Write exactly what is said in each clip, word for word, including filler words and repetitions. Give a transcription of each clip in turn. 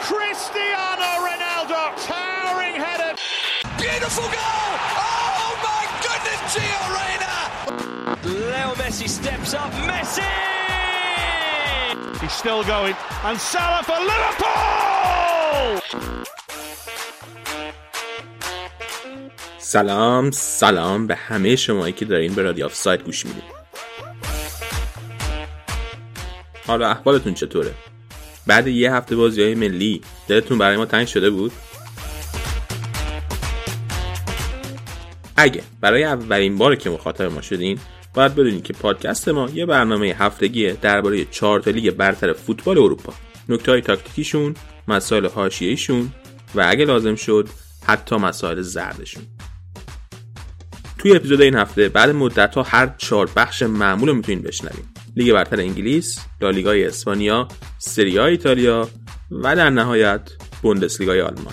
Cristiano Ronaldo, towering header. Beautiful goal! Oh my goodness, Gio Reyna! Leo Messi steps up, Messi! He's still going, and Salah for Liverpool! سلام سلام به همه شمایی که دارین به رادیو آفساید گوش میدین. حالا احوالتون چطوره؟ بعد یه هفته بازی‌های ملی دلتون برای ما تنگ شده بود؟ اگه برای اولین بار که مخاطب ما شدین، باید بدونید که پادکست ما یه برنامه هفتگیه درباره چهار تا لیگ برتر فوتبال اروپا، نکته‌های تاکتیکیشون، مسائل حاشیه‌ایشون و اگه لازم شد حتی مسائل زردشون. توی اپیزود این هفته بعد مدت‌ها هر چهار بخش معمول رو میتونین بشنوین: لیگ برتر انگلیس، لالیگای اسپانیا، سری آ ایتالیا و در نهایت بوندسلیگای آلمان.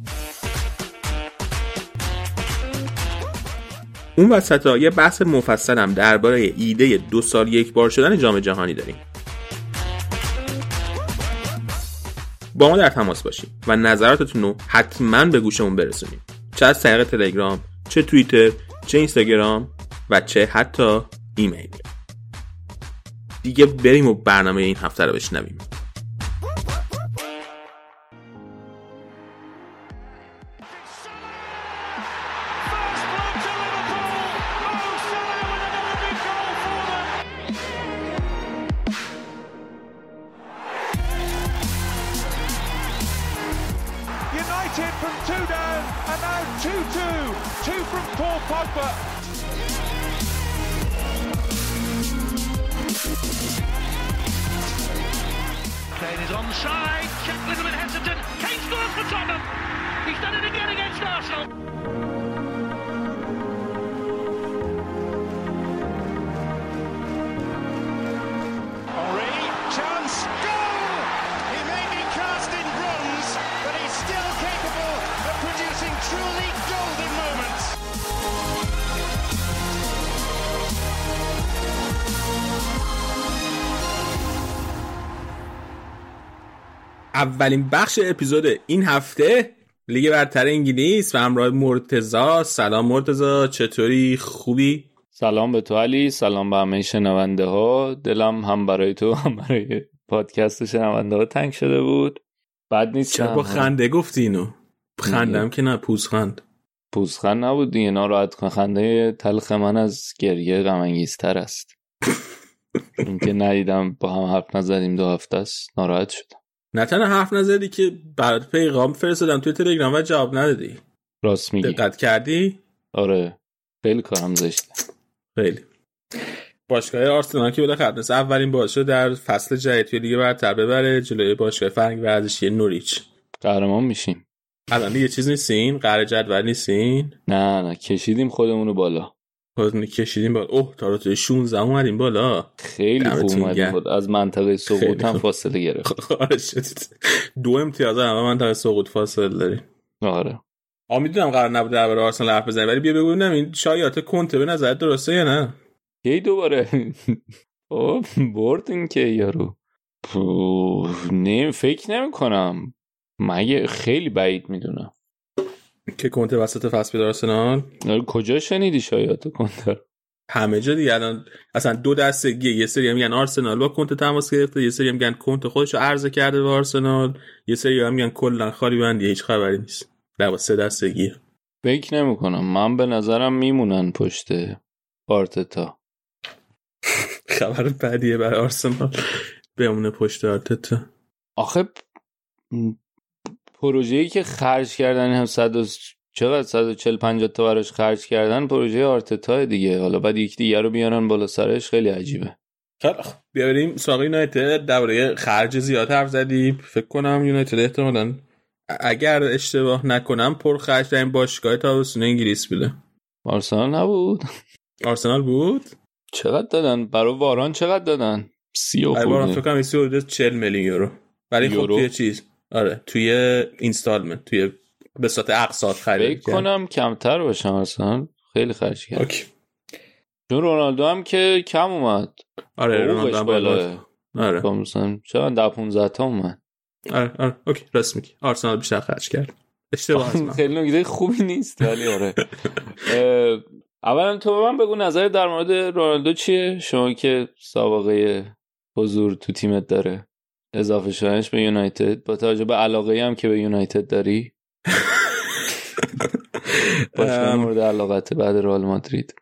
اون وسطا یه بحث مفصلم درباره ایده دو سال یک بار شدن جام جهانی داریم. با ما در تماس باشید و نظراتتون رو حتما به گوشمون برسونید، چه از طریق تلگرام، چه توییتر، چه اینستاگرام و چه حتی ایمیل. دیگه بریم و برنامه این هفته رو بشنویم. United from two down, and now two two. Two from Paul Pogba. Kane is onside. Check little bit hesitant. Kane scores for Tottenham. He's done it again against Arsenal. Henry, chance, goal! He may be cast in bronze, but he's still capable of producing truly golden moments. اولین بخش اپیزود این هفته لیگ برتر انگلیس و همراه مرتضی. سلام مرتضی، چطوری؟ خوبی؟ سلام به تو علی، سلام به همه شنونده ها. دلم هم برای تو هم برای پادکست شنونده ها تنگ شده بود. بد نیست. چرا با خنده گفتی اینو؟ خندم که نه، پوزخند. پوزخند نبود دیگه، ناراحت کن. خنده تلخ من از گریه غم انگیزتر است. اینکه ندیدم با هم حرف نزدیم دو هفته است، ناراحت شدم. نه تنها حرف نزدی که برات پیغام فرستادم توی تلگرام و جواب ندادی. راست میگی. دقت کردی؟ آره خیلی کارم زشته. خیلی. باشگاه آرسنال که بالاخره خدمت اولین بازیشو در فصل جدید توی لیگ برتر ببره جلوی باشگاه فرنگ ورزشی نوریچ. قهرمان میشیم. الان دیگه چیز نیستین؟ قرار جدول نیستین؟ نه نه کشیدیم خودمونو بالا. خودمون کشیدیم بالا. اوه تا رتبه شانزده اومدیم بالا. خیلی خوب اومدیم بالا. از منطقه سقوط هم فاصله گرفت. آره شد. دو امتیاز هم منطقه سقوط فاصله داریم. آره. آ میدونم قرار نبود درباره آرسنال حرف بزنیم، ولی بیا بگو این شایعات کنته به نظر درسته یا نه؟ کی دوباره اوه بردین که یارو نه فکر نمی کنم، مگه خیلی بعید میدونم که کنته وسط فصل به آرسنال. کجا شنیدی شایعات کنته؟ همه جا دیگه. الان اصلا دو دستگیه، یه سری میگن آرسنال با کنته تماس گرفته، یه سری میگن کنته خودشو عرضه کرده به آرسنال، یه سری میگن کلا خالی بندیه، هیچ خبری نیست. در سه دستگیه. فکر نمی کنم. من به نظرم میمونن پشت آرتتا. خبر بدیه برای آرسنال بمونه پشت آرتتا. آخه پروژه‌ای که خرج کردن هم صد چقدر صد و چهل پنجاه تا براش خرج کردن، پروژه آرتتا دیگه. حالا بعد یک دیگه رو بیارن بالا سرش، خیلی عجیبه. خب بیاریم سراغ یونایتد. درباره خرج زیاد حرف زدیم. فکر کنم یونایتد احتمالاً اگر اشتباه نکنم پر خرج در این باشگاه تابستون انگلیس بوده. آرسنال نبود؟ آرسنال بود؟ چقدر دادن برای واران؟ چقدر دادن؟ سی و واران فکر کنم سی و چهل میلیون یورو. ولی خب توی چیز آره توی اینستالمنت، توی به صورت اقساط خرید. فکر کنم کمتر باشه. آرسنال خیلی خرج کرد. اوکی. چون رونالدو هم که کم اومد. آره رونالدو هم بالا. آره مثلا چرا ده پانزده تا اومد. آره آره اوکی راست میگی، آرسنال بیشتر خرج کرد. اشتباه است. خیلی نکته خوبی نیست ولی آره. اولا تو به من بگو نظر در مورد رونالدو چیه؟ شما که سابقه حضور تو تیمت داره، اضافه شدنش به یونایتد، با توجه به علاقه‌ای هم که به یونایتد داری، باشه مورد علاقت بعد رئال مادرید.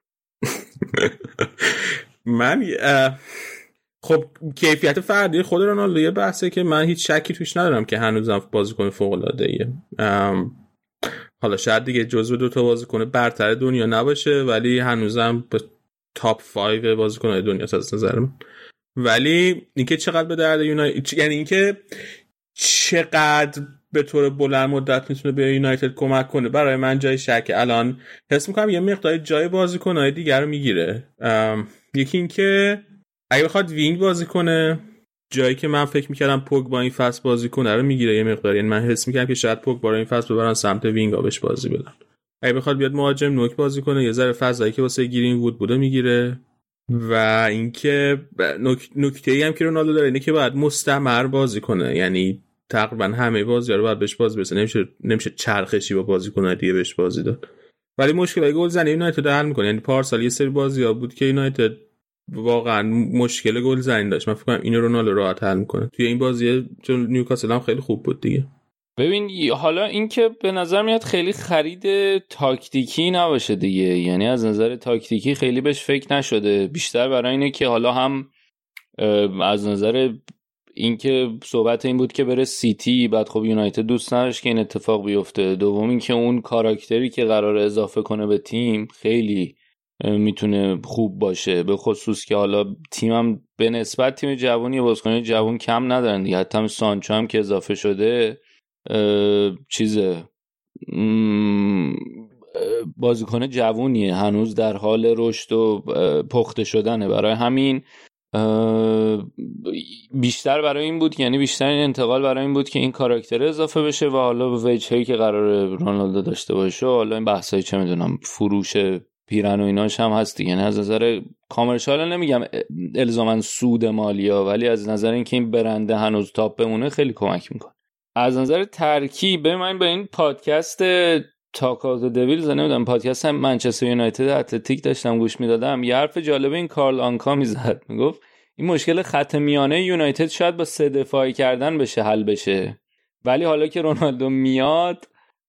من خب کیفیت فردی خود رونالدو یه بحثه که من هیچ شکی توش ندارم که هنوزم بازیکن فوق‌العاده‌ایه. حالا شاید دیگه جزو دو تا بازیکن برتر دنیا نباشه ولی هنوزم به تاپ پنج بازیکن‌های دنیا از نظر من. ولی اینکه چقدر به درد یونایتد، یعنی اینکه چقدر به طور بلند مدت میتونه به یونایتد کمک کنه، برای من جای شک. الان حس میکنم یه مقدار جای بازیکن‌های دیگر رو میگیره. یکی اینکه اگه بخواد وینگ بازی کنه، جایی که من فکر میکردم پوگبا این فصل بازی کنه رو میگیره یه مقدار. یعنی من حس میکردم که شاید پوگبا رو این فصل ببرن سمت وینگ آبش بازی بدن. اگه بخواد بیاد مهاجم نوک بازی کنه، یه ذره فضایی که واسه گرین وود بوده میگیره. و اینکه نک... نکته‌ای هم که رونالدو داره اینه که باید مستمر بازی کنه، یعنی تقریبا همه بازی‌ها رو باید بهش بازی برسه، نمیشه نمیشه چرخشی با بازیکن‌های دیگه بهش بازی داد. ولی مشکلای گلزنی یونایتد حل می‌کنه. یعنی پارسال یه سری بازی‌ها بود که یونایتد واقعا مشکل گلزنی داشت، من فکر کنم اینو رونالدو راحت حل می‌کنه. توی این بازی چون نیوکاسل هم خیلی خوب بود دیگه. ببین حالا این که به نظر میاد خیلی خرید تاکتیکی نباشه دیگه، یعنی از نظر تاکتیکی خیلی بهش فکر نشده، بیشتر برای اینه که حالا هم از نظر این که صحبت این بود که بره سیتی، بعد خب یونایتد دوست نداشت که این اتفاق بیفته. دوم این که اون کاراکتری که قرار اضافه کنه به تیم خیلی میتونه خوب باشه، به خصوص که حالا تیمم به نسبت تیم جوونی بازیکن جوون کم ندارن دیگه. حتی هم سانچو هم که اضافه شده چیزه بازیکن جوونیه، هنوز در حال رشد و پخته شدنه. برای همین بیشتر برای این بود، یعنی بیشتر این انتقال برای این بود که این کاراکتر اضافه بشه و حالا به وجهی که قرار رونالدو داشته باشه، حالا این بحثای چه میدونم فروش پیرن و ایناش هم هست دیگه. یعنی از نظر کامرشال نمیگم الزاما سود مالیا، ولی از نظر اینکه این برنده هنوز تاپ بمونه خیلی کمک میکنه. از نظر ترکیب من به این پادکست تاک آف د دیویلز، نمیدونم پادکست هم منچستر یونایتد اتلتیک داشتم گوش میدادم، یه حرف جالب این کارل آنکا میزد، میگفت این مشکل خط میانه یونایتد شاید با سه دفاعی کردن بشه حل بشه، ولی حالا که رونالدو میاد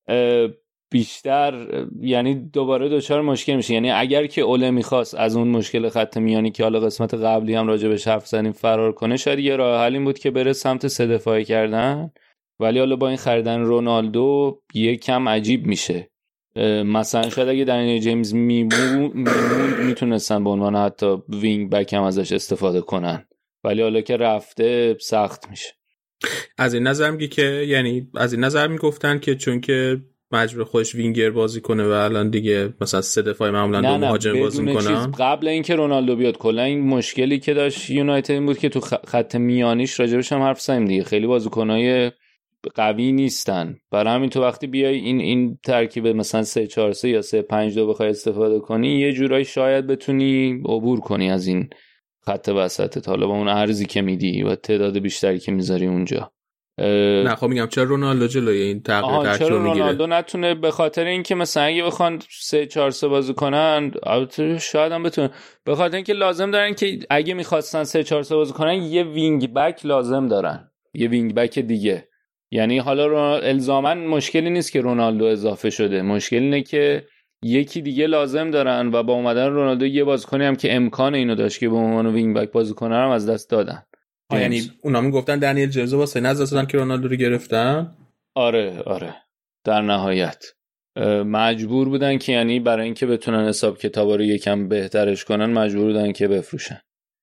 بیشتر یعنی دوباره دوچار مشکل میشه. یعنی اگر که اوله میخواست از اون مشکل خط میانی که حالا قسمت قبلی هم راجع بهش حرف زدیم فرار کنه، شاید یه راه حل این بود که بره سمت سه دفاعی کردن، ولی حالا با این خریدن رونالدو یه کم عجیب میشه. مثلا شاید اگه دنیل جیمز میمون میتونستن به عنوان حتی وینگ بک هم ازش استفاده کنن، ولی حالا که رفته سخت میشه. از این نظر میگی که یعنی از این نظر میگفتن که چون که مجبور خودش وینگر بازی کنه و الان دیگه مثلا سه دفاعی معمولا دو مهاجم بازی میکنن. قبل اینکه رونالدو بیاد کلا این مشکلی که داشت یونایتد این بود که تو خط میانیش راجبش هم حرف زدیم دیگه، خیلی بازیکنای قوی نیستن. برای همین تو وقتی بیای این این ترکیب مثلا سه چهار سه یا سه پنج دو بخوای استفاده کنی، یه جورایی شاید بتونی عبور کنی از این خط وسطت، حالا با اون عرضی که میدی و تعداد بیشتری که میذاری اونجا. نه خب میگم چرا رونالدو جلوی این تغییر ترکیب چرا میگیره؟ رونالدو نتونه؟ به خاطر اینکه مثلا اگه بخوان سه چهار سه بازی کنن، البته شاید هم بتونه، به خاطر اینکه لازم دارن که اگه میخواستن سه چهار سه بازی کنن یه وینگ بک لازم دارن، یه وینگ بک دیگه. یعنی حالا الزاماً مشکلی نیست که رونالدو اضافه شده، مشکل اینه که یکی دیگه لازم دارن و با اومدن رونالدو یه بازیکنی هم که امکان اینو داشت که به عنوان وینگ بک بازی کنه هم از دست دادن. یعنی اونا میگفتن دنیل جیمز واسه نظر دادن که رونالدو رو گرفتن. آره آره در نهایت مجبور بودن که یعنی برای اینکه بتونن حساب کتابا رو یکم بهترش کنن مجبور بودن که بفروشن.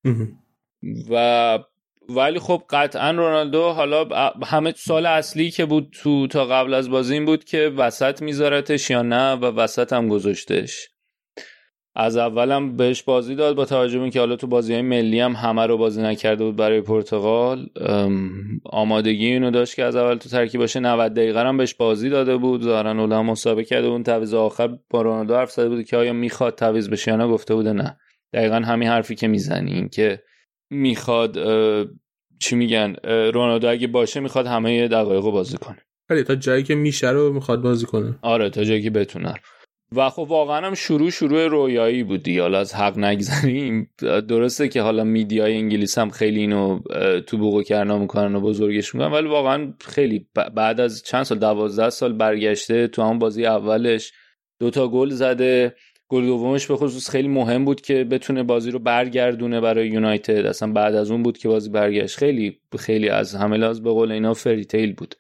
و ولی خب قطعا رونالدو حالا همه سال اصلی که بود تو تا قبل از بازی این بود که وسط میذارتش یا نه، و وسط هم گذاشتش. از اولم بهش بازی داد با توجه به اینکه حالا تو بازی‌های ملی هم همه رو بازی نکرده بود برای پرتغال، آمادگی اینو داشت که از اول تو ترکیب باشه. نود دقیقه هم بهش بازی داده بود، ظاهرا اول مسابقه کرده بود. تعویض آخر با رونالدو حرف زده بود که آیا میخواد تعویض بشه یا نه، گفته بود نه. دقیقاً همین حرفی که میزنی، این که میخواد چی میگن رونالدو اگه باشه میخواد همه دقایقو بازی کنه، ولی تا جایی که میشه رو میخواد بازی کنه. آره تا جایی که بتونه. و خب واقعا هم شروع شروع رویایی بود دیگه. حالا از حق نگذریم، درسته که حالا میدیای انگلیس هم خیلی اینو تو بوق و کرنا میکنن و بزرگش میکنن، ولی واقعا خیلی بعد از چند سال، دوازده سال برگشته تو همون بازی اولش دوتا گل زده. گل دومش به خصوص خیلی مهم بود که بتونه بازی رو برگردونه برای یونایتد. اصلا بعد از اون بود که بازی برگشت. خیلی خیلی از همه لحاظ به قول اینا فری تیل بود.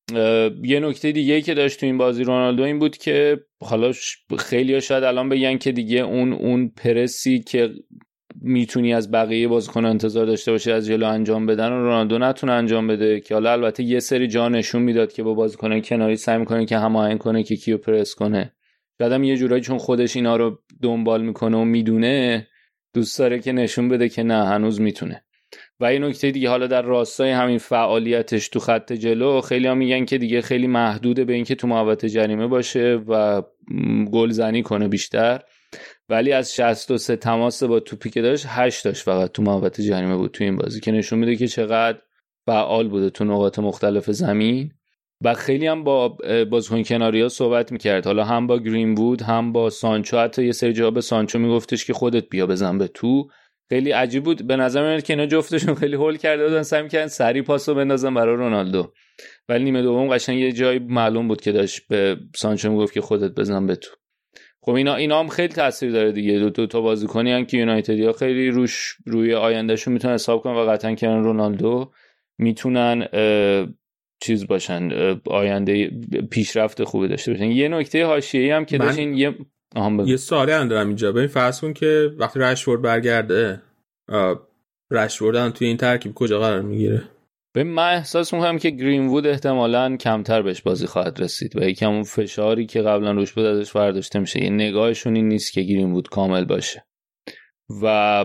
یه نکته دیگه که داشت تو این بازی رونالدو این بود که حالا خیلی‌ها شاید الان بگن که دیگه اون اون پرسی که میتونی از بقیه بازیکن انتظار داشته باشه از جلو انجام بدن و رونالدو نتونه انجام بده، که حالا البته یه سری جا نشون میداد که با بازیکن کناری سعی میکنه که هماهنگ کنه که کیو پرس کنه. بعدم یه جورایی چون خودش اینا رو دنبال میکنه و میدونه، دوست داره که نشون بده که نه هنوز میتونه. و این نکته دیگه حالا در راستای همین فعالیتش تو خط جلو، خیلی ها میگن که دیگه خیلی محدوده به این که تو محوطه جریمه باشه و گلزنی کنه بیشتر، ولی از شصت و سه تماس با توپی که داشت هشت داشت فقط تو محوطه جریمه بود تو این بازی، که نشون میده که چقدر فعال بوده تو نقاط مختلف زمین. و خیلی هم با بازیکن کناری‌ها صحبت میکرد، حالا هم با گرین وود هم با سانچو، حتی یه سری جواب سانچو میگفتش که خودت بیا بزن به تو. خیلی عجیب بود به نظر میاد که اینا جفتشون خیلی هول کرده بودن، سعی می‌کردن سری پاسو بندازن برای رونالدو، ولی نیمه دوم قشنگ یه جایی معلوم بود که داشت به سانچو میگفت که خودت بزن به تو. خب اینا اینا هم خیلی تاثیر داره دیگه. دو, دو تا بازیکنی ان که یونایتدیا خیلی روش روی آیندهشون میتونن حساب کنن و قطعا کنن رونالدو میتونن چیز باشن، آینده پیشرفت خوبی داشته باشن. یه نکته حاشیه‌ای هم که داشتین یه یه سوالی هم دارم اینجا. ببین فرض کن که وقتی رشفورد برگرده، رشفورد هم توی این ترکیب کجا قرار میگیره؟ ببین من احساس میکنم که گرین وود احتمالاً کمتر بهش بازی خواهد رسید و یکم اون فشاری که قبلا روش بود ازش برداشته میشه. یه نگاهشون این نیست که گرین وود کامل باشه و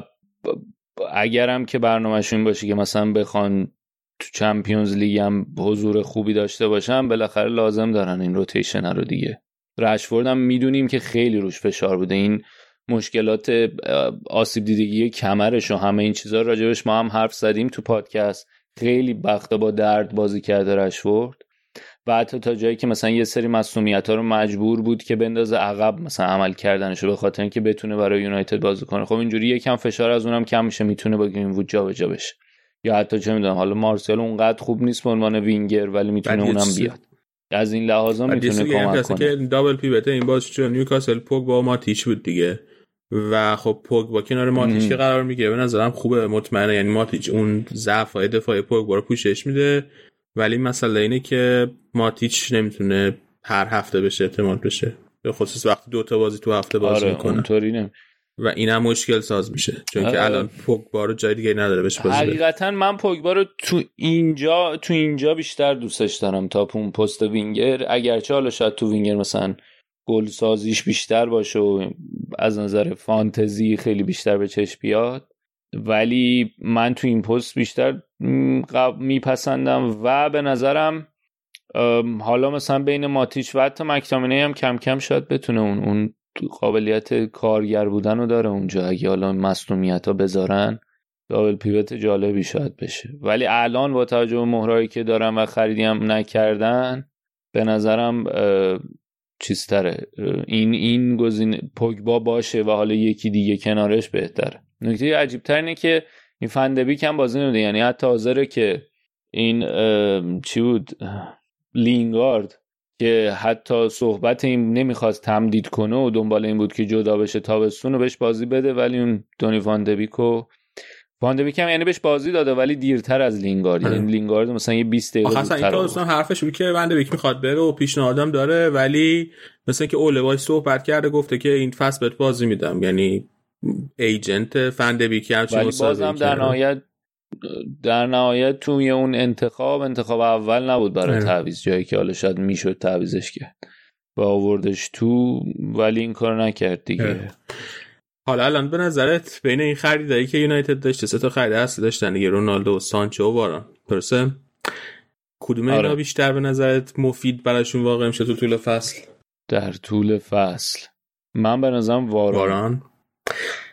اگرم که برنامه‌شون باشه که مثلا بخوان تو چمپیونز لیگ هم حضور خوبی داشته باشن، بالاخره لازم دارن این روتیشن رو دیگه. رشفورد هم میدونیم که خیلی روش فشار بوده، این مشکلات آسیب دیدگی کمرش و همه این چیزا راجبش ما هم حرف زدیم تو پادکست. خیلی وقت با درد بازی کرده رشفورد و حتی تا جایی که مثلا یه سری معصومیت‌ها رو مجبور بود که بندازه عقب مثلا عمل کردنشو به خاطر اینکه بتونه برای یونایتد بازی کنه. خب اینجوری یکم فشار از اونم کم میشه، میتونه با گرین وود جابجا بشه. یا حتی چه میدونم حالا مارسیال اونقدر خوب نیست به عنوان وینگر ولی میتونه اونم بیاد، از این لحاظا میتونه کمک کنه. که دابل پیوت این باز چون نیوکاسل پوگبا و ماتیچ بود دیگه و خب پوگبا کنار ماتیچ که قرار میگیره به نظرم خوبه، مطمئنه. یعنی ماتیچ اون ضعف‌های دفاعی پوگبا رو پوشش میده، ولی مسئله اینه که ماتیچ نمیتونه هر هفته بشه احتمال بشه، به خصوص وقتی دو تا بازی تو هفته بازی آره میکنه. اونطوری نمی و اینم مشکل ساز میشه چون که الان پوگبا رو جای دیگه نداره بهش بازی بده. حقیقتا من پوگبا رو تو اینجا تو اینجا بیشتر دوستش دارم تا اون پست وینگر، اگرچه حالا شاید تو وینگر مثلا گل سازیش بیشتر باشه و از نظر فانتزی خیلی بیشتر به چشم بیاد، ولی من تو این پست بیشتر میپسندم و به نظرم حالا مثلا بین ماتیچ و حتی مکتامینی هم کم کم شاید بتونه اون اون قابلیت کارگر بودن رو داره اونجا، اگه حالا مصدومیت‌ها بذارن دابل پیوت جالبی شاید بشه. ولی الان با توجه به مهرایی که دارن و خریدی هم نکردن به نظرم چیزتره این این گزینه پوگبا باشه و حالا یکی دیگه کنارش بهتره. نکته عجیب تر اینه که این فندبیک هم بازی نمیده، یعنی حتی حاضره که این چی بود لینگارد که حتی صحبت این نمیخواست تمدید کنه و دنبال این بود که جدا بشه تابستون رو بهش بازی بده، ولی اون دونی فاندبیکو فاندبیک هم یعنی بهش بازی داده ولی دیرتر از لینگارد، یعنی لینگارد مثلا یه بیست دقیقه زودتر. اصلا این اصلا حرفش بود که فاندبیک میخواد بره و پیشنهادم داره، ولی مثلا که اوله وای صحبت کرده گفته که این فصل بهت بازی میدم، یعنی ایجنت فاندبیک هم چه ولی بازم در نهایت در نهایت توی اون انتخاب انتخاب اول نبود برای تعویض، جایی که حالا شاید میشد تعویضش کرد و آوردش تو، ولی این کار نکرد دیگه. حالا الان به نظرت بین این خریدایی که یونایتد داشته سه تا خرید اصلی داشتن دیگه، رونالدو، سانچو و واران، درسته؟ کدوم اینا آره. بیشتر به نظرت مفید براشون واقع میشه تو طول فصل؟ در طول فصل من به نظرم واران, واران.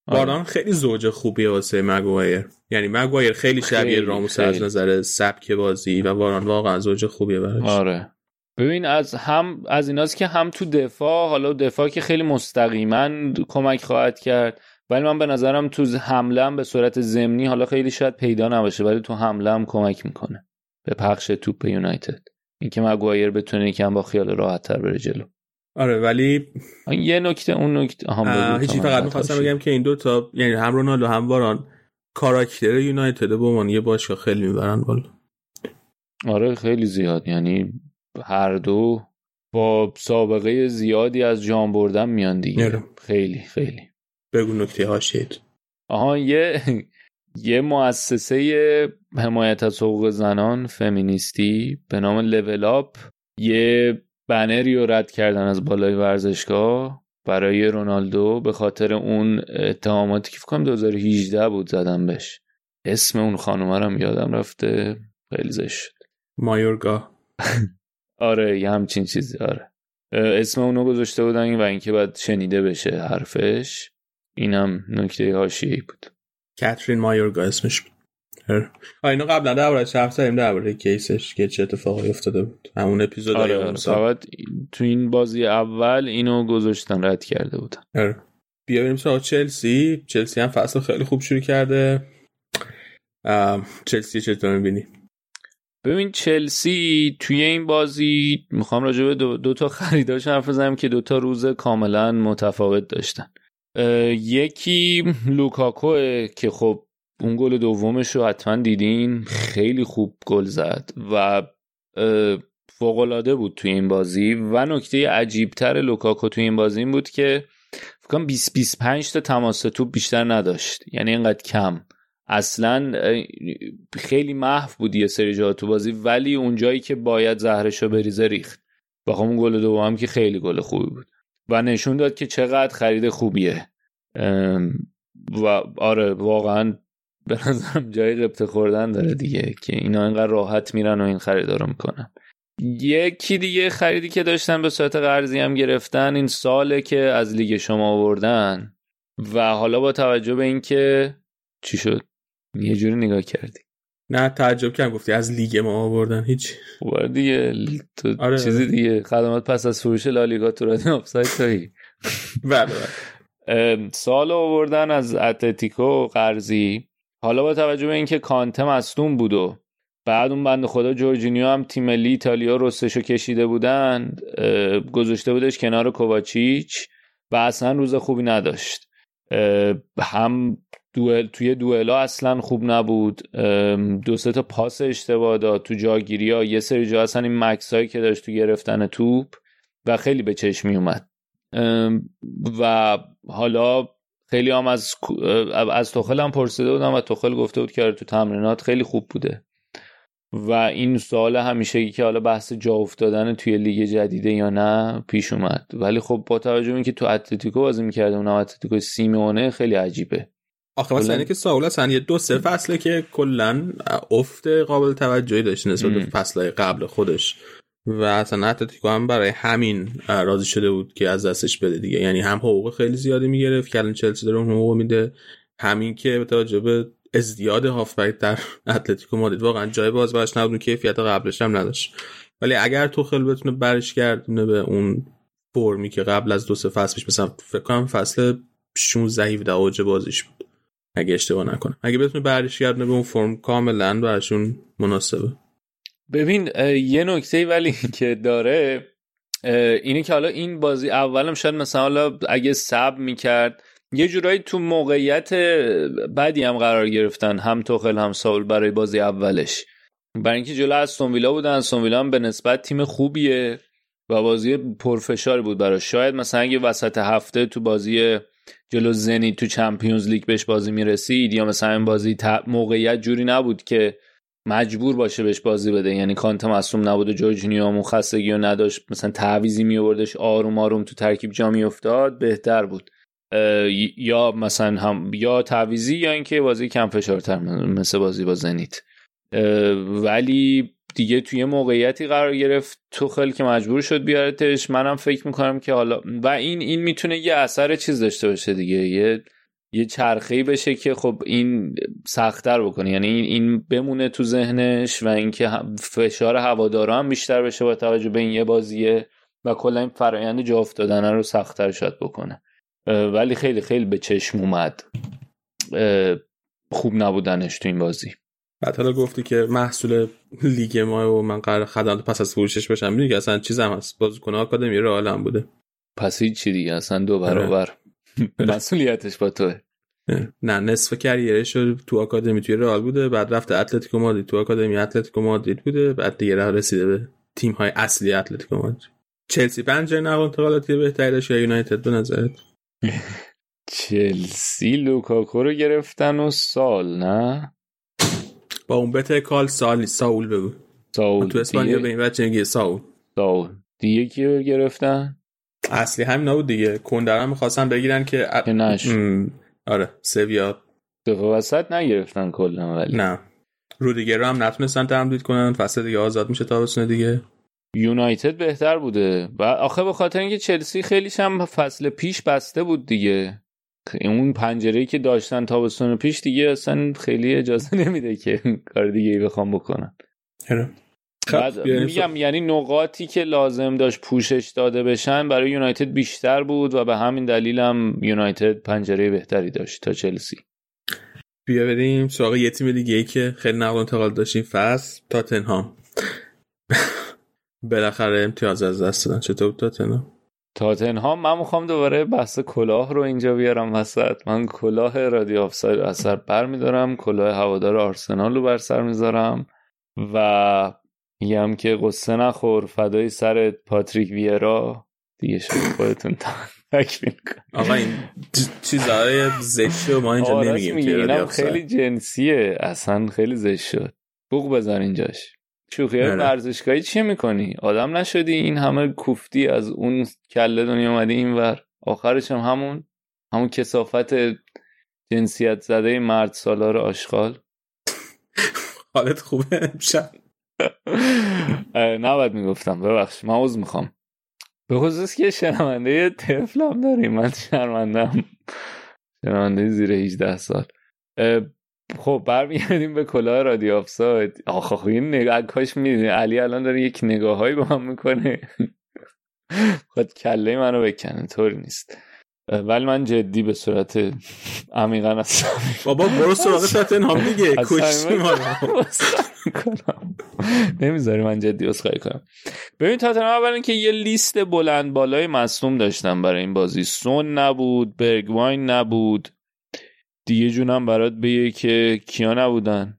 واران خیلی زوج خوبیه واسه مگوایر، یعنی مگوایر خیلی شبیه راموس از نظر سبک بازی و واران واقعا زوج خوبیه براش. آره ببین از هم از ایناست که هم تو دفاع، حالا دفاع که خیلی مستقیما کمک خواهد کرد، ولی من به نظرم تو حمله هم به صورت ضمنی، حالا خیلی شاید پیدا نباشه ولی تو حمله هم کمک میکنه به پخش توپ یونایتد، اینکه مگوایر بتونه یکم با خیال راحت تر بره جلو. آره ولی یه نکته اون نکته هم هیچی، فقط می‌خواستم بگم که این دو تا یعنی هم رونالدو هم واران کاراکتر یونایتد به عنوان یه باشگاه خیلی میبرن بالا. آره خیلی زیاد، یعنی هر دو با سابقه زیادی از جام بردن میان دیگه. یاره. خیلی خیلی بگو نکته هاشید. آها یه یه مؤسسه حمایت از حقوق زنان فمینیستی به نام لول آپ یه بنری رو رد کردن از بالای ورزشگاه برای رونالدو به خاطر اون اتهاماتی که فکر کنم دو هزار و هجده بود زدن بهش. اسم اون خانومه رو یادم رفته، خیلی زشت شد. مایورگا. آره یه همچین چیزی. آره اسم اونو گذاشته بودن و اینکه باید شنیده بشه حرفش. اینم نکته حاشیه‌ای بود. کاترین مایورگا اسمش بود. اینو قبلا درباره‌اش حرف زدیم، درباره کیسش که چه اتفاقی افتاده بود همون اپیزود. آره آره فقط تو این بازی اول اینو گذاشتن رد کرده بودن. آره بیا بریم سراغ چلسی. چلسی هم فصل خیلی خوب شروع کرده. چلسی چطور می‌بینی؟ ببین چلسی توی این بازی میخوام راجع به دو, دو تا خریداش حرف بزنم که دو تا روز کاملا متفاوت داشتن. یکی لوکاکو که خب اون گل دومش رو حتما دیدین، خیلی خوب گل زد و فوق‌العاده بود توی این بازی. و نکته عجیب‌تر لوکاکو توی این بازی این بود که فکر کنم بیست بیست و پنج تا تماس توپ بیشتر نداشت، یعنی اینقدر کم، اصلا خیلی محو بود یه سری جا تو بازی، ولی اون جایی که باید زهرشو بریزه ریخت. واقعا اون گل دوم که خیلی گل خوبی بود و نشون داد که چقدر خرید خوبیه. و آره واقعا به نظرم جای قبطه خوردن داره دیگه که اینا اینقدر راحت میرن و این خریدارو میکنن. یکی دیگه خریدی که داشتن به صورت قرضی هم گرفتن این ساله که از لیگ شما آوردن و حالا با توجه به این که چی شد یه جوری نگاه کردی؟ نه تعجب کردم گفتی از لیگ ما آوردن. هیچ و دیگه تو آره چیزی دیگه خدمات پس از فروش لالیگا تو رادیو آفساید تویی. بله سال آوردن از اتلتیکو قرضی. حالا با توجه به اینکه کانته مصدوم بود و بعد اون بنده خدا جورجینیو هم تیم ملی ایتالیا رستشو کشیده بودن، گذاشته بودش کنار کوواچیچ و اصلا روز خوبی نداشت. هم دوئل توی دوئلا اصلا خوب نبود، دو سه تا پاس اشتباه داد تو جاگیری‌ها، یه سری جا اصلا این مکسایی که داشت تو گرفتن توپ و خیلی به چشم می اومد. و حالا خیلی هم از از توخل هم پرسیده بودم و توخل گفته بود که تو تمرینات خیلی خوب بوده و این سوال همیشه که حالا بحث جا افتادن توی لیگ جدیده یا نه پیش اومد. ولی خب با توجه به اینکه تو اتلتیکو بازی می‌کرده اونم اتلتیکو سیمونه خیلی عجیبه. آخه مثلا اینکه ساول اصلا یه دو سه فصله که کلا افت قابل توجهی داشت نسبت به فصل‌های قبل خودش و اصلا اتلتیکو هم برای همین راضی شده بود که از دستش بده دیگه. یعنی هم حقوق خیلی زیادی میگرفت که الان چلسی داره اون حقوق میده، همین که به توجه به ازدیاد هافبک در اتلتیکو مادرید واقعا جای باز براش نبود، کیفیت قبلش هم نداشت. ولی اگر توخل بتونه برش گردونه به اون فرمی که قبل از دو سه فصل پیش، مثلا فکر کنم فصل شانزده هفده اوج بازیش بود اگه اشتباه نکنم، اگه بتونه برش گردونه به اون فرم کاملا براشون مناسبه. ببین یه نکته ولی که داره اینه که حالا این بازی اولم شاید مثلا حالا اگه صبر میکرد یه جورایی تو موقعیت بعدی هم قرار گرفتن، هم توخل هم ساول برای بازی اولش، برای اینکه جلو استون ویلا بودن. استون ویلا هم به نسبت تیم خوبیه و بازی پرفشاری بود براش. شاید مثلا اگه وسط هفته تو بازی جلو زنیت تو چمپیونز لیگ بهش بازی میرسید یا مثلا این بازی موقعیت جوری نبود که مجبور باشه بهش بازی بده، یعنی کانته مصدوم نبود و جورجینیو هم خستگی رو نداشت، مثلا تعویضی میآوردش آروم آروم تو ترکیب جا میافتاد بهتر بود. یا مثلا هم یا تعویضی یا اینکه بازی کم فشارتر مثل بازی با زنیت. ولی دیگه توی موقعیتی قرار گرفت توخل که مجبور شد بیارتش. منم فکر میکنم که حالا و این این میتونه یه اثر چیز داشته باشه دیگه، یه یه چرخه‌ای بشه که خب این سخت‌تر بکنه، یعنی این بمونه تو ذهنش و اینکه فشار هوادارا هم بیشتر بشه با توجه به این یه بازیه و کلا این فرآیند جا افتادن رو سخت‌تر شاید بکنه. ولی خیلی خیلی به چشم اومد خوب نبودنش تو این بازی. بعد حالا گفتی که محصول لیگ ما و من قرار خدمات پس از فروشش باشم، میدونی که اصلا چیزم هست، بازیکن آکادمی رئال هم بوده. پس هیچ چی دیگه، اصلا دو برابر مسئولیتش با توه. نه نصف کریرش تو آکادمی توی رئال بوده، بعد رفته اتلتیکو مادرید، تو آکادمی اتلتیکو مادرید بوده، بعد دیگه رسیده به تیم های اصلی اتلتیکو مادرید. چلسی پنجره نقل انتقالاتی بهتری داشت یا یونایتد به نظرت؟ چلسی لوکاکو رو گرفتن و سال نه با اون بته کال سال ساول بگو. ساول تو اسپانیا به این بچه میگه ساول. ساول دیگه کی رو گرفتن؟ اصلی همین نبود دیگه، کندرم می‌خواستن بگیرن که که نش م... آره سویا دفعه وسط نگرفتن کلا، ولی نه رودیگر رو هم نتونستن تمدید کنن، فصل دیگه آزاد میشه تابستون دیگه. یونایتد بهتر بوده و آخه به خاطر اینکه چلسی خیلیش هم فصل پیش بسته بود دیگه، اون پنجره‌ای که داشتن تابستون پیش دیگه اصلا خیلی اجازه نمیده که کار دیگه ای بخوام بکنن. بعد میگم یعنی نقاطی که لازم داشت پوشش داده بشن برای یونایتد بیشتر بود و به همین دلیل هم یونایتد پنجره بهتری داشت تا چلسی. بیا بریم سراغ یه تیم دیگه ای که خیلی نقل و انتقال داشتیم فصل، تاتنهام. بالاخره امتیاز از دست دادن. چطور تاتنهام؟ تاتنهام من میخوام دوباره بحث کلاه رو اینجا بیارم وسط. من کلاه رادیو آفساید از سر بر میدارم، کلاه هوادار آرسنال رو بر سر میذارم و میگم که قصه نخور، فدای سرت پاتریک ویرا دیگه، شد خودتون تکمیل کن. آقا این چیزهای زشت ما اینجا نمیگیم که اینم خیلی جنسیه، اصلا خیلی زشت شد. بوق بذار اینجاش. شوخیای ورزشگاهی چی میکنی؟ آدم نشدی؟ این همه کوفتی از اون کله دنیا اومدی اینور، آخرش هم همون همون کثافت جنسیت زده مرد سالار آشغال. حالت خوبه امشب؟ نباید میگفتم، ببخش، من عذر میخوام. به خصوص که شنونده طفلم داریم، من شرمندم، شنونده زیر هجده سال. خب برمیگردیم به کلاه رادیو آفساید. آخه خب این نگاه کاش میدونی علی الان داره یک نگاهایی با هم میکنه خود کله منو بکنه، طوری نیست. ولی من جدی به صورت عمیقا هستم. بابا برو سراغ تاتنهام دیگه، کشتی ما رو نمیذاری من جدی اسخای کنم. ببین تاتنهام اولا که یه لیست بلند بالای مصدوم داشتن برای این بازی. سون نبود، برگواین نبود، دیگه جونم برات بگه که کیا نبودن.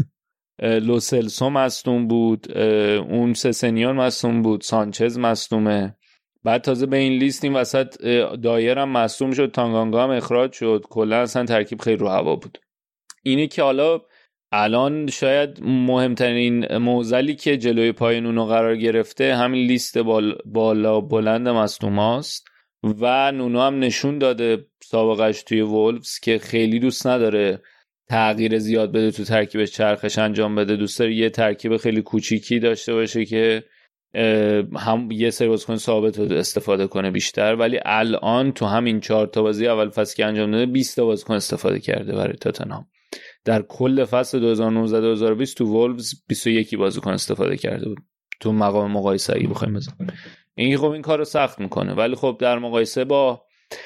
لوسلسو مصدوم بود، اون سسنیون مصدوم بود، سانچز مصدومه. بعد تازه به این لیست این وسط دایر هم مصدوم شد، تانگانگا هم اخراج شد. کلا اصلا ترکیب خیلی رو هوا بود. اینه که حالا الان شاید مهمترین معضلی که جلوی پای نونو قرار گرفته همین لیست بال بالا بلند مصدوماست و نونو هم نشون داده سابقش توی وولفز که خیلی دوست نداره تغییر زیاد بده تو ترکیبش، چرخش انجام بده. دوست داره یه ترکیب خیلی کوچیکی داشته باشه که هم یه سری بازیکن ثابت رو استفاده کنه بیشتر. ولی الان تو همین چهار تا بازی اول فصل که انجام داده بیست تا بازیکن استفاده کرده برای تاتنهام. در کل فصل دو هزار و نوزده دو هزار و بیست تو وولفز بیست و یک بازیکن استفاده کرده بود تو مقام مقایسه ای بخوایم بزنیم. این خب این کارو سخت میکنه. ولی خب در مقایسه با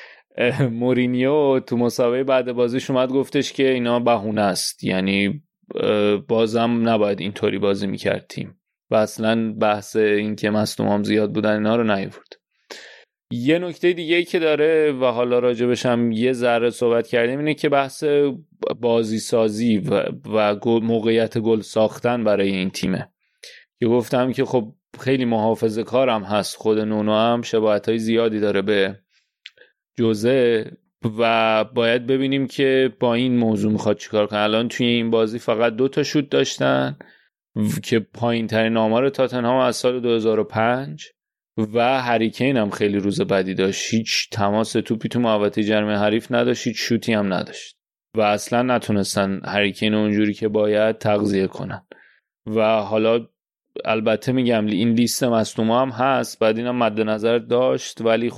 مورینیو تو مسابقه بعد بازیش اومد گفتش که اینا بهونه است، یعنی بازم نباید اینطوری بازی میکرد تیم و اصلا بحث این که مصدومام زیاد بودن اینا رو نیورد. یه نکته دیگه ای که داره و حالا راجبش هم یه ذره صحبت کردیم اینه که بحث بازی سازی و, و موقعیت گل ساختن برای این تیمه که گفتم که خب خیلی محافظه کارم هست. خود نونو هم شباهت‌های زیادی داره به جوزه و باید ببینیم که با این موضوع میخواد چیکار کنه. الان توی این بازی فقط دو تا شوت داشتن که پایین ترین آمار تاتنهام از سال دو هزار و پنج و هری کین هم خیلی روز بدی داشت. هیچ تماس توپی تو محوطه جریمه حریف نداشت، هیچ شوتی هم نداشت و اصلا نتونستن هری کین اونجوری که باید تغذیه کنن. و حالا البته میگم این لیست مصدوما هم هست، بعد اینم مد نظر داشت، ولی خب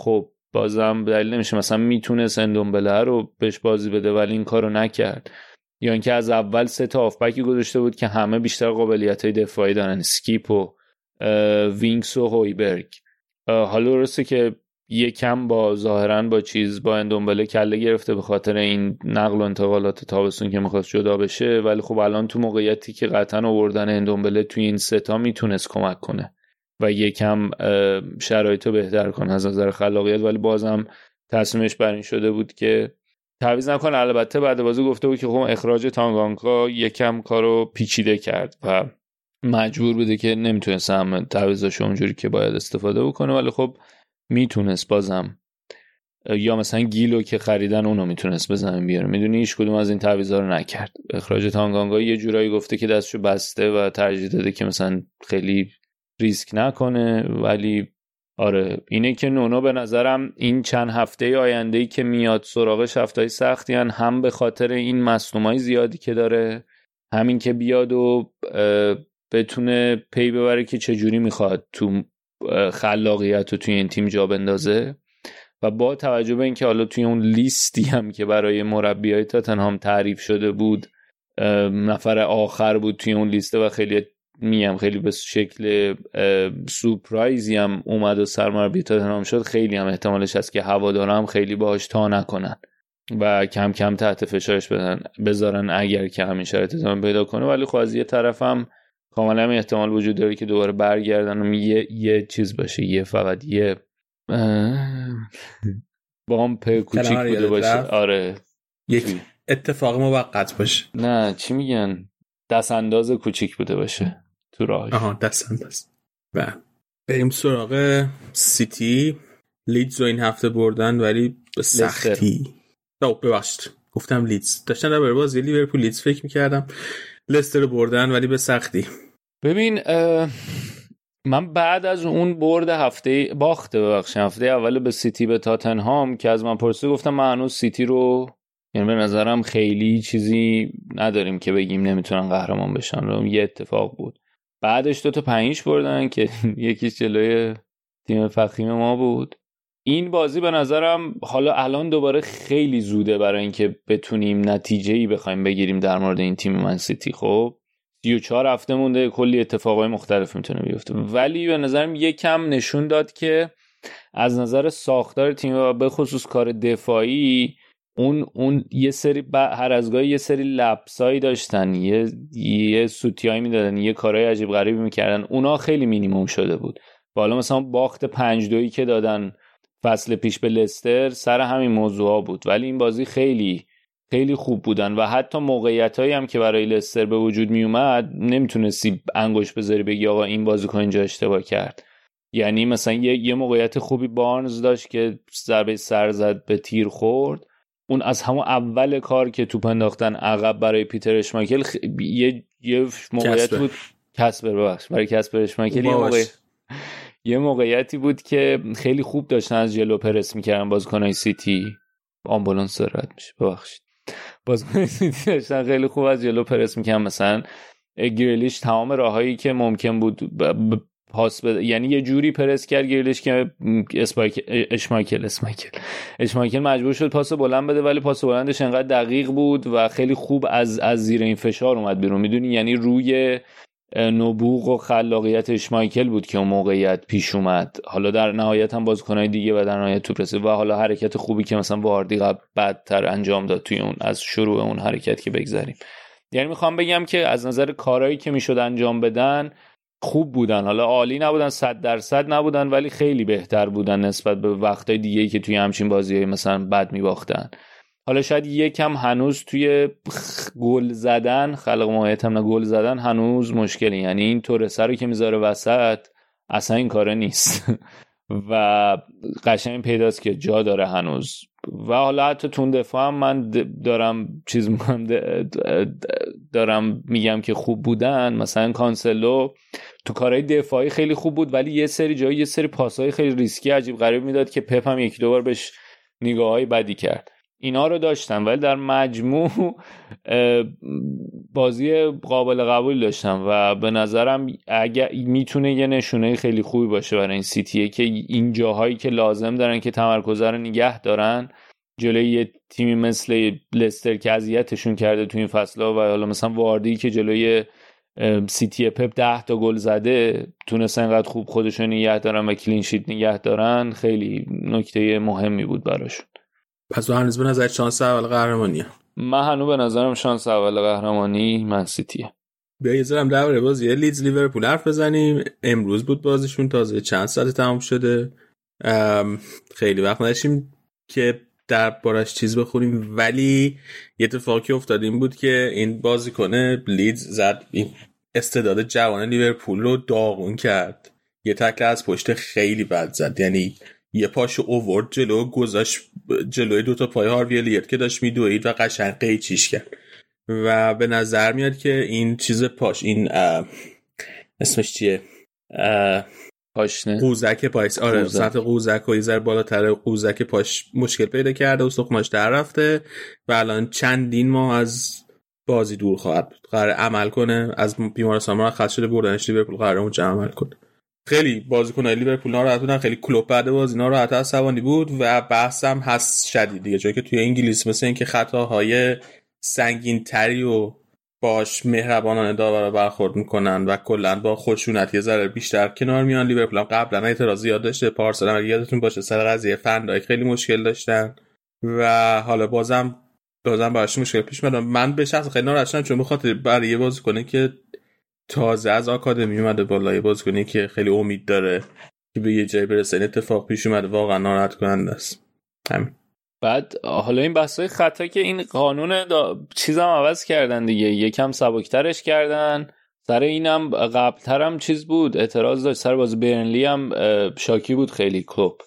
بازم دلیل نمیشه مثلا میتونست اندومبله رو بهش بازی بده ولی این کارو نکرد، یا اینکه از اول سه تا هافبکی گذاشته بود که همه بیشتر قابلیت‌های دفاعی دارن، اسکیپ و وینکس و هویبرگ. حالا درسته که یکم با ظاهرا با چیز با اندومبله کله گرفته به خاطر این نقل و انتقالات تابستون که میخواست جدا بشه، ولی خب الان تو موقعیتی که قطعا آوردن اندومبله توی این سه تا میتونست کمک کنه و یکم شرایطو بهتر کنه از نظر خلاقیت، ولی بازم تصمیمش بر این شده بود که تعویض نکنه. البته بعد بازی گفته بود که خب اخراج تانگانکا یکم کارو پیچیده کرد و مجبور بوده که نمیتونست هم تعویضاشو اونجوری که باید استفاده بکنه، ولی خب میتونست بازم، یا مثلا گیلو که خریدن اونو میتونست به زمین بیاره. میدونی هیچ کدوم از این تعویضا رو نکرد. اخراج تانگانگا یه جورایی گفته که دستشو بسته و ترجیح داده که مثلا خیلی ریسک نکنه، ولی آره اینه که نونو به نظرم این چند هفته آینده‌ای که میاد سراغش هفته‌های سختی هن، هم به خاطر این مصدومای زیادی که داره، همین که بیاد و بتونه پی ببره که چجوری میخواد تو خلاقیت رو توی این تیم جا بندازه، و با توجه به اینکه حالا توی اون لیستی هم که برای مربیای تاتنهام تعریف شده بود نفر آخر بود توی اون لیسته و خیلی میم خیلی به شکل سورپرایزی هم اومد و سرمربی تاتنهام شد، خیلی هم احتمالش هست که هوادارا هم خیلی باهاش تا نکنن و کم کم تحت فشارش بدن بذارن اگر که همین شرایط ادامه پیدا کنه. ولی خب از یه طرف هم کاملا هم احتمال وجود داره که دوباره برگردن و یه یه چیز باشه، یه فقط یه بامپ کوچیک بوده باشه. آره یک اتفاق موقت باشه. نه چی میگن، دست انداز کوچیک بوده باشه تو راهش. آها دست انداز. و بریم سراغ سیتی. لیدز رو این هفته بردن ولی به سختی. نه ببخشید گفتم لیدز، داشتن در بازی لیورپول لیدز فکر میکردم. لستر رو بردن ولی به سختی. ببین من بعد از اون برد هفته باخته ببخشید هفته اول به سیتی به تاتنهام که از من پرسید، گفتم من هنوز سیتی رو یعنی به نظرم خیلی چیزی نداریم که بگیم نمیتونن قهرمان بشن. رو یه اتفاق بود. بعدش دو تا پنج بردن که یکیش جلوی تیم فخیم ما بود. این بازی به نظرم حالا الان دوباره خیلی زوده برای اینکه بتونیم نتیجه‌ای بخوایم بگیریم در مورد این تیم من سیتی. خب سی و چهار هفته مونده، کلی اتفاقای مختلف میتونه بیفته، ولی به نظرم یکم نشون داد که از نظر ساختار تیم و به خصوص کار دفاعی اون اون یه سری هر از گاهی یه سری لپسایی داشتن، یه یه سوتیایی میدادن، یه کارهای عجیب غریبی میکردن، اونا خیلی مینیمم شده بود. بالا مثلا باخت پنج دویی که دادن فصل پیش به لستر سر همین موضوعا بود، ولی این بازی خیلی خیلی خوب بودن و حتی موقعیتایی هم که برای لستر به وجود می اومد نمیتونستی انگوش بذاری بگی آقا این بازیکن اینجا اشتباه کرد. یعنی مثلا یه, یه موقعیت خوبی بارنز داشت که ضربه سر زد به تیر خورد، اون از همون اول کار که توپ انداختن عقب برای پیتر اشمایکل خ... یه یه موقعیت بود کسبر ببخش برای کسبر اشمایکل یه موقع یه موقعیتی بود که خیلی خوب داشتن از جلو پرس میکردن بازیکنای سیتی. آمبولانس سرعت میشه ببخشید. بازیکن سیتی داشتن خیلی خوب از جلو پرس میکردن، مثلا گریلیش تمام راهایی که ممکن بود ب... ب... پاس بده، یعنی یه جوری پرس کرد گریلیش که اسپایک اشمایکل اسمایکل اشمایکل مجبور شد پاس بلند بده، ولی پاس بلندش انقدر دقیق بود و خیلی خوب از از زیر این فشار اومد بیرون. میدونی یعنی روی نبوغ و خلاقیت اشمایکل بود که اون موقعیت پیش اومد. حالا در نهایت هم بازیکنای دیگه و در نهایت توپ رسید و حالا حرکت خوبی که مثلا واردی قبل بعدتر انجام داد توی اون از شروع اون حرکت که بگذاریم. یعنی میخوام بگم که از نظر کارهایی که میشد انجام بدن خوب بودن. حالا عالی نبودن، صد درصد نبودن، ولی خیلی بهتر بودن نسبت به وقتای دیگه‌ای که توی همچین بازی‌های مثلا بد می‌باختن. حالا شاید یکم هنوز توی گل زدن، خلق موقعیت هم نه گل زدن هنوز مشکلی، یعنی این تورسه رو که میذاره وسط اصلا این کاره نیست و قشنگ پیداست که جا داره هنوز. و حالا حتی تون دفاع هم من دارم چیز میکنم دارم میگم که خوب بودن. مثلا کانسلو تو کارهای دفاعی خیلی خوب بود، ولی یه سری جایی یه سری پاسهای خیلی ریسکی عجیب غریب میداد که پپ هم یکی دو بار بهش نگاههای بدی کرد. اینا رو داشتن، ولی در مجموع بازی قابل قبول داشتن و به نظرم اگه میتونه یه نشونه خیلی خوبی باشه برای این سیتیه که این جاهایی که لازم دارن که تمرکز رو نگه دارن جلوی یه تیمی مثل لستر که اذیتشون کرده تو این فصل‌ها و حالا مثلا واردی که جلوی سیتی پپ ده تا گل زده تونستن انقدر خوب خودشون نگه دارن و کلین شیت نگه دارن، خیلی نکته مهمی بود براشون. پس تو هنوز به نظر شانس اول قهرمانیه؟ من هنوز به نظرم شانس اول قهرمانی من سیتیه. بیا یه ذره درباره بازی لیدز لیورپول حرف بزنیم. امروز بود بازیشون، تازه چند ساعت تمام شده، خیلی وقت نداشتیم که دربارش چیز بخوریم، ولی یه اتفاقی افتاد این بود که این بازیکن لیدز زد این استعداد جوان لیورپول رو داغون کرد، یه تکل از پشت خیلی بد زد، یعنی یه پاشو اوورد جلو گذاشت جلوی دوتا پای هاروی الیوت که داشت میدوید و قشنگ قیچیش کرد و به نظر میاد که این چیز پاش این اسمش چیه پاشنه قوزک پایش آره سطح قوزک و یه ذره بالاتر قوزک پاش مشکل پیدا کرده و استخوانش در رفته و الان چندین ماه از بازی دور خواهد بود. قرار عمل کنه، از بیمارستان مرخص شده بردنش لیورپول، قراره اونجا عمل کنه. خیلی بازیکن‌های لیورپول ناراحت بودن، خیلی کلوپ بعد بازی ناراحت عصبانی بود و بحث هم هست شدید دیگه، چون که توی انگلیس مثل این که خطاهای سنگین تری و باش مهربانانه داورا برخورد میکنن و کلا با خشونت یه ذره بیشتر کنار میان. لیورپول هم قبلا اعتراض زیاد داشته، پارسال هم یادتون باشه سر قضیه فندایک خیلی مشکل داشتن و حالا بازم بازم براش مشکل پیش اومد. من به شخص خیلی ناراحت شدم چون بخاطر برای یه بازیکن که تازه از آکادمی اومده بالا، یه بازیکنی که خیلی امید داره که به یه جایی برسه، این اتفاق پیش اومده، واقعا ناراحت کننده است. همین. بعد حالا این بحثای خطا که این قانون دا... چیزم عوض کردن دیگه، یکم سبکترش کردن. سر اینم قبلتر هم چیز بود، اعتراض داشت، سر بازی برنلی هم شاکی بود خیلی کلوب.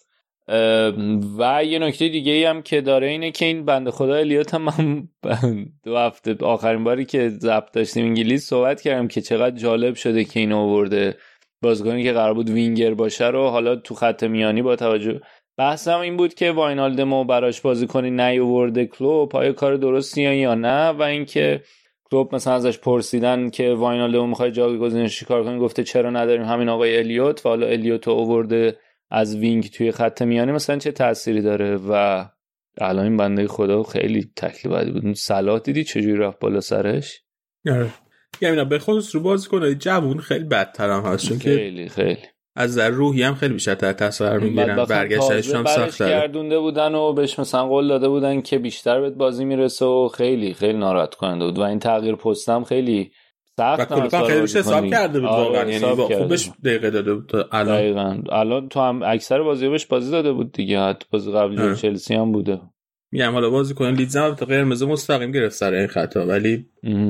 و یه نکته دیگه ای هم که داره اینه که این بنده خدا الیوت هم, هم دو هفته آخرین باری که ضبط داشتیم انگلیس صحبت کردم که چقدر جالب شده که اینو آورده، بازیکنی که قرار بود وینگر باشه رو حالا تو خط میانی با توجه بحثم این بود که واینالدمو براش بازیکنی نیاورده کلوب، آیا کار درستیه یا نه، و اینکه کلوب مثلا ازش پرسیدن که واینالدمو میخوای جایگزینش چیکار کنی، گفته چرا نداریم همین آقای الیوت و حالا الیوت رو آورده از وینگ توی خط میانی، مثلا چه تأثیری داره. و الان این بنده خدا خیلی تکلیف بدی بود. صلاح دیدی چجوری رفت بالا سرش؟ آره یعنی به خودش رو بازیکنای جوون خیلی بدتر هم هست، چون که خیلی خیلی از نظر روحی هم خیلی بیشتر تاثیر میگیرن، برگشتش هم سخت‌تره. گردونده بودن و بهش مثلا قول داده بودن که بیشتر بهت بازی میرسه و خیلی خیلی ناراحت کننده بود و این تغییر پستم خیلی سخت و کلوب خیلی بیشتر حساب کرده بود واقعا، یعنی خوبش دقیقه داده بود الان. دقیقاً الان تو هم اکثر بازی‌ها بهش بازی داده بود دیگه، حتی بازی قبلی چلسی هم بوده. میگم حالا بازیکن لیدز هم تا قرمز مستقیم گرفت سر این خطا، ولی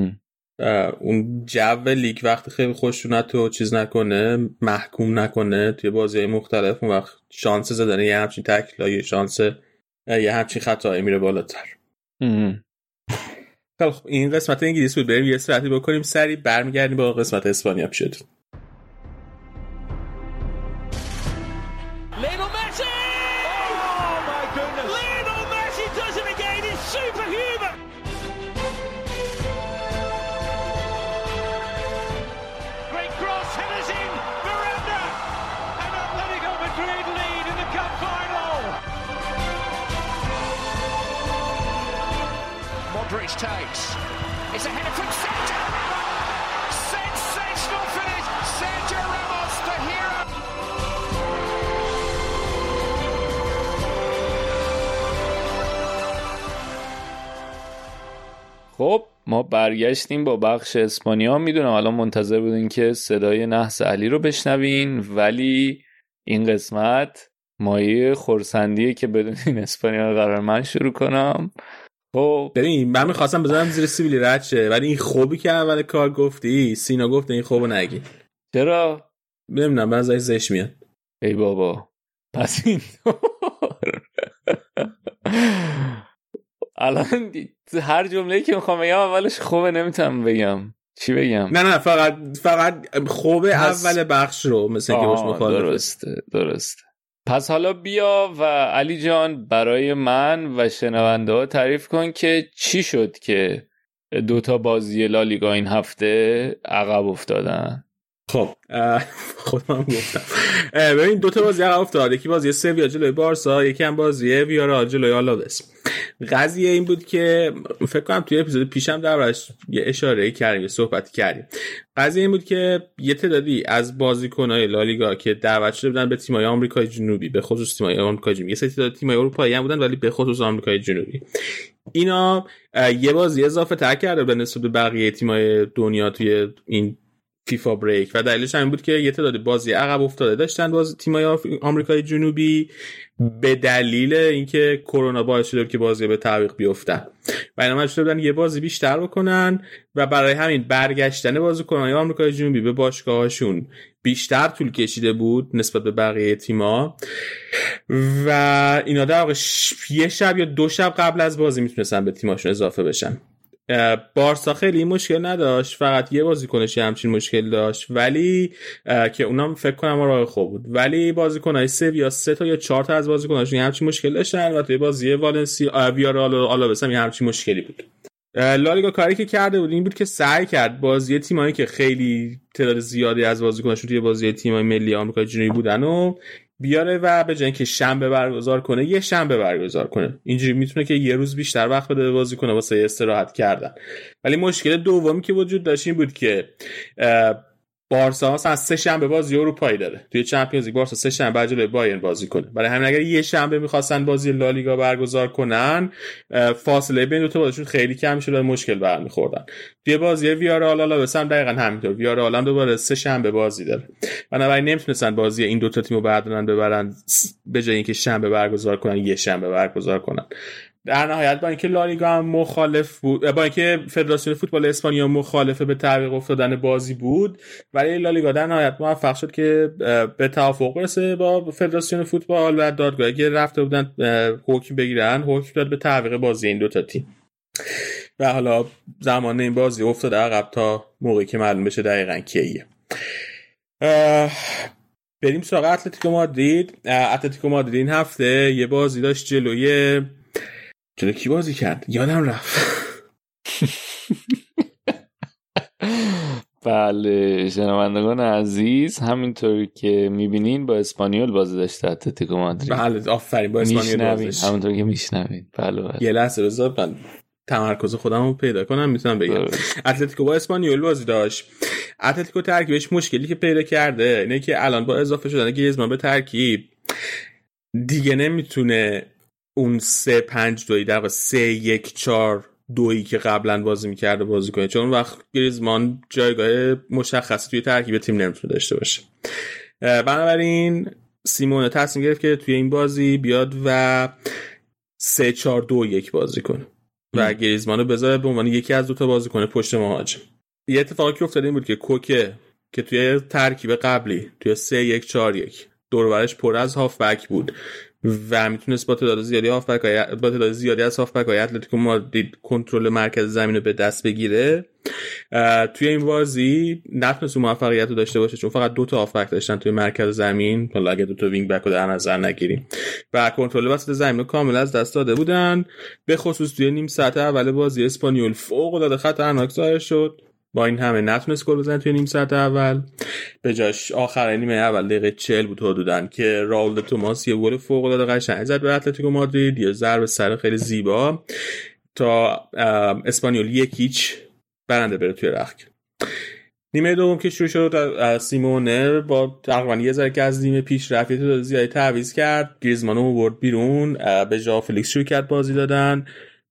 اون جو لیگ وقتی خیلی خشونت و چیز نکنه، محکوم نکنه توی بازی‌های مختلف، اون وقت شانس زدن یه همچین تکلای شانس یه همچین خطایی میره بالاتر. خب این قسمت انگلیس بود، بریم یه استراحتی بکنیم، سری برمیگردیم با قسمت اسپانیا پیش شد. Takes. It's a header from Sergio Ramos. Sensational finish. Sergio Ramos, the hero. خب ما برگشتیم با بخش اسپانیا. میدونم الان منتظر بودین که صدای نحس علی رو بشنوین، ولی این قسمت مایه خرسندیه که بدونین اسپانیا قرار من شروع کنم. خب ببین من می‌خواستم بذارم زیر سیبیلی رد شه، ولی این خوبی که اول کار گفتی سینا گفت این خوبو نگی. چرا؟ نمیدونم من ازش زش میاد. ای بابا پس این الان هر جمله‌ای که میخوام بگم اولش خوبه نمیتونم بگم چی بگم. نه نه فقط فقط خوبه اول بخش رو مثلا که باش مخالفه. درسته درسته پس حالا بیا و علی جان برای من و شنونده ها تعریف کن که چی شد که دوتا بازی لالیگا این هفته عقب افتادن. خب خودم گفتم ببین دوتا بازی عقب افتاد، یکی بازی سویا جلوی بارسا، یکی هم بازی ویارال جلوی آلاوس. قضیه این بود که فکر کنم توی اپیزود پیشم دربارش یه اشاره کردیم، یه صحبتی کردیم. قضیه این بود که یه تعدادی از بازیکن‌های لالیگا که دعوت شده بودن به تیم‌های آمریکای جنوبی، به خصوص تیم‌های آمریکای جنوبی، یه سری تعداد تیم‌های اروپایی هم بودن ولی به خصوص آمریکای جنوبی، اینا یه بازی اضافه تر کرده به نسبت به بقیه تیم‌های دنیا توی این فیفا بریک و دلیلش همین بود که یه تعداد بازی عقب افتاده داشتن باز تیم‌های آمریکای جنوبی به دلیل اینکه کرونا باعث شده که بازی به تعویق بیفتن و اینا مجبور بودن یه بازی بیشتر بکنن و برای همین برگشتن بازیکن‌های آمریکای جنوبی به باشگاه‌هاشون بیشتر طول کشیده بود نسبت به بقیه تیم‌ها و اینا در واقع یه شب یا دو شب قبل از بازی میتونستن به تیم‌هاشون اضافه بشن. بارسا خیلی مشکل نداشت، فقط یه بازیکنش همچین مشکل داشت ولی که اونم فکر کنم راه خوب بود، ولی بازیکنای سویا سه تا یا چهار تا از بازیکناشون همچین مشکل داشتن و توی بازی والنسیا ویارال و آلاوس هم همچین مشکلی بود. لالیگا کاری که کرده بود این بود که سعی کرد بازی تیمایی که خیلی تعداد زیادی از بازیکناشون توی بازی تیمای ملی آمریکا جنوبی بودن و بیاره و به جای اینکه شنبه برگزار کنه یه شنبه برگزار کنه، اینجوری میتونه که یه روز بیشتر وقت بده بازی کنه واسه استراحت کردن. ولی مشکل دومی که وجود داشت این بود که بارسا مثلا سه شنبه بازی اروپایی داره توی چمپیونز لیگ، بارسا سه شنبه جلوی بایرن بازی کنه، برای همین اگر یه شنبه می‌خواستن بازی لالیگا برگزار کنن فاصله بین دو تا بازیشون خیلی کم شد و مشکل برمی‌خوردن. توی بازی ویارال آلاوس هم دقیقاً همینطور، ویارال هم دوباره سه شنبه بازی داره، بنابراین نمیتونستن بازی این دو تا تیمو بردارن ببرن به جای اینکه شنبه برگزار کنن یه شنبه برگزار کنن. در نهایت با اینکه لالیگا هم مخالف بود، با اینکه فدراسیون فوتبال اسپانیا مخالف به تعویق افتادن بازی بود، ولی لالیگا در نهایت موفق شد که به توافق برسه با فدراسیون فوتبال و دادگاهی که رفته بودن حکم بگیرن، حکم داد به تعویق بازی این دو تا تیم و حالا زمان این بازی افتاده عقب تا موقعی که معلوم بشه دقیقاً کیه. بریم سراغ اتلتیکو مادرید. اتلتیکو مادرید این هفته یه بازی داشت جلوی چرا کی بازی کرد یادم رفت. بله شنوندگان عزیز، همینطور که میبینین با اسپانیول بازی داشته اتلتیکو مادرید. بله آفرین با اسپانیول بازی داشت، همونطور که میشنوید. بله بله یه لحظه بذار من تمرکز خودم رو پیدا کنم میتونم بگم. اتلتیکو با اسپانیول بازی داشت. اتلتیکو ترکیبش مشکلی که پیدا کرده اینه که الان با اضافه شدن گریزمان به ترکیب دیگه نمیتونه اون سه پنج دوی در واقع سه یک چهار دویی که قبلا بازی میکرده بازی کنه، چون وقت گریزمان جایگاه مشخصی توی ترکیب تیم نمیتونه داشته باشه. بنابراین سیمونه تصمیم گرفت که توی این بازی بیاد و سه چهار دو یک بازی کنه و گریزمانو بذاره به عنوان یکی از دو تا بازیکن پشت مهاجم. یه اتفاقی که افتاده این بود که کوکه که توی ترکیب قبلی توی سه یک چهار یک دور و برش پر از هافبک بود و میتونست با تعداد زیادی هافبک های با تعداد زیادی از هافبک های اتلتیکو مادرید کنترل مرکز زمین رو به دست بگیره، توی این بازی نتونست موفقیت رو داشته باشه چون فقط دو تا هافبک داشتن توی مرکز زمین، حالا اگه دو تا وینگ بک رو در نظر نگیریم، و کنترل وسط زمین رو کامل از دست داده بودن. به خصوص توی نیم ساعت اول بازی اسپانیول فوق العاده خطرناک ظاهر شد، با این همه نتونست گل بزنه توی نیم ساعت اول، به جاش آخر نیمه اول دقیقه چهل بود حدوداً که راول توماس یه گل فوق العاده قشنگ زد به اتلتیکو مادرید، یه ضربه سر خیلی زیبا تا اسپانیول یک هیچ برنده بره توی رخک. نیمه دوم که شروع شد سیمونه با تقریبا یه ذره که از نیمه پیش رفت تو زیادی تعویض کرد، گریزمانو آورد بیرون، به جا فلیکس شروع کرد بازی دادن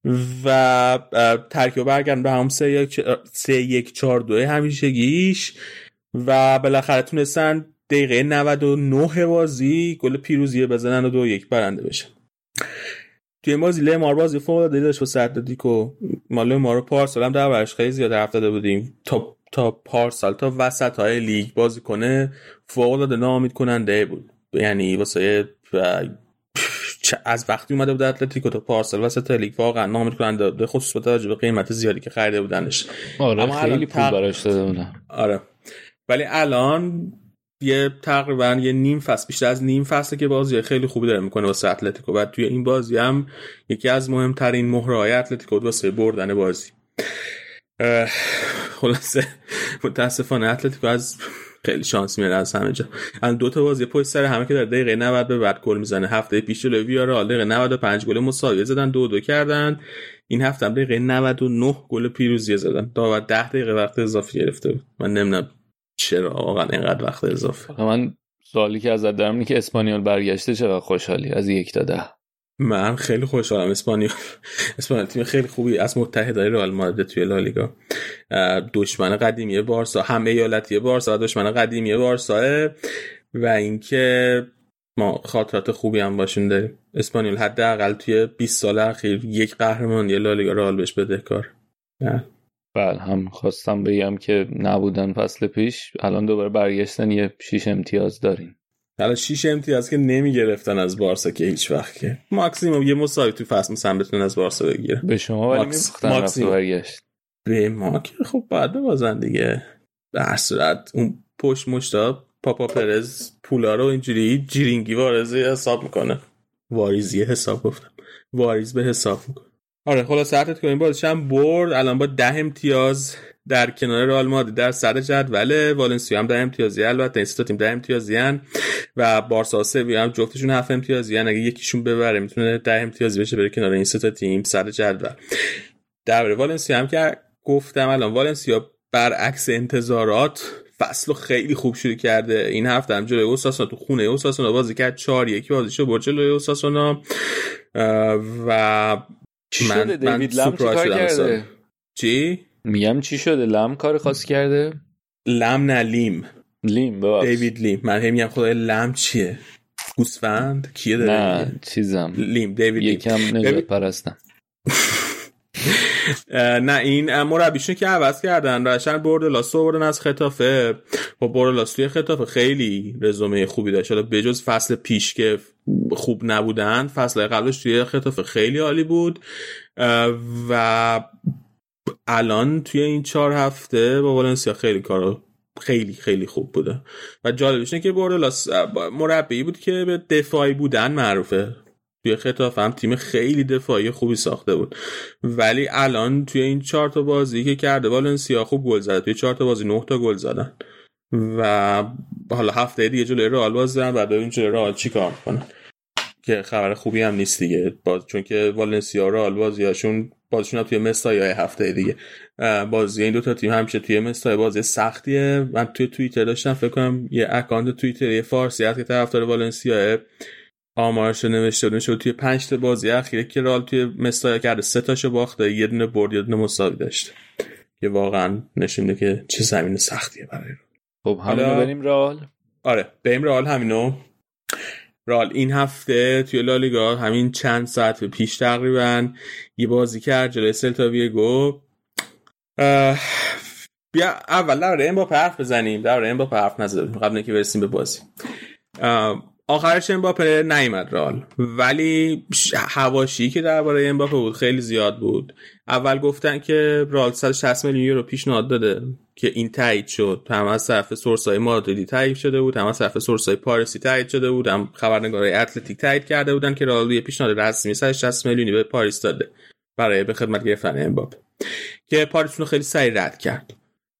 و ترکیب برگردن به هم سه یک چهار دو همیشگیش و بالاخره تونستن دقیقه نود و نه بازی گل پیروزی بزنن و دو یک برنده بشن. توی این بازی لیمار بازی فوق العاده داشت واسه اتلتیکو. ما لیمار رو پارسال هم در برش خیلی زیاد حرف زده بودیم، تا تا پارسال تا وسط های لیگ بازی کنه فوق العاده ناامید کننده بود، یعنی واسه از وقتی اومده بود اتلتیکو تا پارسال واسه لیگ واقعا ناامید کننده، به خصوص با توجه به قیمت زیادی که خریده بودنش. آره خیلی پول براش داده بودن. آره ولی الان یه تقریبا یه نیم فصل، بیشتر از نیم فصله که بازی خیلی خوبی داره میکنه واسه اتلتیکو و توی این بازی هم یکی از مهمترین مهره‌های اتلتیکو واسه بردن بازی. خلاصه متاسفانه اتلتیکو از خیلی شانس میاره از همه جا. الان دو تا بازی پشت سر همه که در دقیقه نود به بعد گل میزنه. هفته پیش جلوی ویارال دقیقه نود و پنج گل مساوی زدن، دو دو کردن. این هفته هم دقیقه نود و نه گل پیروزی زدن. داور ده دقیقه وقت اضافه گرفته بود. من نمیدونم چرا واقعا اینقدر وقت اضافه. من سوالی که ازت دارم اینه که اسپانیول برگشته چقدر خوشحالی از یک تا ده؟ من خیلی خوشحالم. اسپانیول اسپانیول تیم خیلی خوبی از متحدای رئال مادرید توی لالیگا، دشمن قدیمی بارسا، هم ایالتی بارسا و دشمن قدیمی بارسا و اینکه ما خاطرات خوبی هم باشون داریم. اسپانیول حداقل توی بیست سال اخیر یک قهرمانی لالیگا رئال بهش بدهکار. بله هم خواستم بگم که نبودن فصل پیش، الان دوباره برگشتن، یه شیش امتیاز دارین. حالا شیش امتیاز که نمی گرفتن از بارسا که هیچ وقت، که ماکسیموم یه مساوی تو فصل مثلا بتونن از بارسا بگیرن. به شما ولی می‌فختن رفت و برگشت. به ما که خب بعد بازن دیگه. به هر صورت اون پشت مشتا پاپا پرز پولا رو اینجوری جیرینگی وارزی حساب میکنه. واریزی حساب گفتم. واریز به حساب میکنه. آره خلاص اتلتیکو این بازیش هم برد. الان با ده امتیاز در کنار رئال مادرید در صدر جدول. والنسیا هم ده امتیازی، البته این سه تیم ده امتیازی ان و بارسا و سویا هم جفتشون هفت امتیازی ان. اگه یکیشون ببره میتونه ده امتیازی بشه بره کنار این سه تا تیم صدر جدول. در والنسیا هم که گفتم الان والنسیا برعکس انتظارات فصل خیلی خوب شروع کرده. این هفته هم جلوی اوساسونا تو خونه اوساسونا بازی کرد، چهار یک بازیشو برد جلوی اوساسونا و من من سورپرایز شدم. چی؟ میگم چی شده؟ لم کار خاص کرده؟ لم نه لیم لیم بابا دیوید لیم. من هم میگم خدای لم چیه؟ گوسفند کیه داره؟ نه چیزم لیم دیوید لیم. یکم نجات پرستم. نه این مربیشون که عوض کردن رشن برد لاسو بردن از خطافه. با برد لاسوی خطافه خیلی رزومه خوبی داشت. حالا بجز فصل پیش که خوب نبودن، فصل قبلش توی خطافه خیلی عالی بود و الان توی این چهار هفته با والنسیا خیلی کارو خیلی خیلی خوب بوده و جالبش اینه که برد لاس مربی بود که به دفاعی بودن معروفه. توی خطافه هم تیم خیلی دفاعی خوبی ساخته بود ولی الان توی این چهار تا بازی که کرده والنسیا خوب گل زده. توی چهار تا بازی نه تا گل زدن و حالا هفته دیگه جلوی رئال بازی دارن و ببین جلوی رئال چیکار میکنن که خبر خوبی هم نیست دیگه باز، چون که والنسیا و رئال بازیاشون بازیشون هم توی مستای هفته دیگه. بازی این دو تا تیم همیشه توی مستای بازی سختیه. من توی توییتر داشتم فکر کنم یه اکانت توییتری فارسی هست که طرفدار والنسیا آمارش نوشته بود شد توی پنج تا بازی اخیره که رئال توی مستای کرده سه تاشو باخته، یه دونه برد یه دونه مساوی داشته که واقعا نشون میده که چه زمین سختیه برای خب همینو بریم رئال. آره بریم رئال. همینو رئال این هفته توی لالیگا همین چند ساعت پیش تقریبا یه بازی کرد جلوی سلتا ویگو. بیا اول در امباپه حرف بزنیم. در امباپه حرف نزدیم قبل اینکه برسیم به بازی. آخرش امباپه نیامد رئال ولی حواشی که درباره امباپه بود خیلی زیاد بود. اول گفتن که رئال صد و شصت میلیون یورو پیشنهاد داده که این تایید شد، هم از طرف سورس‌های مادریدی تایید شده بود، هم از طرف سورس‌های پاریسی تایید شده بود، هم خبرنگارای اتلتیک تایید کرده بودن که رئال یه پیشنهاد رسمی صد و شصت میلیونی به پاریس داده برای به خدمت گرفتن امباپه که پاریس اون خیلی سریع رد کرد.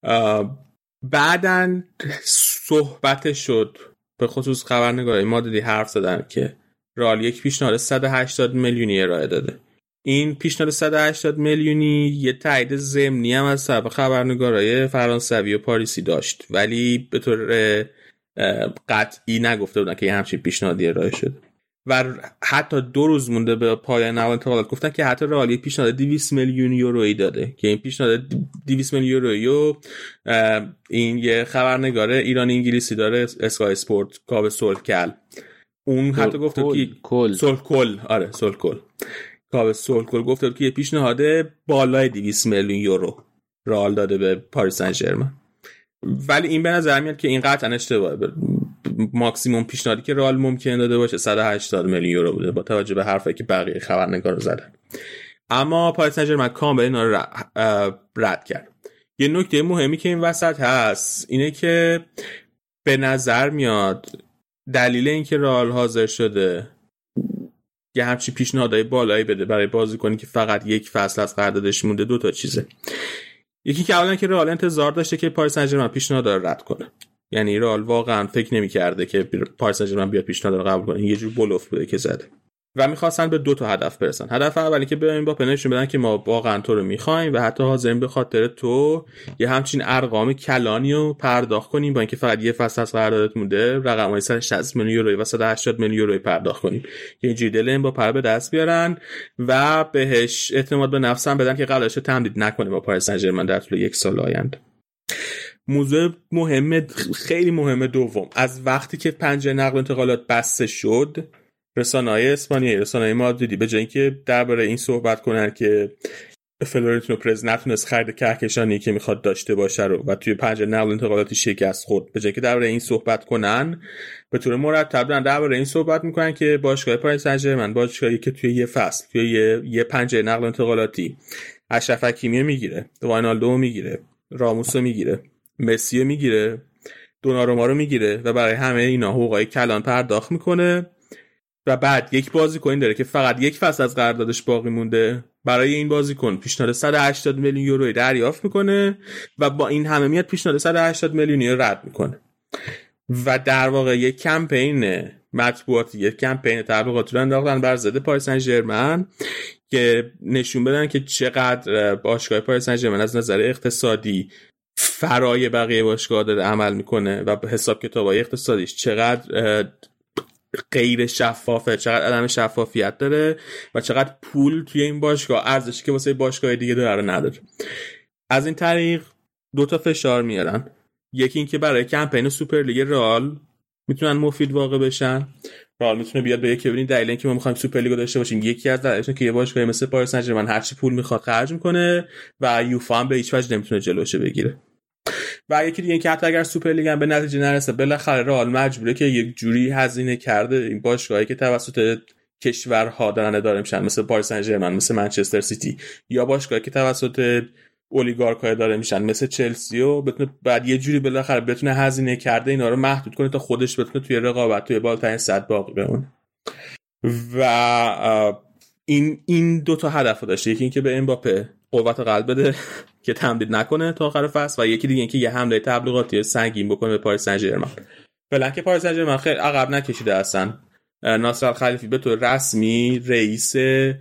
بعدن صحبت شد به خصوص خبرنگارای مادریدی حرف زدن که رئال یک پیشنهاد صد و هشتاد میلیونی ارائه داده. این پیشنهاد صد و هشتاد میلیونی یه تایید ضمنی هم از طرف خبرنگارای فرانسوی و پاریسی داشت ولی به طور قطعی نگفته بودن که یه همچین پیشنهادی ارائه شده و حتی دو روز مونده به پایان انتقالات گفتن که حتی رئال یک پیشنهاد دویست میلیون یورویی داده که این پیشنهاد دویست میلیون یورویی و این یه خبرنگار ایرانی انگلیسی داره اسکای اسپورت کاوه سولکل اون حتی گفته که کل سولکل آره سولکل کاوه سولکل گفته که یه پیشنهاد بالای دویست میلیون یورو رئال داده به پاریس سن ژرمن ولی این به نظر میاد که این قطعا اشتباهه. ماکسیموم پیشنهادی که رئال ممکن داده باشه صد و هشتاد میلیون یورو بوده با توجه به حرفایی که بقیه خبرنگارا زدن اما پاریس سن ژرمن کاملا اینا رو رد کرد. یه نکته مهمی که این وسط هست اینه که به نظر میاد دلیل اینکه رئال حاضر شده یه همچین پیشنهادهای بالایی بده برای بازیکنی که فقط یک فصل از قراردادش مونده دو تا چیزه. یکی که اولا که رئال انتظار داشته که پاریس سن ژرمن پیشنهاد رو رد کنه، یعنی رئال واقعا فکر نمی‌کرده که پاریس سن ژرمن بیاد پیشنهاد رو قبول کنه، این یه جور بلوف بوده که زده و می‌خواستن به دو تا هدف برسن. هدف اولی که به امباپه نشون بدن که ما واقعا تو رو می‌خوایم و حتی حاضریم به خاطر تو یه همچین ارقام کلانی رو پرداخت کنیم با اینکه فقط یه فصل از قراردادت مونده، رقمای صد و شصت میلیون یورو و صد و هشتاد میلیون یورو پرداخت کنیم، یه اینجوری دل امباپه به دست بیارن و بهش اعتماد به نفس هم بدن که قراردادش رو تمدید نکنه با پاریس سن ژرمن در طول یک سال آینده. موضوع مهمه، خیلی مهمه دوم، از وقتی که پنجره نقل و انتقالات بسته شد، رسانه‌های اسپانیایی، رسانه‌های مادریدی به جای اینکه درباره این صحبت کنن که فلورنتینو پرز نتونست خرید کهکشانی که میخواد داشته باشه رو و توی پنجره نقل و انتقالاتی شکست خورد، به جای اینکه درباره این صحبت کنن به طور مرتب دارن درباره این صحبت میکنن که باشگاه پاریس سن ژرمن باشگاهی که توی یه فصل توی یه, یه پنجره نقل و انتقالاتی اشرف حکیمی میگیره، واینالدو میگیره، راموسو میگیره، مسی میگیره، دوناروما رو میگیره و برای همه اینا حقوقای کلان پرداخت میکنه و بعد یک بازیکن داره که فقط یک فصل از قراردادش باقی مونده، برای این بازیکن پیشنهاد صد و هشتاد میلیون یورو دریافت میکنه و با این همه میاد پیشنهاد صد و هشتاد میلیون یورو رد میکنه و در واقع یک کمپین مطبوعاتی، یک کمپین تبلیغاتی رو انداختن بر ضد پاریس سن ژرمن که نشون بدن که چقدر باشگاه پاریس سن ژرمن از نظر اقتصادی فرای بقیه باشگاه داره عمل میکنه و حساب کتابای اقتصادیش چقدر غیر شفافه، چقدر عدم شفافیت داره و چقدر پول توی این باشگاه ارزشی که واسه باشگاه دیگه داره نداره. از این طریق دو تا فشار میارن، یکی این که برای کمپین سوپرلیگ رئال میتونن مفید واقع بشن، رئال میتونه بیاد بگه که ببینید دلیل اینکه ما میخوایم سوپرلیگو داشته باشیم یکی از دلایلشه که یه باشگاه مثل پاریس سن ژرمن هر چی پول میخواد خرج میکنه و یوفا هم به هیچ وجه نمیتونه جلوشه بگیره. و یکی دیگه این که حتی اگر سوپرلیگ هم به نتیجه نرسه بالاخره رئال مجبوره که یک جوری هزینه کرده این باشگاهی که توسط کشورها دارن اداره میشن مثل پاریس سن ژرمن، مثل منچستر سیتی، یا باشگاهی که توسط اولیگارک‌ها اداره میشن مثل چلسی، و بتونه بعد یه جوری بالاخره بتونه هزینه کرده اینا رو محدود کنه تا خودش بتونه توی رقابت توی بالاترین سطح باقی بمونه. و این این دو تا هدف داشته، یکی این که به امباپه قوت قلب بده که تمدید نکنه تا آخر فصل و یکی دیگه این که یه حمله تبلیغاتی سنگین بکنه به پاریس سن ژرمن. فعلا که پاریس سن ژرمن خیلی عقب نکشیده هستن. ناصر الخلیفی به طور رسمی رئیس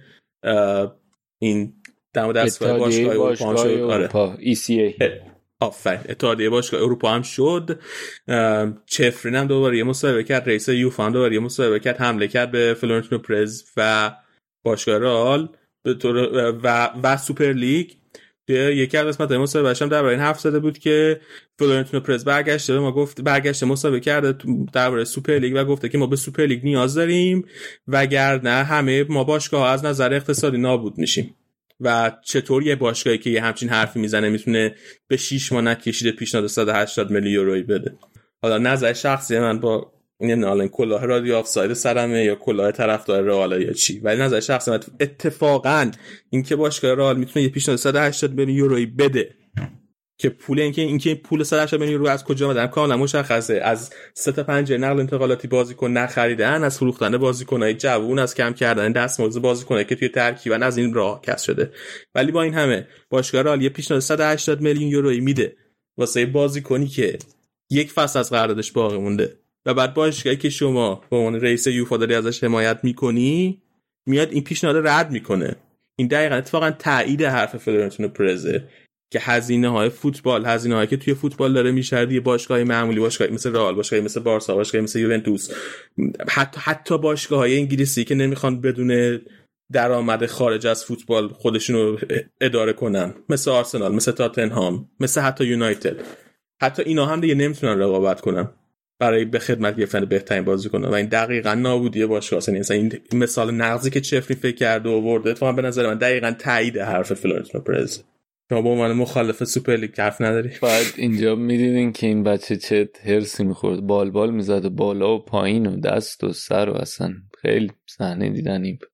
این دم دستگاه باشگاه اروپا شد، آره ای سی ای آفرین، اتحادیه باشگاه اروپا هم شد. چفرین هم دوباره یه مصاحبه کرد، رئیس یوفا هم دوباره یه مصاحبه کرد، حمله کرد به فلورنتینو پرز و باشگاه رئال به طور و و سوپر لیگ. یکی از قسمت‌های مصاحبه‌اش هم درباره این حرف زده بود که فلورنتینو پرز برگشته ما گفت برگشته مصاحبه کرده درباره سوپر لیگ و گفته که ما به سوپر لیگ نیاز داریم وگرنه همه ما باشگاه از نظر اقتصادی نابود میشیم. و چطور یه باشگاهی که یه همچین حرفی میزنه میتونه به شش ماه نکشیده پیشنهاد صد و هشتاد میلیون یورو بده؟ حالا نظر شخصی من با این حالا کلاه رادیو آفساید سرمه یا کلاه طرفدار رئال یا چی، ولی نظر شخصی من اتفاقا این که باشگاه رئال میتونه یه پیشنهاد صد و هشتاد میلیون یورو بده که پول این که این که پول صد و هشتاد میلیون یورو از کجا اومدن کاملا مشخصه، از سه تا پنجره نقل انتقالاتی بازیکن نخریدن، از فروختن بازیکنای جوون، از کم کردن دستمزد بازیکنایی که توی ترکیبن، از این راه کسب شده. ولی با این همه باشگاه رئال یه پیشنهاد صد و هشتاد میلیون یورو میده واسه بازیکنی که یک فصل از قراردادش باقی مونده و بعد باشگاهی که شما به عنوان رئیس یوفا داری ازش حمایت میکنی میاد این پیشنهاد رد میکنه. این دقیقاً اتفاقا تایید حرف فلورنتینو پرزه که هزینه‌های فوتبال، هزینه‌هایی که توی فوتبال داره میشه دیگه باشگاهی معمولی، باشگاهی مثل رئال، باشگاهی مثل بارسا، باشگاهی مثل یوونتوس، حتی حتی باشگاه‌های انگلیسی که نمیخوان بدون درآمد خارج از فوتبال خودشون رو اداره کنن، مثل آرسنال، مثل تاتنهام، مثل حتی یونایتد، حتی اینا هم دیگه نمیتونن رقابت کنن برای به خدمت گرفتن بهترین بازیکن و این دقیقاً نابودی باشگاه. یعنی مثلا این مثال نقضی که چفری فکر کرد و آورده تو هم به نظر من دقیقاً تایید حرف فلورنتینو پرز. شما با من مخالف سوپر لیگ حرف نداری؟ بعد اینجا میدیدین که این بچه چه هرسی میخورد، بال بال میزد بالا و پایین و دست و سر و اصلا خیلی صحنه دیدنی.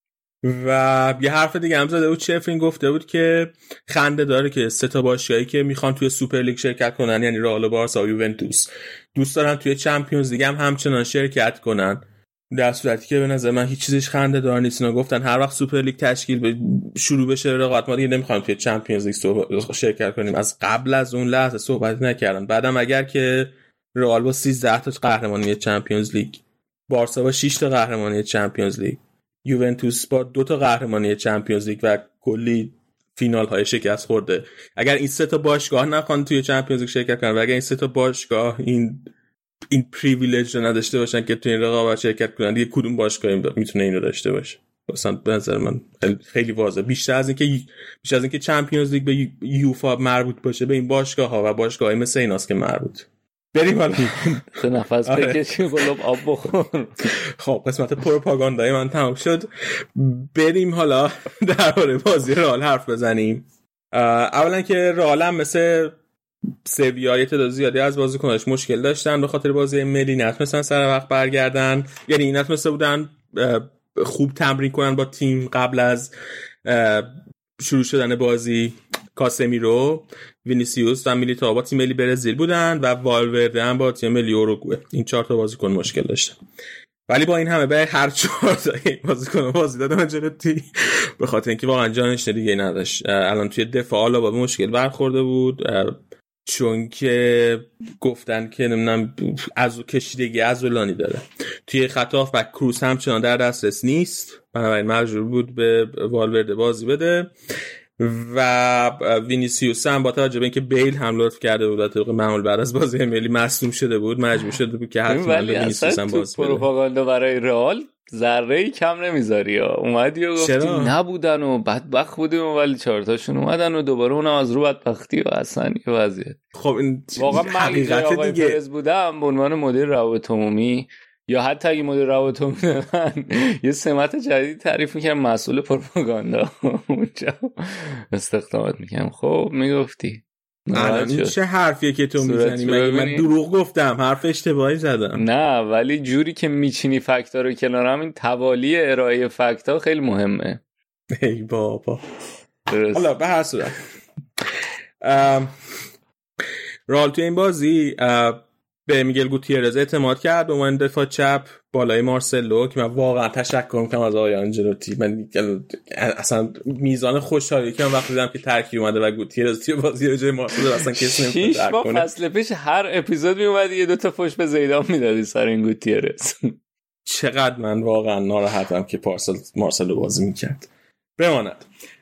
و یه حرف دیگه هم زده بود، چفرین گفته بود که خنده داره که سه تا باشگاهی که میخوان توی سوپر لیگ شرکت کنن، یعنی رئال و بارسا و یوونتوس، دوست دارن توی چمپیونز لیگ هم همچنان شرکت کنن، در صورتی که به نظر من هیچ چیزش خنده دار نیست. اینا گفتن هر وقت سوپر لیگ تشکیل ب... شروع بشه رقابت، ما دیگه نمیخوایم توی چمپیونز لیگ صحبت... شرکت کنیم. از قبل از اون لحظه صحبت نکردن. بعدم اگر که رئال با سیزده تا قهرمانی چمپیونز لیگ، بارسا با شش تا قهرمانی چمپیونز لیگ، یوونتوس با دو تا قهرمانی چمپیونز لیگ و کلی فینال های شکست خورده، اگر این سه تا باشگاه نخوان توی چمپیونز لیگ شرکت کنن و اگر این سه تا باشگاه این این پریویلیج رو نداشته باشن که توی این رقابت شرکت کنن، دیگه کدوم باشگاهی میتونه این رو داشته باشه؟ مثلا به نظر من خیلی, خیلی واضحه. بیشتر از اینکه بیشتر از اینکه چمپیونز لیگ به یوفا مربوط باشه، به این باشگاه ها و باشگاه‌های مثل ایناست که مربوط. بریم حالا تو نفس بکشی قلوب آب بخور. خب قسمت پروپاگاندای من تمام شد، بریم حالا درباره بازی رئال حرف بزنیم. اولا که رئال هم مثل سویا یه تعداد زیادی از بازیکناش مشکل داشتن به خاطر بازی ملی، نتونستن سر وقت برگردن، یعنی نتونسته بودن خوب تمرین کنن با تیم قبل از شروع شدن بازی. کاسمیرو، وینیسیوس و میلیتائو با تیم ملی برزیل بودن و والورده هم با تیم ملی اوروگوئه. این چهار تا بازیکن مشکل داشتن، ولی با این همه به هر چهار تا بازیکن بازی دادن آنجلوتی، به خاطر اینکه واقعا جانش دیگه نداشت. الان توی دفاع آلابا به مشکل برخورده بود، چون که گفتن که نمیدونم از کشیدگی عضلانی داره. توی خط هافبک کروس همچنان در دسترس نیست، بنابراین مجبور بود به والورده بازی بده و وینیسیوس هم با توجه به اینکه بیل هم لطف کرده بود طبق معمول بعد از بازی ملی مصدوم شده بود، مجبور شده بود که حتما وینیسیوس هم بازی بده. پروپاگاندا برای رئال ذره‌ای کم نمیذاری ها. اومدی و گفتی نبودن و بدبخت بودیم ولی چهار تاشون اومدن و دوباره اون از رو بدبختی و اصلا یه وضعیت. خب این واقعا من حقیقت دیگه پرز بودم به عنوان مدیر روابط عمومی یا حتی اگه مدیر روابط عمومی یه سمت جدید تعریف میکنم، مسئول پروپاگاندا اونجا استخدامات میکنم. خب میگفتی الان چه حرفیه که تو میزنی؟ من, من دروغ گفتم؟ حرف اشتباهی زدم؟ نه ولی جوری که میچینی فکتا رو کنارم، این توالی ارائه فکتا خیلی مهمه. ای بابا. حالا به هر صورت رئال تو این بازی به میگل گوتیرز اعتماد کرد به عنوان دفاع چپ بالای مارسلو که من واقعا تشکر میکنم از آقای آنجلوتی. من اصلا میزان خوشحالی که من وقتی دیدم که ترکیب اومده و گوتیرز توی بازی رو جای مارسلو اصلا کسی نمیتونه درک کنه. شیش فصل پیش هر اپیزود میومدی یه دو تا فوش به زیدان میدادی سر این گوتیرز. چقدر من واقعا ناراحتم که پارسال مارسلو بازی میکرد. بماند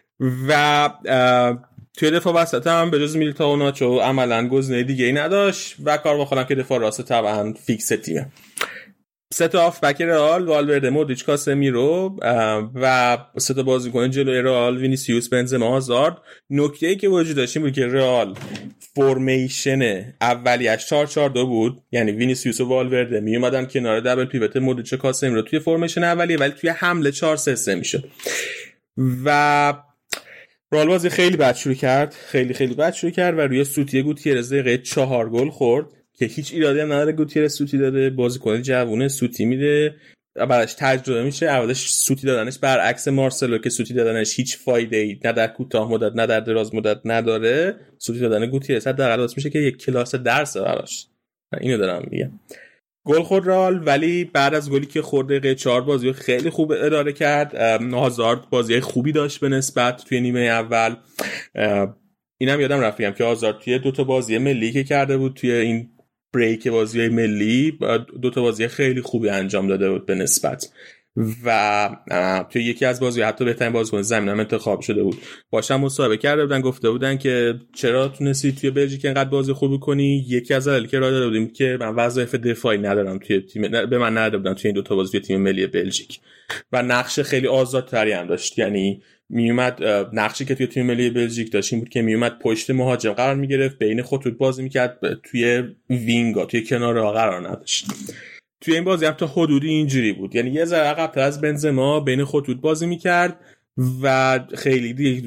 و توی دفاع وسط هم به جز میلیتائو و ناچو عملاً گزینه دیگه ای نداشت و کار با خودم که دفاع راست طبعا فیکس تیمه. سه تا هافبک رئال، والورده، مودریچ، کاسمیرو و سه تا بازیکن جلوی رئال، وینیسیوس، بنزما، هازارد. نکته‌ای که وجود داشت بود که رئال فرمیشن اولیش چهار چهار دو بود، یعنی وینیسیوس و والورده می اومدن کنار دبل پیوت مودریچ و کاسمیرو توی فرمیشن اولیه، ولی توی حمله چهار سه سه میشد و رئال بازی خیلی بد شروع کرد، خیلی خیلی بد شروع کرد و روی سوتی گوتیرز دقیقه چهار گل خورد که هیچ ایرادی هم نداره. گوتیرز سوتی داده، بازیکن جوونه سوتی میده، بعدش تجربه میشه، اولش سوتی دادنش برعکس مارسلو که سوتی دادنش هیچ فایده ای نه در کوتاه مدت نه در دراز مدت نداره. سوتی دادن گوتیرز حداقل واسه میشه که یک کلاس درس براش. اینو دارم میگم. گل خورد رئال، ولی بعد از گلی که خورد دقیقه چهار بازی خیلی خوب اداره کرد. هازارد بازی خوبی داشت به نسبت توی نیمه اول. اینم یادم رفت بگم که هازارد توی دو تا بازی ملی که کرده بود توی این بریک بازی ملی دو تا بازی خیلی خوبی انجام داده بود به نسبت و توی یکی از بازی‌ها حتی بهترین بازیکن زمین هم انتخاب شده بود. باشم مصاحبه کرده بودن، گفته بودن که چرا تونستی توی بلژیک اینقدر بازی خوبی کنی. یکی از دلایلی که راه داده بودیم که من وظایف دفاعی ندارم توی تیم، به من نداده بودن توی این دو تا بازی توی تیم ملی بلژیک و نقش خیلی آزادتری هم داشت. یعنی میومد نقشی که توی تیم ملی بلژیک داشت این بود که میومد پشت مهاجم قرار میگرفت، بین خطوط بازی میکرد، توی وینگا توی کنارها قرار نداشت. توی این بازی هم تا حدودی اینجوری بود، یعنی یه ذره عقب‌تر از بنزما بین خطوط بازی میکرد و خیلی دیگه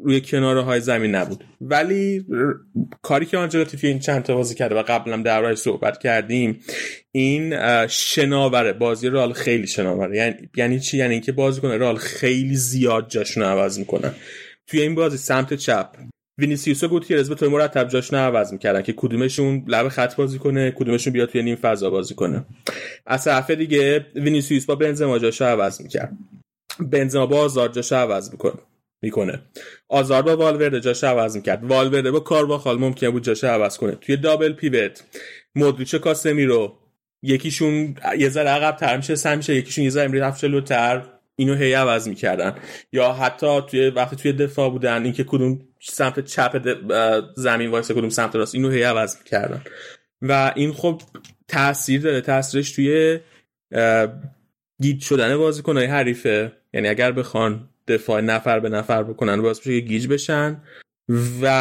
روی کناره های زمین نبود. ولی کاری که آنجلوتی توی این چند تا بازی کرده و قبلا هم دربارش صحبت کردیم، این شناوره بازی رئال، خیلی شناوره. یعنی یعنی چی؟ یعنی اینکه بازیکن رئال خیلی زیاد جاشون عوض میکنن. توی این بازی سمت چپ وینیسیوس و گوتیرز به طور مرتب جاشون عوض میکردن که کدومشون لب خط بازی کنه، کدومشون بیاد توی نیم فضا بازی کنه. از طرف دیگه وینیسیوس با بنزما جاشو عوض میکرد، بنزما با آزارد جاشو عوض میکنه میکنه آزارد با والورده جاشو عوض میکرد، والورده با کارواخال ممکن بود جاشو عوض کنه. توی دابل پیوت مودریچ و کاسمیرو یکیشون یه ذره عقب تر میشه سم میشه، یکیشون یه ذره میره جلوتر، اینو هی عوض میکردن. یا حتی توی وقتی توی دفاع بودن اینکه کدوم سمت چپ زمین وایسه کدوم سمت راست، اینو هی عوض میکردن و این خب تاثیر داره. تاثیرش توی گیج شدن بازیکن‌های حریفه. یعنی اگر بخوان دفاع نفر به نفر بکنن باعث میشه گیج بشن و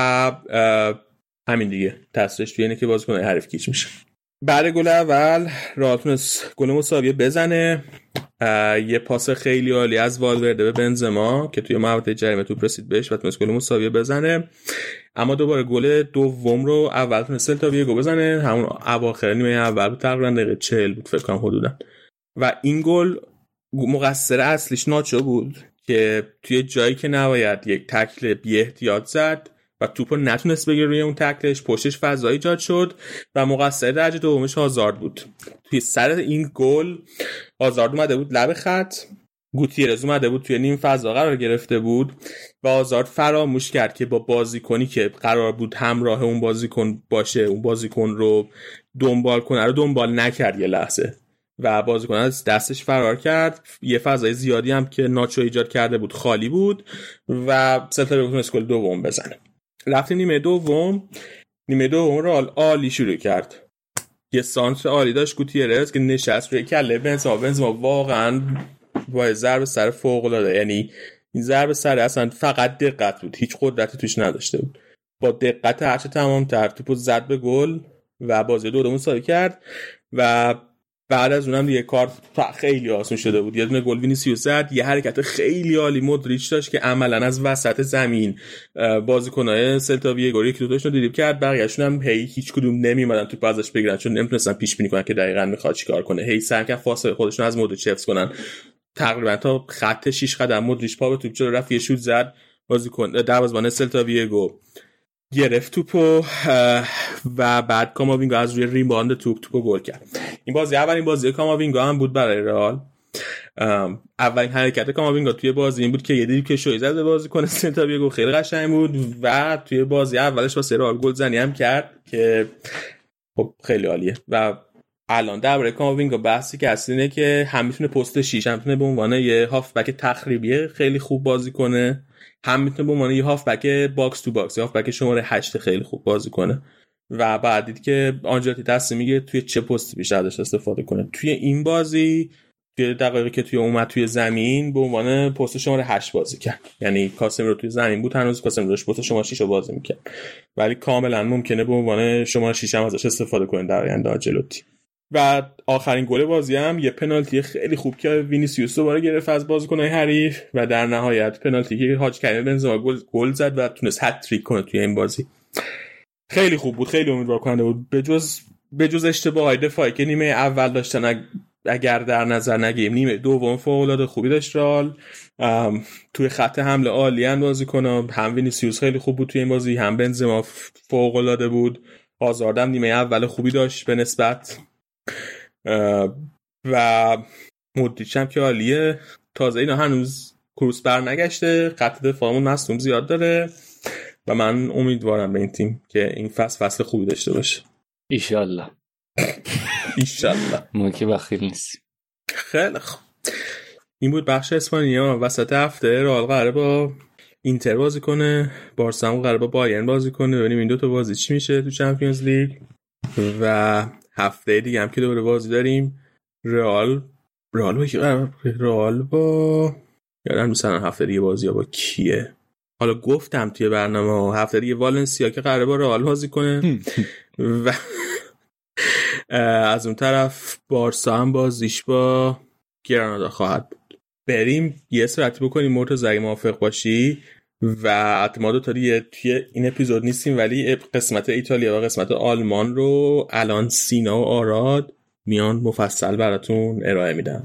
همین دیگه تاثیرش توی اینه که بازیکن‌های حریف گیج میشن. بعد گل اول رئال تونست گل مساوی بزنه، یه پاس خیلی عالی از والورده به بنزما که توی محوطه جریمه توپ رسید بهش و تونست گل مساوی بزنه. اما دوباره گل دوم رو اول تونست سلتا ویگو بزنه، همون اواخر نیمه اول بود، تقریبا دقیقه چهل بود فکر کنم حدودا. و این گل مقصر اصلیش ناچو بود که توی جایی که نباید یک تکل بی احتیاط زد و توپو نتونست بگیره روی اون تکلش، پشتش فضا ایجاد شد و مقصر درجه دومش آزارد بود. توی سر این گل آزارد اومده بود لب خط، گوتیرز اومده بود توی نیم فضا قرار گرفته بود و آزارد فراموش کرد که با بازیکنی که قرار بود همراه اون بازیکن باشه اون بازیکن رو دنبال کنه رو دنبال نکرد یه لحظه و بازیکن از دستش فرار کرد. یه فضای زیادی هم که ناچو ایجاد کرده بود خالی بود و سلتا ویگو تونست گل دوم بزنه. رفتیم نیمه دوم. نیمه دوم رئال عالی شروع کرد، یه سانتر عالی داشت گوتیرز که نشست روی کله بنزما. بنزما واقعا با ضربه سر فوق العاده، یعنی این ضربه سر اصلا فقط دقت بود، هیچ قدرتی توش نداشته بود، با دقت هرچه تمام تر توپو زد به گل و بازی دو دو مساوی کرد و بعد از اونم دیگه کار خیلی آسون شده بود. یه دونه گل وینیسیوس زد، یه حرکت خیلی عالی مودریچ داشت که عملاً از وسط زمین بازیکن‌های سلتا ویگو یکی دو تاشون رو دریبل کرد، بقیه‌شون هم هی هیچ کدوم نمی‌اومدن توپ ازش بگیرن چون نمی‌تونستن پیش بینی کنن که دقیقاً می‌خواد چیکار کنه. هی سعی کردن فاصله خودشون از مودریچ حفظ کنن. تقریباً تا خط شش قدم مودریچ پا به توپ جلو رفت، یه شوت زد، بازیکن دروازه‌بان سلتا ویگو گرفت توپو و بعد کاماوینگا از روی ریباند توپ توپو گل کرد. این بازی اولین بازی کاماوینگا هم بود برای رئال. اولین حرکت کاماوینگا توی بازی این بود که یه دریبل که شوی زد به بازیکن سلتا ویگو، خیلی قشنگ بود و توی بازی اولش واسه رئال گل زنی هم کرد که خب خیلی عالیه. و الان درباره کاماوینگا بحثی که اصل اینه که هم میتونه پست شیش، هم میتونه به عنوان یه هافبک تخریبی خیلی خوب بازی کنه، هم میتونه به عنوان یه هافبک باکس تو باکس، هافبک شماره هشت خیلی خوب بازی کنه و بعد دید که آنجلوتی تصمیم میگیره توی چه پستی بیشتر ازش استفاده کنه. توی این بازی توی دقایقی که توی اومد توی زمین به عنوان پست شماره هشت بازی کرد، یعنی کاسمیرو توی زمین بود، هنوز کاسمیرو داشت پست شماره شش رو بازی میکرد، ولی کاملا ممکنه به عنوان شماره شش هم ازش استفاده کنه در آینده آنجلوتی. و آخرین گل بازی هم یه پنالتی خیلی خوب که وینیسیوس دوباره گرفت از بازیکن‌های حریف و در نهایت پنالتی که حاج کریم بنزما گل گل زد و تونست هتریک کنه توی این بازی. خیلی خوب بود، خیلی امیدوار کننده بود. به جز به جز اشتباهات دفاعی که نیمه اول داشتن اگر در نظر نگیریم، نیمه دوم فوق‌العاده خوبی داشت رئال. توی خط حمله عالیان بازیکن‌ها، هم وینیسیوس خیلی خوب بود توی این بازی، هم بنزما فوق‌العاده بود. آزارد هم نیمه اول خوبی داشت به نسبت و مودریچ هم که عالیه. تازه اینا هنوز کروس بر نگشته، خط دفاعمون مصدوم زیاد داره و من امیدوارم به این تیم که این فصل فصل خوبی داشته باشه. ایشالله ایشالله ما که بخیل نیستیم. خیلی خوب، این بود بخش اسپانیا. وسط هفته رئال قراره با اینتر بازی کنه، بارسا هم قراره با بایرن بازی کنه. ببینیم این دو تا بازی چی میشه تو چمپیونز لیگ. و هفته دیگه هم که دوباره بازی داریم رئال رئال با کی قرار رئال با یادم مثلا هفته دیگه بازی با کیه، حالا گفتم توی برنامه هفته دیگه والنسیا که قراره با رئال بازی کنه و از اون طرف بارسا هم بازیش با گرانادا خواهد بود. بریم یه سرعتی بکنیم مرتضی اگه موافق باشی و ما دو تا توی این اپیزود نیستیم، ولی قسمت ایتالیا و قسمت آلمان رو الان سینا و آراد میان مفصل براتون ارائه میدن.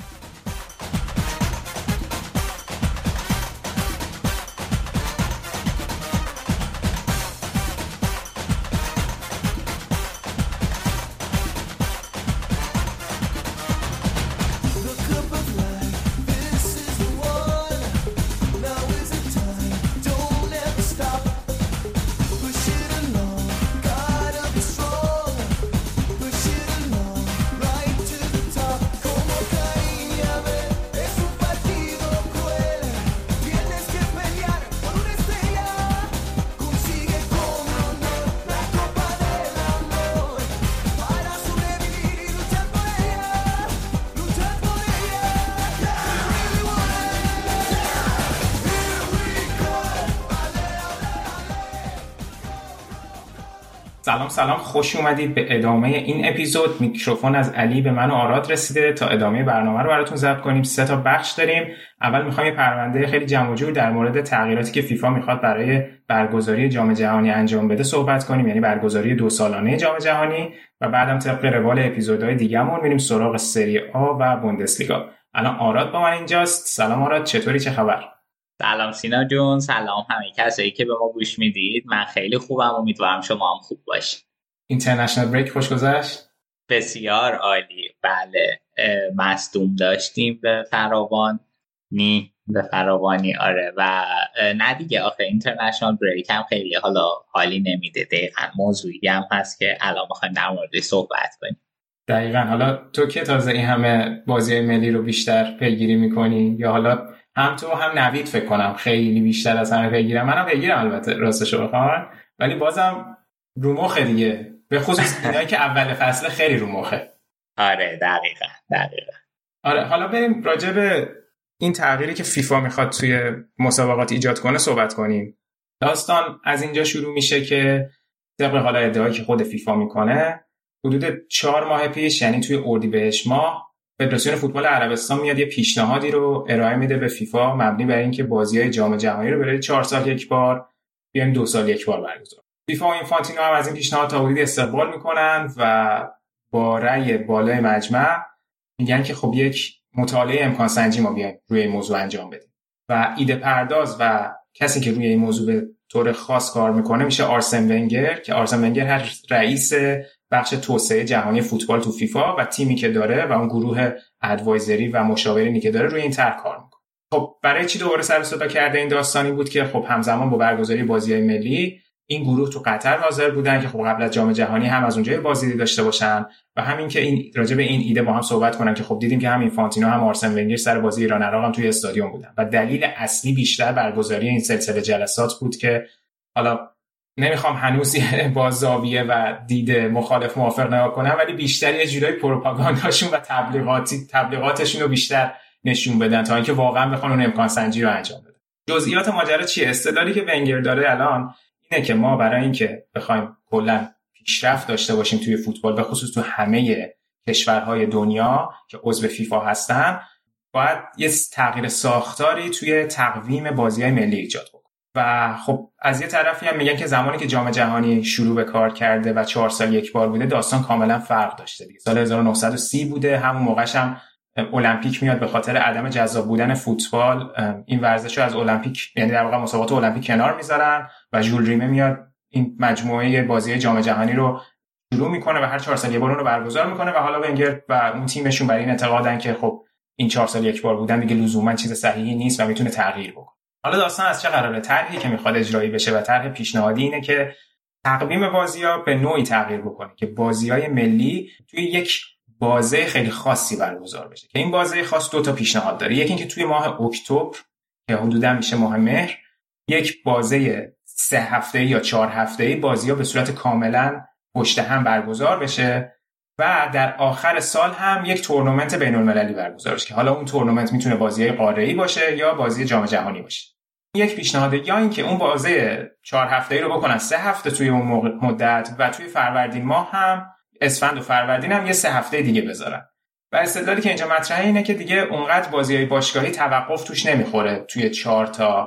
سلام سلام، خوش اومدید به ادامه این اپیزود. میکروفون از علی به من و آراد رسیده تا ادامه برنامه رو براتون ضبط کنیم. سه تا بخش داریم. اول میخوایم یه پرونده خیلی جمع و جور در مورد تغییراتی که فیفا میخواد برای برگزاری جام جهانی انجام بده صحبت کنیم، یعنی برگزاری دو سالانه جام جهانی، و بعدم طبق روال اپیزودهای دیگه‌مون میریم سراغ سری آ و بوندسلیگا. الان آراد با من اینجاست. سلام آراد، چطوری، چه خبر؟ سلام سینا جون، سلام همه کسایی که به ما گوش میدید. من خیلی خوبم، امیدوارم شما هم خوب باشید. اینترنشنال بریک خوش گذشت؟ بسیار عالی. بله، مصدوم داشتیم به فراوان نی به فراوانی آره، و نه دیگه، آخه اینترنشنال بریک هم خیلی حالا حالی نمیده. دقیقاً موضوعی هم هست که الان میخوایم در موردش صحبت کنیم. دقیقاً. حالا تو که تازه این همه بازی ملی رو بیشتر پیگیری میکنی، یا حالا هم تو هم نوید فکر کنم خیلی بیشتر از همه پیگیرم؟ منم پیگیرم البته راستشو بخوام، ولی بازم رو مخه دیگه، به خصوص اینایی که اول فصل خیلی رو مخه. آره دقیقاً دقیقاً. آره، حالا بریم راجع به این تغییری که فیفا میخواد توی مسابقات ایجاد کنه صحبت کنیم. داستان از اینجا شروع میشه که طبق حالا ادعایی که خود فیفا میکنه، حدود چهار ماه پیش، یعنی توی اردیبهشت ماه، فدراسیون فوتبال عربستان میاد یه پیشنهادی رو ارائه میده به فیفا مبنی بر اینکه بازی‌های جام جهانی رو برای چهار سال یک بار بیایم دو سال یک بار برگزار. فیفا و اینفانتینو هم از این پیشنهاد تا حدودی استقبال میکنن و با رأی بالای مجمع میگن که خب یک مطالعه امکان سنجی ما بیایم روی این موضوع انجام بدیم. و ایده پرداز و کسی که روی این موضوع به طور خاص کار میکنه میشه آرسن ونگر، که آرسن ونگر هر رئیس بخش توسعه جهانی فوتبال تو فیفا و تیمی که داره و اون گروه ادوایزری و مشاورینی که داره روی این طرح کار میکنه. خب برای چی دوباره سر و صدا کرده این داستانی بود که خب همزمان با برگزاری بازی‌های ملی این گروه تو قطر حاضر بودن که خب قبل از جام جهانی هم از اونجا بازی داشته باشن و همین که این راجع به این ایده با هم صحبت کنن که خب دیدیم که هم اینفانتینو هم آرسن ونگر سر بازی ایران عراق هم توی استادیوم بودن و دلیل اصلی بیشتر برگزاری این سلسله جلسات بود که حالا نمیخوام هنوز با زاویه و دید مخالف موافق نگاه کنم، ولی بیشتر یه جورای پروپاگانداشون و تبلیغاتی تبلیغاتشون رو بیشتر نشون بدن تا اینکه واقعا بخوان اون امکان سنجی رو انجام بدن. جزئیات ماجرا چیه؟ استدلالی که ونگر داره الان اینه که ما برای اینکه بخوایم کلا پیشرفت داشته باشیم توی فوتبال، به خصوص تو همه کشورهای دنیا که عضو فیفا هستن، باید یه تغییر ساختاری توی تقویم بازی‌های ملی ایجاد کنیم. و خب از یه طرفی هم میگن که زمانی که جام جهانی شروع به کار کرده و چهار سال یک بار بوده، داستان کاملا فرق داشته دیگه. سال هزار و نهصد و سی بوده، همون موقعش هم المپیک میاد به خاطر عدم جذاب بودن فوتبال این ورزش رو از المپیک، یعنی در واقع مسابقات المپیک کنار میذارن و ژول ریمه میاد این مجموعه بازی جام جهانی رو شروع میکنه و هر چهار سال یک بار اون رو برگزار میکنه و حالا ونگر و اون تیمشون برای این اعتقادن که خب این چهار سال یک بار بودن دیگه لزوما چیز صحیحی نیست و میتونه تغییر بکنه. حالا داستان از چه قراره؟ طرحی که میخواد اجرایی بشه و طرح پیشنهادی اینه که تقویم بازی‌ها به نوعی تغییر بکنه که بازی‌های ملی توی یک بازه خیلی خاصی برگزار بشه، که این بازه خاص دو تا پیشنهاد داره. یکی اینکه توی ماه اکتبر که حدوداً میشه ماه مهر، یک بازه سه هفته‌ای یا چهار هفته‌ای بازی‌ها به صورت کاملاً پشت هم برگزار بشه و در آخر سال هم یک تورنمنت بین‌المللی برگزار بشه که حالا اون تورنمنت میتونه بازی قاره‌ای باشه یا بازی جام جهانی باشه. یک پیشنهاده، یا اینکه اون بازه چهار هفته‌ای رو بکنن سه هفته توی اون مدت و توی فروردین ماه هم، اسفند و فروردین هم یه سه هفته دیگه بذارن. و استدلالی که اینجا مطرحه اینه که دیگه اونقدر بازی‌های باشگاهی توقف توش نمیخوره توی چهار تا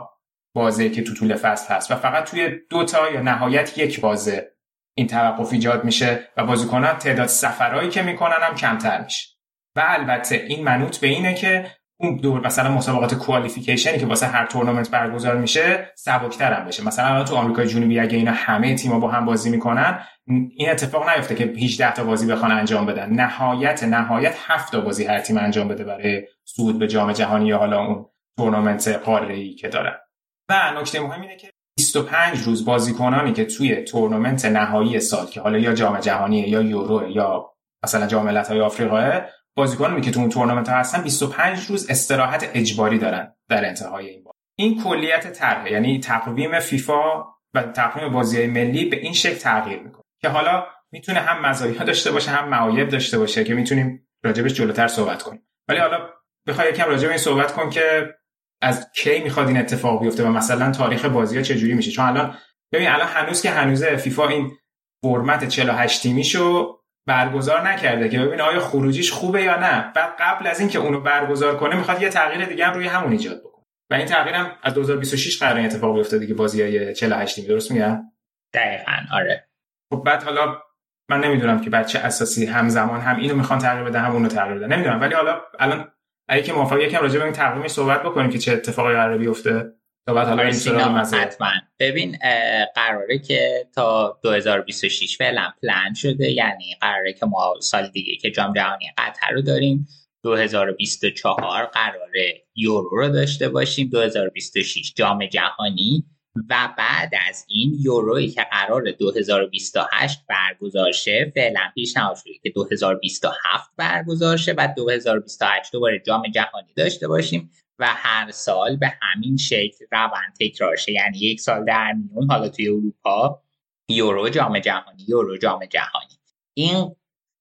بازی که تو طول فصل هست و فقط توی دو تا یا نهایت یک بازه این توقف ایجاد میشه و بازیکنان تعداد سفرهایی که میکنن هم کمتر میشه. و البته این منوط به اینه که اون دور مثلا مسابقات کوالیفیکیشنی که واسه هر تورنمنت برگزار میشه سبک‌تر هم بشه. مثلا الان تو آمریکای جنوبی اگه اینا همه تیم‌ها با هم بازی میکنن این اتفاق نیفته که هجده تا بازی بخوان انجام بدن. نهایت نهایت هفت تا بازی هر تیم انجام بده برای صعود به جام جهانی یا حالا اون تورنمنت قاره‌ای که دارن. و نکته مهم اینه که بیست و پنج روز بازیکنانی که توی تورنمنت نهایی سال که حالا یا جام جهانی یا یورو یا مثلا جام ملت‌های آفریقا، بازیکنانی که تو اون تورنمنت هستن بیست و پنج روز استراحت اجباری دارن در انتهای این بازی. این کلیت طرح، یعنی تقویم فیفا و تقویم بازی‌های ملی به این شکل تغییر میکنه که حالا میتونه هم مزایا داشته باشه هم معایب داشته باشه که میتونیم راجبش جلوتر صحبت کنیم. ولی حالا بخوای یکم راجب این صحبت کن که از کی میخواد این اتفاق بیفته و مثلا تاریخ بازی‌ها چجوری میشه. چون الان ببین الان هنوز که هنوزه فیفا این فرمت چهل و هشت تیمیشو برگزار نکرده که ببین آیا خروجیش خوبه یا نه. بعد قبل از اینکه اونو برگزار کنه میخواد یه تغییر دیگه هم روی همون ایجاد بکنه و این تغییر هم از دو هزار و بیست و شش قراره اتفاق بیفته دیگه، بازیای چهل و هشت تیمی. درست میگم؟ دقیقاً آره. خب بعد حالا من نمیدونم که بچه اساسی همزمان هم اینو میخوان تغییر بدن هم اونو تغییر بدن، نمیدونم. ولی حالا الان اگه که موافقی یکم راجع به این تقویمش صحبت بکنیم که چه اتفاقی قراره بیفته تا بعد حالا این سراغ مسئله. حتما. ببین قراره که تا دو هزار و بیست و شش فعلا پلن شده، یعنی قراره که ما سال دیگه که جام جهانی قطر رو داریم، دو هزار و بیست و چهار قراره یورو رو داشته باشیم، دو هزار و بیست و شش جام جهانی و بعد از این یورویی که قراره دو هزار و بیست و هشت برگزار شه فعلا پیشنهاد شده که دو هزار و بیست و هفت برگزار شه و دو هزار و بیست و هشت دوباره جام جهانی داشته باشیم و هر سال به همین شکل روند تکرار شه. یعنی یک سال در میون حالا توی اروپا یورو جام جهانی، یورو جام جهانی. این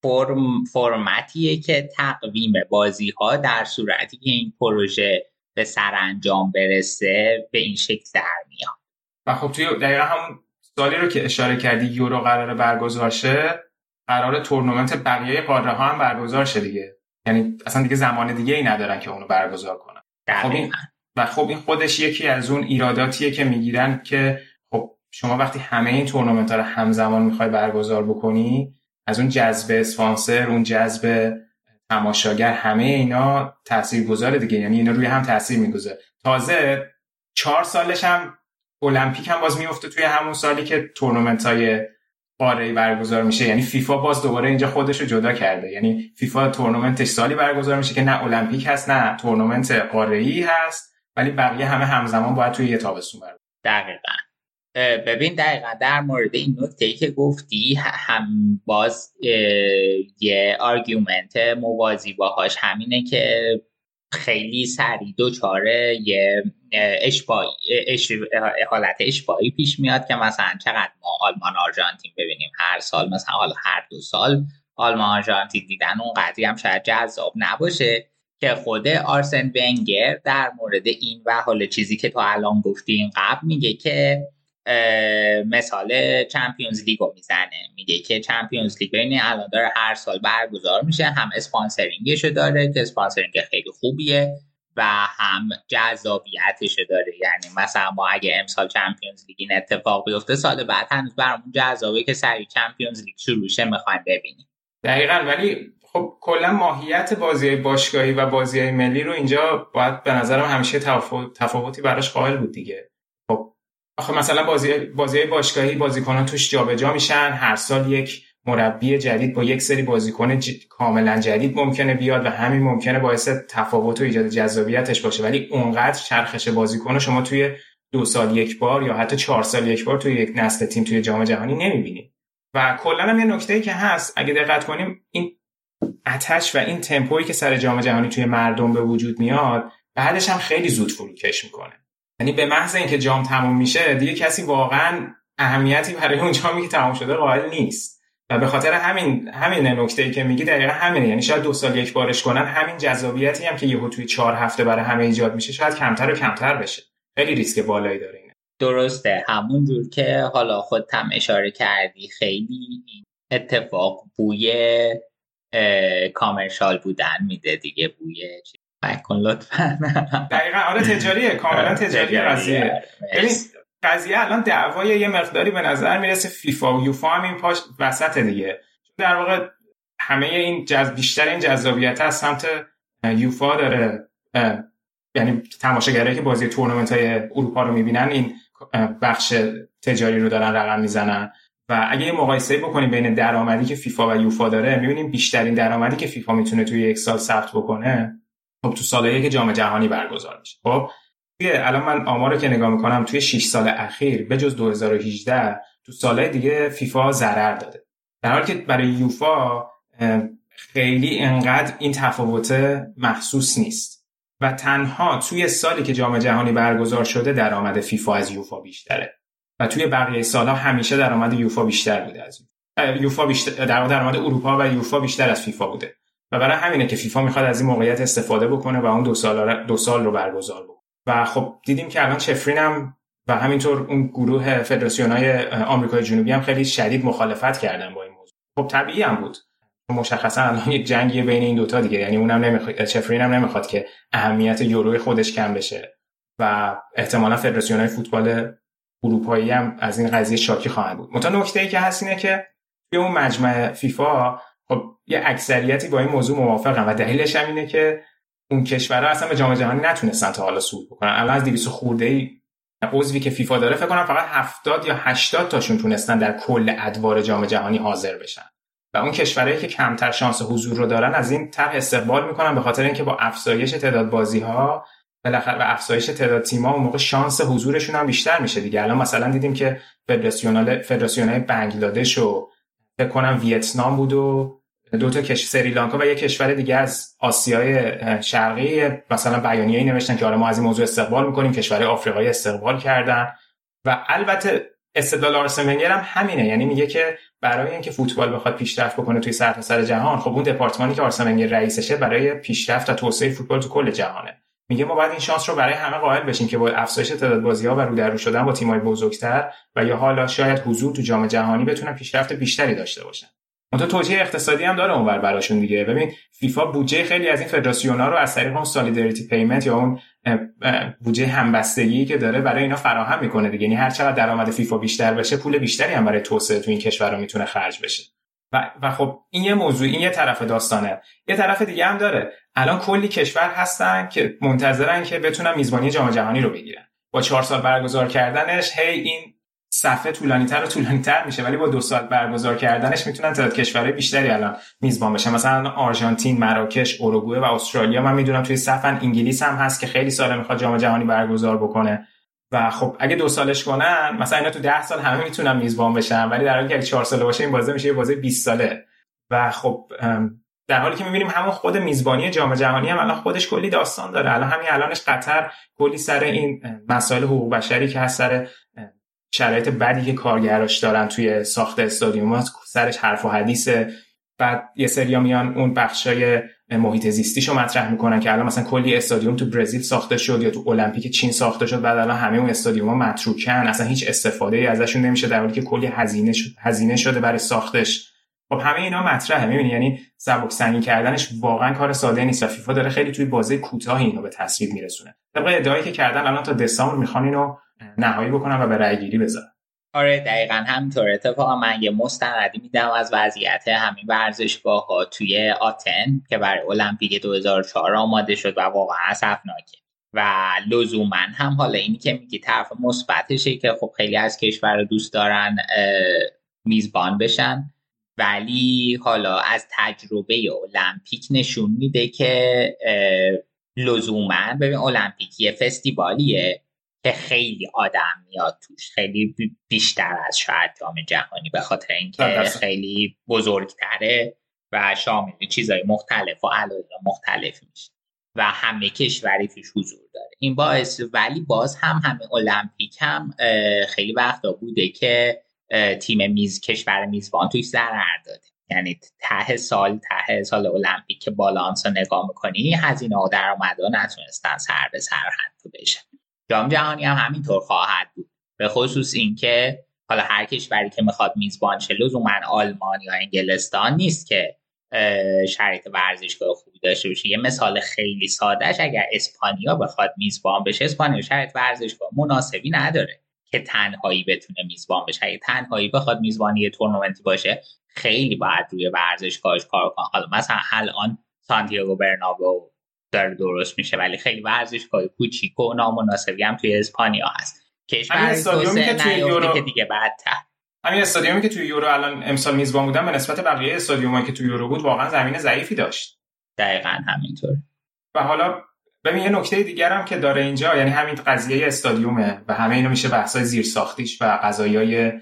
فرم فرمتیه که تقویم بازی ها در صورتی که این پروژه به سرانجام برسه به این شکل در میاد. و خب توی دقیقا همون سالی رو که اشاره کردی یورو قراره برگزار شه، قراره تورنمنت بقیه قاره ها هم برگزار شه دیگه. یعنی اصلا دیگه زمان دیگه ای ندارن که اونو برگزار کنن. خب این و خب این خودش یکی از اون ایراداتیه که میگیرن که خب شما وقتی همه این تورنمنت‌ها رو همزمان میخوای برگزار بکنی، از اون جذب اسپانسر، اون جذب تماشاگر، همه اینا تاثیرگذاره دیگه. یعنی اینا روی هم تاثیر میگذاره. تازه چهار سالش هم المپیک هم باز میفته توی همون سالی که تورنمنت‌های قاره‌ای برگزار میشه. یعنی فیفا باز دوباره اینجا خودش رو جدا کرده. یعنی فیفا تورنمنتش سالی برگزار میشه که نه المپیک هست نه تورنمنت قاره‌ای هست، ولی بقیه همه همزمان باید توی یه تابستون برگزار. دقیقاً. ببین دقیقاً در مورد این نکته‌ای که گفتی هم باز یه آرگومنت موازی باهاش همینه که خیلی سریع دوچاره یه اشباهی اش... حالت اشباهی پیش میاد که مثلا چقدر ما آلمان آرژانتین ببینیم هر سال، مثلا حالا هر دو سال آلمان آرژانتین دیدن اون قضیه هم شاید جذاب نباشه که خود آرسن ونگر در مورد این و حالا چیزی که تو الان گفتی این قبل میگه که مثال چمپیونز لیگ رو میزنه، میگه که چمپیونز لیگ ببینید الان داره هر سال برگزار میشه، هم اسپانسرینگشو داره که اسپانسرینگ خیلی خوبیه و هم جذابیتشو داره. یعنی مثلا ما اگه امسال چمپیونز لیگ این اتفاق بیفته سال بعد هنوز برامون جذابه که سری چمپیونز لیگ شروع شه میخوایم ببینیم. دقیقاً. ولی خب کلا ماهیت بازی‌های باشگاهی و بازی‌های ملی رو اینجا باید به نظرم همیشه تفاوت تفاوتی براش قائل بود دیگه. خب آخه مثلا بازی بازی‌های باشگاهی بازیکنان توش جابجا میشن، هر سال یک مربی جدید با یک سری بازیکن ج... کاملا جدید ممکنه بیاد و همین ممکنه باعث تفاوت و ایجاد جذابیتش باشه. ولی اونقدر چرخش بازیکن شما توی دو سال یک بار یا حتی چهار سال یک بار توی یک نسل تیم توی جام جهانی نمی‌بینید. و کلا هم یه نکته‌ای که هست اگه دقت کنیم، این آتش و این تمپویی که سر جام جهانی توی مردم به وجود میاد بعدش هم خیلی زود فروکش میکنه. یعنی به محض اینکه جام تموم میشه دیگه کسی واقعا اهمیتی برای اون جامی که تموم شده قائل نیست و به خاطر همین همین نکته‌ای که میگی دقیقاً همینه. یعنی شاید دو سال یک بارش کنن، همین جذابیتی هم که یهو توی چهار هفته برای همه ایجاد میشه شاید کمتر و کمتر بشه. خیلی ریسک بالایی داره اینه. درسته، همون جور که حالا خودت هم اشاره کردی خیلی این اتفاق بوی کامرشال بودن میده دیگه، بوی بکن لطفا. دقیقاً آره تجاریه، کاملا تجاری قضیه. ببین قضیه الان دعوای یه مقداری به نظر میرسه فیفا و یوفا هم این پاش وسط دیگه. در واقع همه این جذب بیشتر این جذابیت از سمت یوفا داره، یعنی تماشاگرایی که بازی تورنمنت‌های اروپا رو میبینن این بخش تجاری رو دارن رقم میزنن و اگه یه مقایسه بکنیم بین درآمدی که فیفا و یوفا داره میبینیم بیشترین درآمدی که فیفا میتونه توی یک سال ثبت بکنه خب تو سالایی که جام جهانی برگزار میشه. خب الان من آمارو که نگاه میکنم توی شش سال اخیر به جز دو هزار و هجده تو سالهای دیگه فیفا ضرر داده، در حالی که برای یوفا خیلی انقدر این تفاوت محسوس نیست و تنها توی سالی که جام جهانی برگزار شده درآمد فیفا از یوفا بیشتره و توی بقیه سالها همیشه درآمد یوفا بیشتر بوده از یوفا بیشتر در درآمد اروپا و یوفا بیشتر از فیفا بوده و برای همینه که فیفا میخواد از این موقعیت استفاده بکنه و اون دو سال دو سال رو برگزار بکنه. و خب دیدیم که الان چفرین هم و همینطور اون گروه فدراسیون‌های آمریکای جنوبی هم خیلی شدید مخالفت کردن با این موضوع. خب طبیعی هم بود، مشخصا الان یک جنگیه بین این دوتا دیگه، یعنی اونم نمیخواد، چفرین هم نمیخواد که اهمیت یوروی خودش کم بشه و احتمالاً فدراسیون‌های فوتبال اروپایی هم از این قضیه شاکی خواهند بود. منتها نکته‌ای که هست اینه که توی اون مجمع فیفا خب یه اکثریتی با این موضوع موافقن و دلیلش هم اینه که اون کشورها اصلا به جام جهانی نتونستن تا حالا صعود بکنن. الان از دویست خورده‌ای عضوی که فیفا داره فکر کنم فقط هفتاد یا هشتاد تاشون تونستن در کل ادوار جام جهانی حاضر بشن و اون کشورهایی که کمتر شانس حضور رو دارن از این طرح استقبال میکنن به خاطر اینکه با افزایش تعداد بازی‌ها بالاخره و افزایش تعداد تیم‌ها اون موقع شانس حضورشون هم بیشتر میشه دیگه. الان مثلا دیدیم که فدراسیونال فدراسیون‌های بنگلادش و فکر کنم ویتنام بود و دو تا کشور سریلانکا و یک کشور دیگه از آسیای شرقی مثلا بیانیه‌ای نوشتن که آره ما از این موضوع استقبال می‌کنیم، کشورهای آفریقایی استقبال کردن و البته استدلال آرسن ونگر هم همینه، یعنی میگه که برای اینکه فوتبال بخواد پیشرفت بکنه توی سرتاسر جهان خب اون دپارتمانی که آرسن ونگر رئیسشه برای پیشرفت و توسعه فوتبال تو کل جهانه، میگه ما باید این شانس رو برای همه قائل بشیم که با افزایش تعداد بازی‌ها و رو در رو شدن با تیم‌های بزرگتر و یا حالا شاید حضور تو جام جهانی بتونن پیشرفت بیشتری داشته باشن. اون توجیه اقتصادی هم داره اونور براشون دیگه. ببین فیفا بودجه خیلی از این فدراسیون‌ها رو از طریق اون سالیداریتی پیمنت یا اون بودجه همبستگی که داره برای اینا فراهم میکنه دیگه، یعنی هر چقدر درآمد فیفا بیشتر بشه پول بیشتری هم برای توسعه تو این کشورها میتونه خرج بشه و و خب این یه موضوع، این یه طرف داستانه. یه طرف دیگه هم داره، الان کلی کشور هستن که منتظرن که بتونن میزبانی جام جهانی رو بگیرن. با چهار سال برگزار کردنش هی این صفحه طولانی‌تر و طولانی‌تر میشه، ولی با دو سال برگزار کردنش میتونن تعداد کشورهای بیشتری الان میزبان بشن. مثلا آرژانتین، مراکش، اوروگوئه و استرالیا من میدونم توی صفن. انگلیس هم هست که خیلی ساله میخواد جام جهانی برگزار بکنه و خب اگه دو سالش کنن مثلا اینا تو ده سال همه میتونن میزبان بشن، ولی در حالی که اگه چهار ساله باشه این بازی میشه یه بازی بیست ساله و خب در حالی که میبینیم همون خود میزبانی جام جهانی هم الان خودش کلی داستان داره. الان همین الانش قطر کلی سر این مسائل حقوق بشری که هست، سر شرایط بدی که کارگراش دارن توی ساخت استادیوم سرش حرف و حدیثه. بعد یه سریا میان اون بخشای محیط زیستیشو مطرح میکنن که الان مثلا کلی استادیوم تو برزیل ساخته شد یا تو المپیک چین ساخته شد، بعد الان همه اون استادیوم‌ها متروکن، اصلا هیچ استفاده‌ای ازشون نمیشه در حالی که کلی هزینه شد هزینه شده برای ساختش. خب همه اینا مطرحه، میبینی یعنی سبک سنگین کردنش واقعا کار ساده نیست و فیفا داره خیلی توی بازه کوتاه اینو به تصویب میرسونه. طبق ادعایی که کردن الان تا دسامبر میخوان اینو نهایی بکنن و به رأی گیری بذارن. آره دقیقاً همینطور. اتفاقا من یه مستندی میدم از وضعیت همین ورزشگاه‌ها توی آتن که برای المپیک دو هزار و چهار آماده شد و واقعا اسفناکه و لزوما هم حالا اینی که میگی طرف مثبتشه که خب خیلی از کشورها دوست دارن میزبان بشن، ولی حالا از تجربه المپیک نشون میده که لزوما ببین المپیک یه فستیوالیه که خیلی آدم میاد توش، خیلی بیشتر از شاید جام جهانی به خاطر اینکه خیلی بزرگتره و شامل چیزای مختلف و علایق مختلف میشه و همه کشوری توش حضور داره. این باعث ولی باز هم همه المپیک هم خیلی وقتا بوده که تیم میز کشور میزبان توش ضرر داده، یعنی ته سال ته سال المپیک که بالانس رو نگاه میکنی هزینه و درآمدها نتونستن سر به سر حد بشن. جام جهانی هم همینطور خواهد بود، به خصوص اینکه حالا هر کشوری که میخواد میزبان شه لزوما آلمان یا انگلستان نیست که شرایط ورزشگاه خوبی داشته باشه. یه مثال خیلی سادهش اگر اسپانیا بخواد میزبان بشه، اسپانیا شاید ورزشگاه مناسبی نداره که تنهایی بتونه میزبان بشه. اگه تنهایی بخواد میزبانی یه تورنمنتی باشه خیلی باید روی ورزشگاهش کار کنه. حالا مثلا الان سانتیاگو برنابئو داره درست میشه، ولی خیلی ورزشگاه کوچیک و نامناسبی هم توی اسپانیا هست. کشور استادیومی که توی یورو که دیگه بدتر، همین استادیومی که توی یورو الان امسال میزبان بودن به نسبت بقیه استادیومایی که توی یورو بود واقعا زمین ضعیفی داشت. دقیقاً همینطور. و حالا ببین یه نکته دیگر هم که داره اینجا، یعنی همین قضیه استادیومه و همه اینا میشه بحثای زیرساختیش و قضایای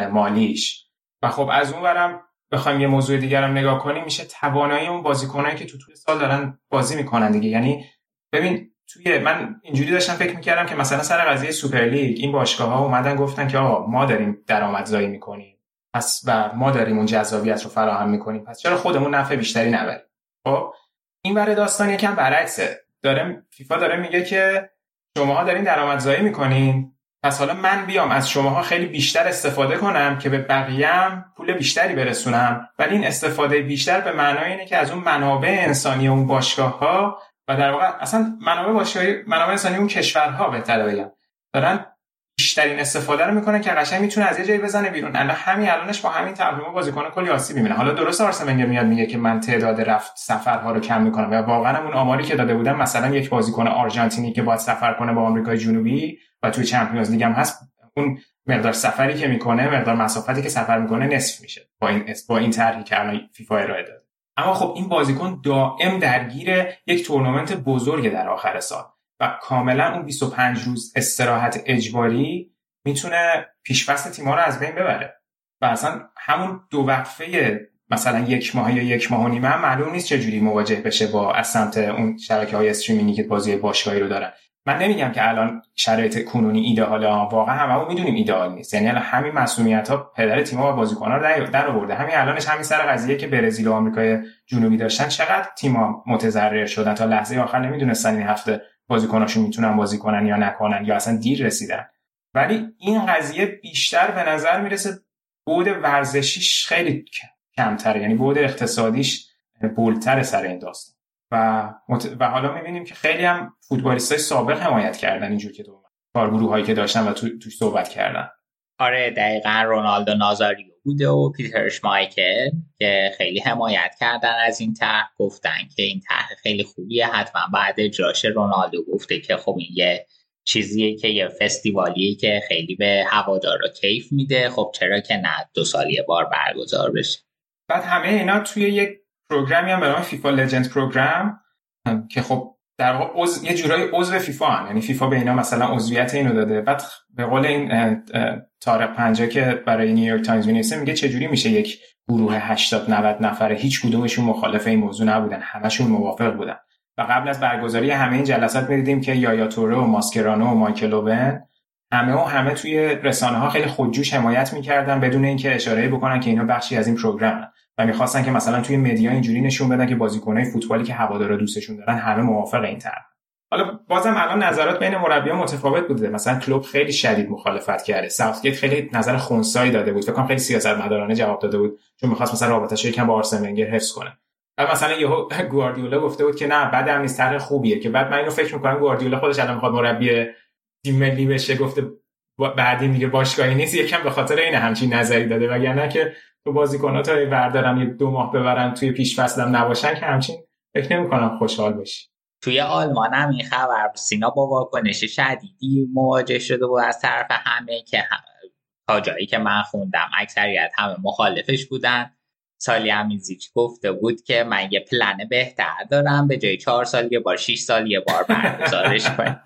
مالیش. و خب از اون ورم بخوایم یه موضوع دیگر هم نگاه کنیم، میشه توانایی اون بازیکنایی که تو طول سال دارن بازی میکنن دیگه. یعنی ببین توی من اینجوری داشتم فکر میکردم که مثلا سر قضیه سوپرلیگ این باشگاه‌ها اومدن گفتن که آقا ما داریم درآمدزایی میکنیم پس و ما داریم اون جذابیت رو فراهم میکنیم، پس چرا خودمون نفع بیشتری نبریم. خب این ور داستان یکم برعکسه. داره فیفا داره میگه که شماها دارین درآمدزایی میکنین، پس حالا من بیام از شماها خیلی بیشتر استفاده کنم که به بقیه‌ام پول بیشتری برسونم، ولی این استفاده بیشتر به معنای اینه که از اون منابع انسانی اون باشگاه‌ها و در واقع اصلا منابع باشگاهی منابع انسانی اون کشورها بهتره بگم دارن بیشترین استفاده رو میکنن که قشنگ میتونه از یه جایی بزنه بیرون. الان همین الانش با همین تحریم بازیکن کلی آسیب میبینه. حالا درست آرسن ونگر میاد میگه که من تعداد رفت سفرها رو کم میکنم و واقعا اون آماری که داده بودن مثلا یک بازیکن آرژانتینی که باید سفر کنه با آمریکای جنوبی و توی چمپیونز لیگ هم هست، اون مقدار سفری که میکنه، مقدار مسافتی که سفر میکنه نصف میشه با این با این طرحی که الان فیفا ارائه داد. اما خب این بازیکن دائم درگیر یک تورنمنت بزرگ در آخر سال و کاملا اون بیست و پنج روز استراحت اجباری میتونه پیش‌فصل تیم‌ها رو از بین ببره و اصلا همون دو وقفه مثلا یک ماه یا یک ماه و نیمه هم معلوم نیست چه جوری مواجه بشه با از سمت اون شبکه‌های استریمینگی که بازی باشگاهی رو دارن. من نمیگم که الان شرایط کنونی ایدئاله، واقعا هممون میدونیم ایدئال نیست. یعنی الان همین مسئولیت‌ها پدر تیم‌ها و بازیکن‌ها رو در آورده. همین الانش همین سر قضیه که برزیل و آمریکای جنوبی داشتن چقدر تیم‌ها متضرر شدن تا لحظه آخر نمیدونستن این هفته بازیکناشون میتونن بازی کنن یا نکنن یا اصلا دیر رسیدن. ولی این قضیه بیشتر به نظر میرسه بعد ورزشیش خیلی کمتره، یعنی بعد اقتصادیش بولتر سر این داستان و مت... و حالا میبینیم که خیلی هم فوتبالیستای سابق حمایت کردن اینجور که تو کارگروهایی که داشتن و تو... توش صحبت کردن. آره دقیقاً رونالدو نازاریو بوده و پیتر شمایکل که خیلی حمایت کردن از این طرح، گفتن که این طرح خیلی خوبیه، حتما بعد اجراش. رونالدو گفته که خب این یه چیزیه که یه فستیوالیه که خیلی به هوادارا کیف میده، خب چرا که نه دو سال یه بار برگزار بشه. بعد همه اینا توی یک پروگرامی هم به نام فیفا لجند پروگرام که خب در واقع عضو یه جورایی عضو فیفا هن. یعنی فیفا به اینا مثلا عضویت اینو داده. بعد به قول این طارق پنجا که برای نیویورک تایمز می‌نویسه میگه چجوری میشه یک گروه هشتاد نود نفره هیچ کدومشون مخالف این موضوع نبودن، همشون موافق بودن و قبل از برگزاری همه این جلسات می‌دیدیم که یایا توره و ماسکرانو و مایکل اوون همه و همه توی رسانه‌ها خیلی خودجوش حمایت می‌کردن بدون اینکه اشاره بکنن که اینا بخشی از این پروگرامن و می‌خواستن که مثلا توی مدیا اینجوری نشون بدن که بازیکن‌های فوتبالی که هوادارا دوستشون دارن همه موافق این طرح. حالا بازم الان نظرات بین مربیان متفاوت بوده. مثلا کلوب خیلی شدید مخالفت کرده، ساوثگیت خیلی نظر خنثایی داده بود، فکر کنم خیلی سیاستمدارانه جواب داده بود چون می‌خواست مثلا رابطه‌اش یکم با آرسن ونگر حفظ کنه. بعد مثلا یهو گواردیولا گفته بود که نه بعدم نیست، طرح خوبیه، که بعد من اینو فکر می‌کنم گواردیولا خودش الان می‌خواد مربی تیم ملی بشه، گفته بعدین دیگه باشگاهی نیست، یکم به خاطر این همچین نظری داده، وگرنه که تو بازیکن‌ها تا بردارم یه دو ماه ببرن توی پیش فصلم نباشن که همچین فکر نمی‌کنم خوشحال باشی. توی آلمان هم این خبر سینا با واکنش شدیدی مواجه شده بود از طرف همه که هم... تا جایی که من خوندم اکثریت همه مخالفش بودن. سالیامیزیچ گفته بود که من یه پلن بهتر دارم، به جای چهار سال یه بار شش سال یه بار برگزارش کنیم.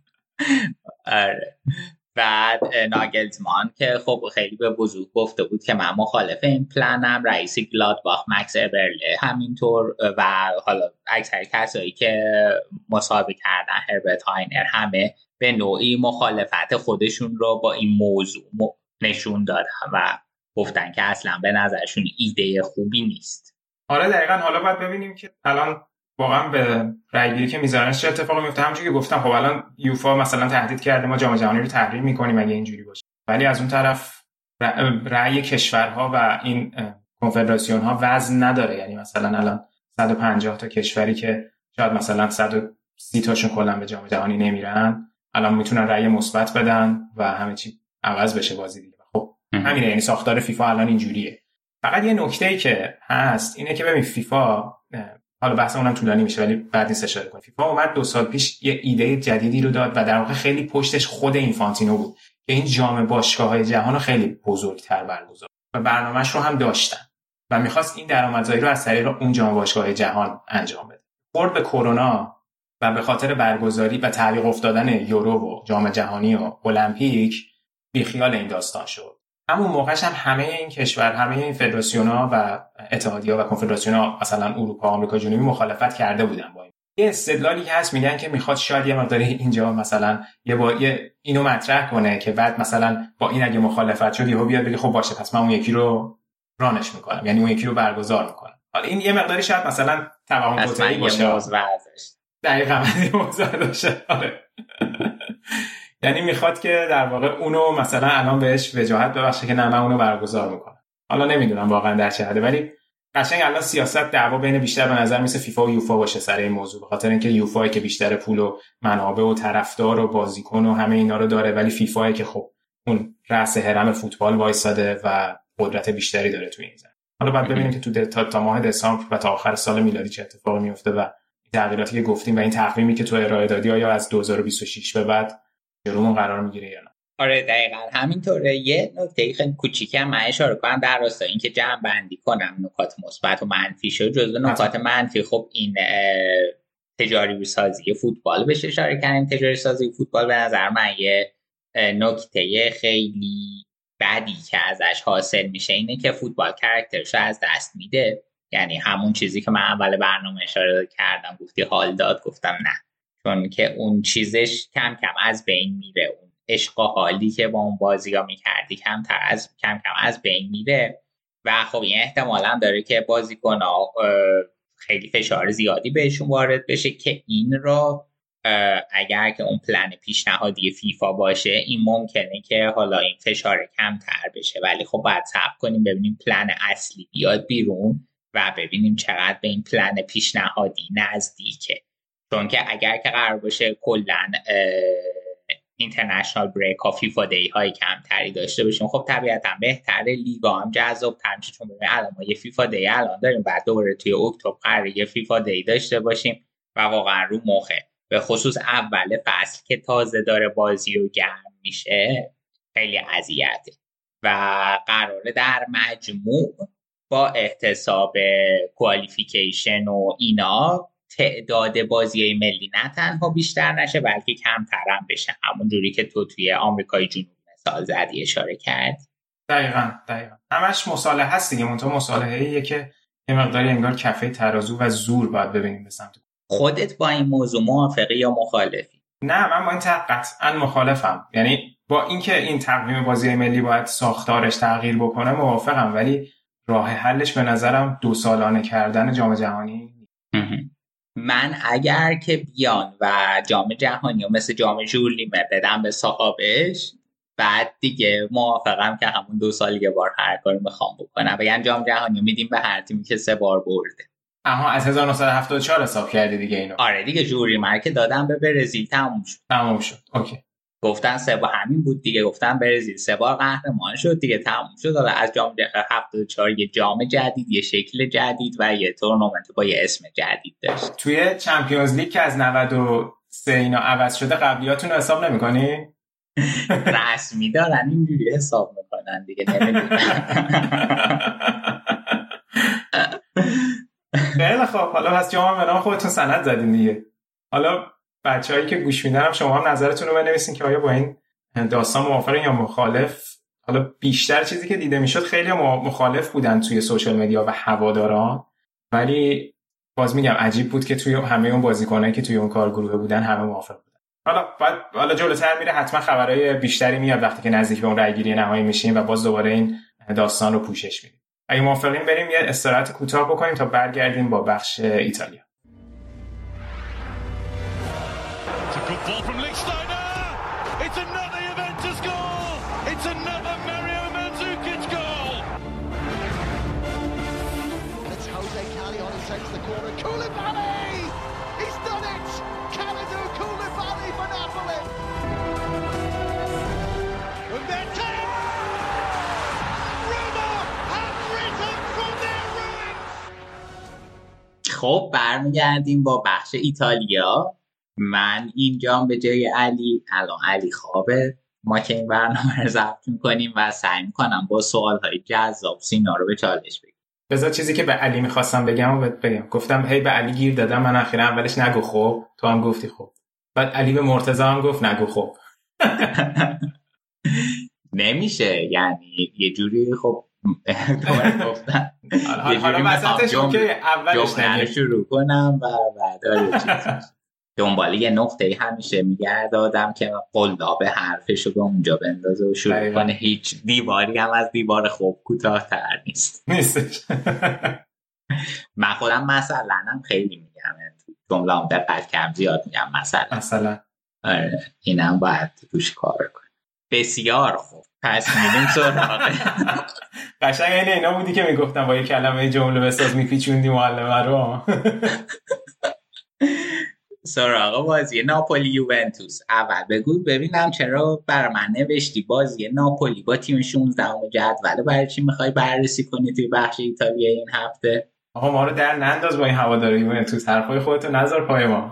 آره. بعد ناگلزمان که خب خیلی به وضوح گفته بود که من مخالف این پلنم، رئیس گلادباخ مکس ابرله همینطور و حالا اکثر کسایی که مصاحبه کردن هربرت هاینر همه به نوعی مخالفت خودشون رو با این موضوع نشون دادن و گفتن که اصلا به نظرشون ایده خوبی نیست. آره دقیقاً. حالا باید ببینیم که الان واقعا به رأی‌گیری که میذارنش چه اتفاقی میفته. همونجوری که گفتم خب الان یوفا مثلا تهدید کرده ما جام جهانی رو تحریم می‌کنیم اگه اینجوری باشه، ولی از اون طرف رأی کشورها و این کنفدراسیون‌ها وزن نداره. یعنی مثلا الان صد و پنجاه تا کشوری که شاید مثلا صد و سی تاشون کلا به جام جهانی نمیرن الان میتونن رأی مثبت بدن و همه چی عوض بشه بازی دیگه. خب همینه، یعنی ساختار فیفا الان اینجوریه. فقط یه نکته‌ای که هست اینه که ببین فیفا، حالا بحث اونم طولانی میشه ولی بعد نیست اشاره کنم، فیفا اومد دو سال پیش یه ایده جدیدی رو داد و در واقع خیلی پشتش خود اینفانتینو بود که این جام باشگاه‌های جهان رو خیلی بزرگتر برگزار و برنامه‌اش رو هم داشتن و می‌خواست این درآمدزایی رو از طریق اون جام باشگاه‌های جهان انجام بده. خورد به کرونا و به خاطر برگزاری و تعلیق افتادن یورو و جام جهانی و المپیک بیخیال این داستان شد. همون موقعش هم همه این کشور، همه این فدراسیون‌ها و اتحادیه‌ها و کنفدراسیون‌ها مثلا اروپا، آمریکا جنوبی مخالفت کرده بودن با این. یه استدلالی که هست میگن که میخواد شاید یه مقداری اینجا مثلا یه با یه اینو مطرح کنه که بعد مثلا با این اگه مخالفت شد یهو بیاد بگه خب باشه پس من اون یکی رو رانش میکنم، یعنی اون یکی رو برگزار میکنم. حالا این یه مقداری شاید مثلا توهم توطئه‌ای باشه. دقیقاً موضوع داشته. آره. یعنی میخواد که در واقع اونو مثلا الان بهش وجاهت ببخشه که نه من اونو برگزار میکنم. حالا نمیدونم واقعا در چه حده، ولی قشنگ الان سیاست دعوا بین بیشتر به نظر میسه فیفا و یوفا باشه سر این موضوع، به خاطر اینکه یوفایی که بیشتر پول و منابع و طرفدار و بازیکن و همه اینا رو داره ولی فیفایی که خب اون رأس هرم فوتبال وایساده و قدرت بیشتری داره تو این زمینه. حالا بعد ببینیم که تو تا, تا ماه دسامبر و تا آخر سال میلادی چه اتفاقی میفته و تغییراتی که گفتیم و این تقویمی که تو ارائه دادی آیا از دو هزار و بیست و شش به بعد جلومون قرار میگیره یا نه. آره دقیقاً همینطوره. یه نکته خیلی کوچیکی هم من اشاره کنم در راستای اینکه جمع بندی کنم نکات مثبت و منفی شو. جزو نکات منفی خب این تجاری سازی فوتبال بهش اشاره کردیم. تجاری سازی فوتبال به نظر من یه نکته خیلی بدی که ازش حاصل میشه اینه که فوتبال کاراکترش از دست میده. یعنی همون چیزی که من اول برنامه اشاره کردم، گفتی حال داد، گفتم نه، چون که اون چیزش کم کم از بین میره. اون عشق و حالی که با اون بازی‌ها می‌کردی کم تر از کم کم از بین میره و خب این احتمالاً داره که بازیکن‌ها خیلی فشار زیادی بهشون وارد بشه که این رو اگر که اون پلن پیشنهادی فیفا باشه این ممکنه که حالا این فشار کمتر بشه، ولی خب باید صبر کنیم ببینیم پلن اصلی بیاد بیرون و ببینیم چقدر به این پلن پیشنهادی نزدیکه. چون که اگر که قرار باشه کلاً اینترنشنال بریک ها فیفا دی های کمتری داشته باشیم خب طبیعتاً بهتره، لیگا هم جذاب‌تر میشه. چون ببین الان ما یه فیفا دی الان داریم، بعد دوباره توی اکتبر قراره یه فیفا دی داشته باشیم و واقعا رو مخه، به خصوص اول فصل که تازه داره بازی رو گرم میشه خیلی اذیته و قراره در مجموع با احتساب کوالیفیکیشن و اینا تعداد بازی‌های ملی نه تنها بیشتر نشه بلکه کمتر هم بشه، همون جوری که تو توی آمریکای جنوبی مثال زدی اشاره کرد. دقیقاً دقیقاً همش مصالحه هست دیگه، منتها مصالحه‌ایه که یه مقداری انگار کفه ترازو و زور باید ببینیم به سمت. خودت با این موضوع موافقی یا مخالفی؟ نه من با این قطعاً مخالفم. یعنی با اینکه این تقویم بازی‌های ملی باید ساختارش تغییر بکنه موافقم، ولی راه حلش به نظرم دو سالانه کردن جام جهانی. من اگر که بیان و جام جهانی و مثل جام ژولیمه بدم به صاحبش بعد دیگه موافقم که همون دو سال یه بار هر کاری میخوام بکنم. بگم جام جهانی میدیم به هر تیمی که سه بار برده. اما از هزار و نهصد و هفتاد و چهار حساب کردی دیگه اینو؟ آره دیگه ژولیمه که دادم به برزیل تموم شد. تموم شد. اوکی. گفتن سه بار همین بود دیگه، گفتن برزیل سه بار قهرمان شد دیگه تموم شد. حالا از جام هفتاد و چهار یه جام جدید، یه شکل جدید و یه تورنمنت با یه اسم جدید داشت. توی چمپیونز لیگ که از نود و سه اینا عوض شده قبلیاتون رو حساب نمی‌کنی؟ رسمی دارن اینجوری حساب میکنن دیگه نمیدونم. خیلی خب حالا پس جام به نام خودتون سند زدین دیگه. حالا بچه‌هایی که گوش میدن هم شما هم نظرتون رو بنویسین که آیا با این داستان موافقین یا مخالف. حالا بیشتر چیزی که دیده میشد خیلی مخالف بودن توی سوشال مدیا و هواداران، ولی باز میگم عجیب بود که توی همه اون بازیکنایی که توی اون کارگروه بودن همه موافق بودن. حالا بعد حالا جلوتر میره حتما خبرای بیشتری میاد وقتی که نزدیک به اون رأیگیری نهایی میشیم و باز دوباره این داستان رو پوشش میدیم. اگه موافقین بریم یه استراحت کوتاه بکنیم تا برگردیم با بخش ایتالیا. Good ball from Lichtsteiner. It's another Juventus goal. It's another Mario Mandzukic goal. It's Jose Callejon takes the corner. Koulibaly! He's done it! Kalidou Koulibaly for Napoli! And then Roma have risen from their ruins. خب برمیگردیم با بخش ایتالیا. من اینجام به جای علی، الان علی خوابه، ما که این برنامه رو ضبط میکنیم و سعی میکنم با سوالهای جذاب سینا رو به چالش بگیم. بذار چیزی که به علی میخواستم بگم و بگم. گفتم هی به علی گیر دادم، من اخیرا اولش نگو خب، تو هم گفتی خب، بعد علی به مرتضی هم گفت نگو خب. نمیشه یعنی یه جوری خب تو گفتن حالا وسطش که اولش نگه شروع کنم و بعد دنباله یه نقطه همیشه میگرد آدم که قلاب حرفش رو به اونجا بندازه و شروع کنه. هیچ دیواری هم از دیوار خوب کوتاه‌تر نیست نیستش. من خودم مثلا هم خیلی میگم، جمله هم دقت کم زیاد میگم مثلا مثلا آره اینم باید روش کار کنم. بسیار خوب، پس میدیم سراغ قشنگ اینه اینا بودی که میگفتم با یه کلمه جمله بساز میپیچوندی معلمه رو. سراغ بازی ناپولی یوونتوس. اول بگو ببینم چرا برای من نوشتی بازی ناپولی با تیم شانزدهم جدول برای چی میخوای بررسی کنی توی بخش ایتالیا این هفته؟ آقا ما رو در ننداز با این هواداری یوونتوس، حرفای خودتو نذار پای ما.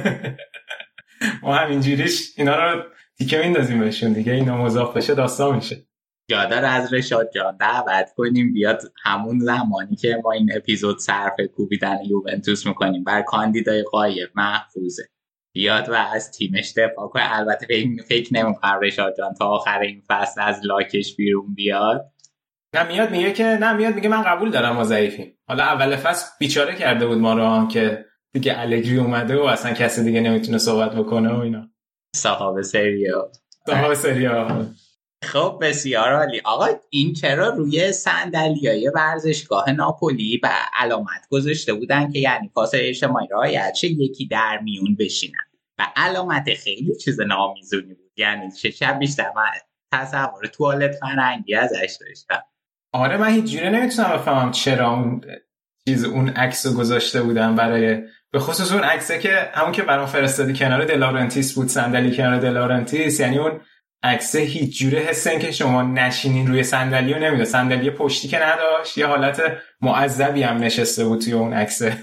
ما همینجوریش اینا رو تیکه میندازیم بهشون دیگه، اینا مضاف بشه داستان میشه. یادار از رشاد جان دعوت کنیم بیاد همون زمانی که ما این اپیزود صرف کوبیدن یوونتوس میکنیم بر کاندیدای غایب محفوظه، بیاد و از تیمش دفاع کنه. البته فکر نمیکنم رشاد جان تا آخر این فصل از لاکش بیرون بیاد. نه میاد میگه که نه میاد میگه من قبول دارم ما ضعیفیم. حالا اول فصل بیچاره کرده بود ما رو که دیگه الگری اومده و اصلا کسی دیگه نمیتونه صحبت بکنه و اینا. صاحب سریا صاحب سریا خب بسیار عالی. آقا این چرا روی صندلیای ورزشگاه ناپولی و علامت گذاشته بودن که یعنی فاصله اجتماعی رعایت شه، یکی در میون بشینن و علامت خیلی چیز نامیزونی بود، یعنی چه شب بیشتر من تصور توالت فرنگی ازش داشتم. آره من هیچ جوره نمیتونم بفهمم چرا اون چیز اون عکسو گذاشته بودن، برای به خصوص اون عکسه که همون که برام فرستادی کنار دلارنتیس بود، صندلی کنار دلارنتیس، یعنی اون عکسه هیچ جوره حس این که شما نشینین روی صندلی رو نمیده، صندلی پشتی که نداشت، یه حالت معذبی هم نشسته بود توی اون عکسه.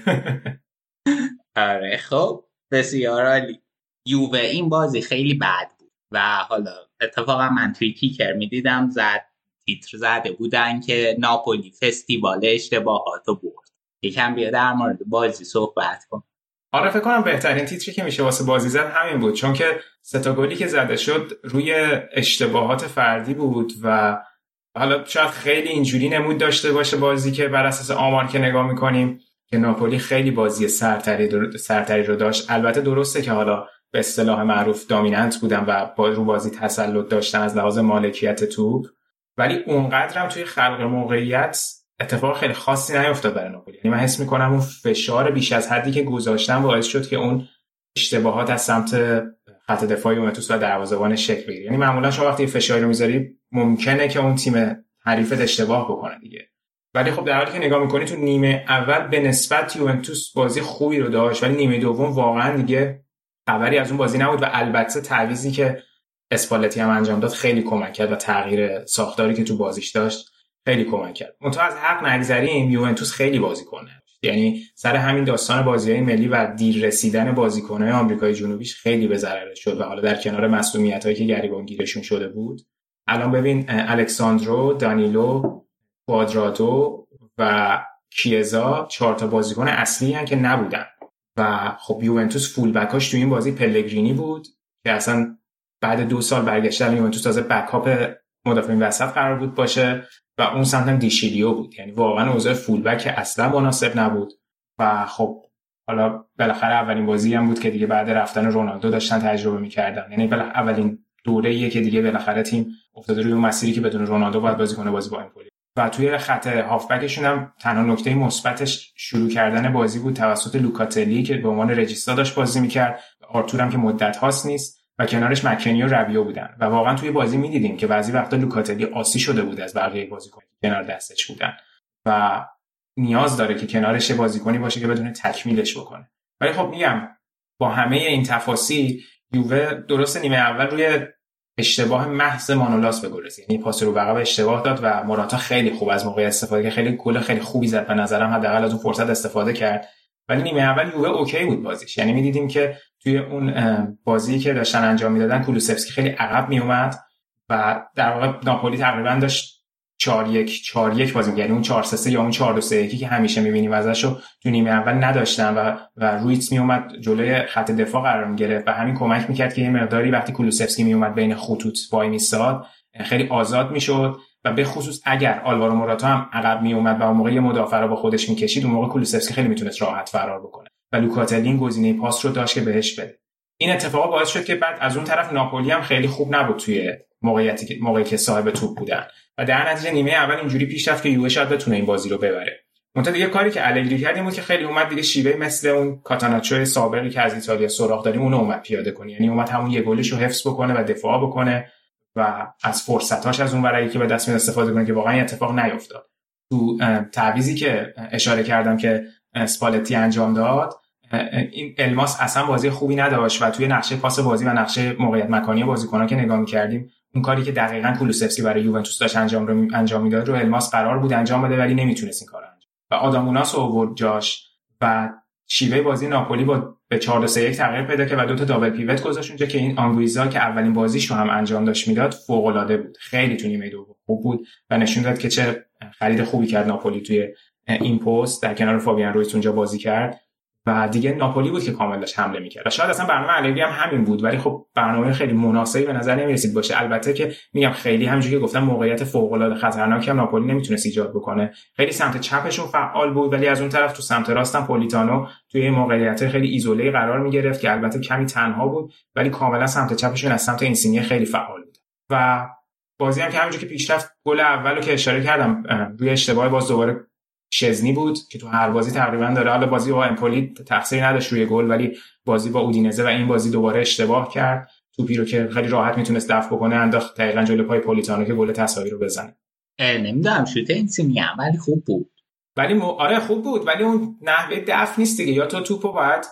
آره خب بسیار عالی. یووه این بازی خیلی بد بود و حالا اتفاقا من توی کیکر میدیدم زد تیتر زده بودن که ناپولی فستیوال اشتباهاتو برد. یکم بیا در مورد بازی صحبت کن. آره فکر کنم بهترین تیتری که میشه واسه بازی زد همین بود، چون که سه تا گلی که زده شد روی اشتباهات فردی بود و حالا شاید خیلی اینجوری نمود داشته باشه بازی که بر اساس آمار که نگاه میکنیم که ناپولی خیلی بازی سرتری در... سرتری رو داشت. البته درسته که حالا به اصطلاح معروف دامیننت بودن و با رو بازی تسلط داشتن از لحاظ مالکیت توپ، ولی اونقدرم توی خلق موقعیت اتفاق خیلی خاصی نیفتاد برای ناپولی. یعنی من حس میکنم اون فشار بیش از حدی که گذاشتن باعث شد که اون اشتباهات از سمت خط دفاعی یوونتوس و دروازه‌بان شکل بگیره. یعنی معمولا شما وقتی فشاری رو میذاری ممکنه که اون تیم حریفت اشتباه بکنه دیگه، ولی خب در حالی که نگاه میکنی تو نیمه اول به نسبت یوونتوس بازی خوبی رو داشت، ولی نیمه دوم واقعا دیگه خبری از اون بازی نبود و البته تعویضی که اسپالتی هم انجام داد خیلی کمک کرد و تغییر ساختاری که تو بازیش داشت خیلی کمک کرد. منتها از حق نگذریم یوونتوس خیلی بازیکن نداشت، یعنی سر همین داستان بازی‌های ملی و دیر رسیدن بازیکن‌های آمریکای جنوبیش خیلی به ضررش شد و حالا در کنار مسئولیتایی که گریبانگیرشون شده بود، الان ببین الکساندرو، دانیلو، کوادرادو و کیزا چهار تا بازیکن اصلی هستن که نبودن و خب یوونتوس فول بکاش تو این بازی پلگرینی بود که اصلا بعد دو سال برگشتن یوونتوس تازه بکاپ مدافعین وسط قرار بود باشه و اون سمت هم دیشیلیو بود، یعنی واقعا اوضاع فول بک اصلا مناسب نبود و خب حالا بالاخره اولین بازی هم بود که دیگه بعد رفتن رونالدو داشتن تجربه می‌کردن، یعنی بالاخره اولین دوره‌ایه که دیگه بالاخره تیم افتاده روی اون مسیری که بدون رونالدو باید بازی کنه بازی با امپولی و توی خط هافبکشون هم تنها نکته مثبتش شروع کردن بازی بود توسط لوکاتلی که به عنوان رجیستا داشت بازی می‌کرد، آرتور هم که مدت هاست نیست و کنارش مکنی و ربیو بودن و واقعا توی بازی می‌دیدیم که بعضی وقتا لوکاتلی آسی شده بود از بقیه بازیکن‌ها کنار دستش بودن و نیاز داره که کنارش بازیکنی باشه که بدونه تکمیلش بکنه. ولی خب میگم با همه این تفاصیل یووه درست نیمه اول روی اشتباه محض مانولاس به گل رسید، یعنی پاس رو به عقب اشتباه داد و موراتا خیلی خوب از موقع استفاده کرد، خیلی گل خیلی خوبی زد به نظرم، حداقل از اون فرصت استفاده کرد. ولی نیمه اول یووه اوکی بود بازیش، یعنی می‌دیدیم که توی اون بازی که داشتن انجام میدادن کولوسفسکی خیلی عقب میومد و در واقع ناپولی تقریبا داشت چهار یک چهار یک بازی می‌کرد، یعنی اون چهار سه سه یا اون چهار دو سه یک که همیشه می‌بینیم ازشو تو نیمه اول نداشتن و و رویتس میومد جلوی خط دفاع قرار می‌گرفت و همین کمک می‌کرد که یه مقداری وقتی کولوسفسکی میومد بین خطوط وای میساد خیلی آزاد میشد و به خصوص اگر آلوارو موراتا هم عقب میومد و اون موقع یه مدافع رو با خودش می‌کشید، اون موقع کولوسفسکی خیلی میتونست راحت فرار بکنه و لوکاتلی گزینه پاس رو داشت که بهش بده. این اتفاق باعث شد که بعد از اون طرف ناپولی هم خیلی خوب نبود توی موقعیتی که موقعی که صاحب توپ بودن و در نتیجه نیمه اول اینجوری پیش رفت که یووه شاید بتونه این بازی رو ببره. منتها دیگه کاری که الگری کرد این بود که خیلی اومد دیگه شیوه مثل اون کاتاناچو سابقی که از ایتالیا سراغ داریم اونو اومد پیاده کنه، یعنی اومد همون یه گلش رو حفظ بکنه و دفاع بکنه و از فرصتاش از اون برای که به دست میاد استفاده کنه که واقعا اتفاق نیفتاد. تو تعویضی که اشاره کردم که اسپالتی انجام داد، این الماس اصلا بازی خوبی نداشت و توی نقشه پاس بازی و نقشه موقعیت مکانی بازیکن‌ها که نگاه می‌کردیم اون کاری که دقیقاً کولوسفسکی برای یوونتوس داشت انجام رو انجام میداد رو الماس قرار بود انجام بده ولی نمیتونست این کارو انجام و آداموناس آورد جاش و شیوه بازی ناپولی با به چهار دو سه یک تغییر پیدا کرد و دو تا دابل پیوت گذاشت اونجا که این آنگویزا که اولین بازیش رو هم انجام داشت میداد فوق‌العاده بود، خیلی تو نیمه دوم خوب بود و نشون داد که چه خرید خوبی کرد ناپولی توی این پست در کنار فابیان رویس اونجا بازی کرد و دیگه ناپولی بود که کامل داشت حمله می‌کرد. شاید اصلا برنامه الگری هم همین بود ولی خب برنامه خیلی مناسبی به نظر نمی‌رسید باشه. البته که میگم خیلی همونجوری که گفتم موقعیت فوق‌العاده خطرناکی هم ناپولی نمیتونست ایجاد بکنه. خیلی سمت چپشون فعال بود ولی از اون طرف تو سمت راست هم پولیتانو توی موقعیت خیلی ایزوله قرار می‌گرفت که البته کمی تنها بود ولی کاملا سمت چپشون از سمت اینسینیه خیلی فعال بود. و بازی هم که همونجوری که پیشرفت گل اولو که اشاره کردم روی اشتباه باز دوباره شزنی بود که تو هر بازی تقریبا داره. حالا بازی با امپولی تقصیری نداشت روی گل ولی بازی با اودینزه و این بازی دوباره اشتباه کرد، توپی رو که خیلی راحت میتونست دفع بکنه انداخت دقیقاً جلوی پای پولیتانو که گل تساوی رو بزنه. نمیدونم شوت اینسینی عملی خوب بود ولی م... آره خوب بود ولی اون نحوه دفع نیست دیگه، یا تو توپو باید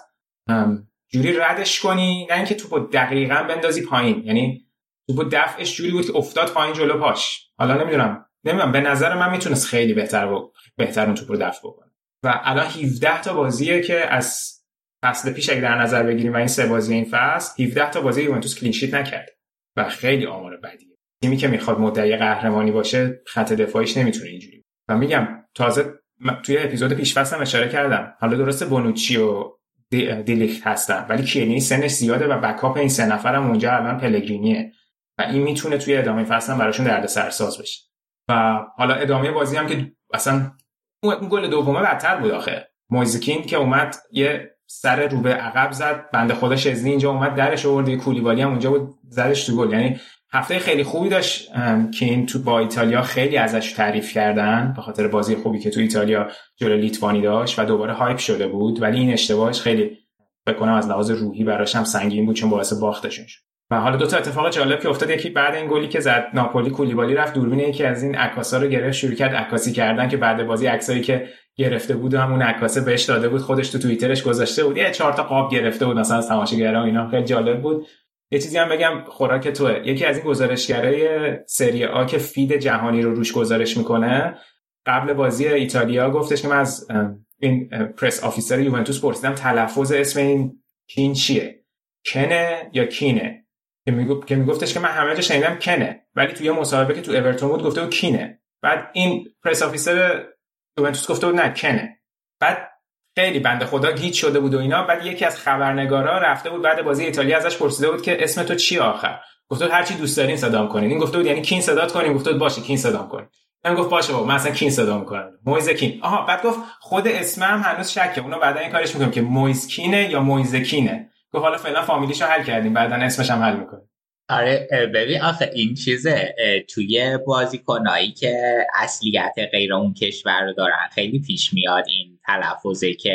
جوری ردش کنی نه اینکه توپو دقیقاً بندازی پایین، یعنی توپو دفعش جوری بود که افتاد پایین جلو پاش. حالا نمیدونم نمیدونم به نظر من میتونست خیلی بهتر و بهتر اون توپ رو دفع بکنه و الان هفده تا بازیه که از فصل پیش اگه در نظر بگیریم و این سه بازی این فصل هفده تا بازی یوونتوس کلین شیت نکرد و خیلی آمار بدیه. تیمی که میخواد مدعی قهرمانی باشه خط دفاعیش نمیتونه اینجوری. و میگم تازه توی اپیزود پیش فصل هم اشاره کردم حالا درسته بونوچی و دیلیخت هستن ولی کیلینی سنش زیاده و بکاپ این سه نفرم اونجا الان پلگرینیه و این میتونه توی ادامه فصل هم براشون دردسرساز بشه. و حالا ادامه بازی هم که اصلا اون گل دومه بدتر بود آخه. مویزکین که اومد یه سر رو به عقب زد، بنده خدا شزنی اینجا اومد درش آورد، کولیبالی هم اونجا بود زدش تو گل. یعنی هفته خیلی خوبی داشت که این تو با ایتالیا خیلی ازش تعریف کردن به خاطر بازی خوبی که تو ایتالیا جلوی لیتوانی داشت و دوباره هایپ شده بود ولی این اشتباهش خیلی فکر کنم از لحاظ روحی براش هم سنگین بود چون باعث باختشون شد. و حالا دو تا اتفاق جالب که افتاد، یکی بعد این گلی که زد ناپولی کولیبالی رفت دوربین یکی از این عکاسا رو گرفت شروع کرد عکاسی کردن که بعد بازی عکسایی که گرفته بود همون عکاسه بهش داده بود خودش تو توییترش گذاشته بود، یه چهار تا قاب گرفته بود مثلا از تماشاگران اینا، خیلی جالب بود. یه چیزی هم بگم خوراک توه، یکی از این گزارشگرای سری آ که فید جهانی رو روش گزارش میکنه قبل بازی ایتالیا گفتش که من از این پرس آفیسر یوونتوس پرسیدم تلفظ اسم این کین چیه، کنه یا کینه، که میگفت که میگفتش که من همه جا شنیدم کنه ولی توی مصاحبه که تو اورتون بود گفته بود کینه. بعد این پرس آفیسر یوونتوس گفته بود نه کنه. بعد خیلی بنده خدا گیج شده بود و اینا. بعد یکی از خبرنگارا رفته بود بعد بازی ایتالیا ازش پرسیده بود که اسم تو چیه آخر، گفته بود هر چی دوست دارین صدام کنین. این گفته بود یعنی کین صدات کنین، گفته بود باشه کین صدام کنین. من گفت باشه بابا من اصلا کین صدام میکنم، مویز کین. آها بعد گفت خود اسمم هنوز شکه، اونو بعدا این کارش میکنم که مویز کینه یا مویز کینه. گفت حالا فعلا فامیلیشو حل کردیم بعدا اسمش هم حل میکنیم. آره ببین آخه این چیزه توی بازیکنایی که اصلیت غیر اون کشور رو دارن خیلی پیش میاد این تلفظه که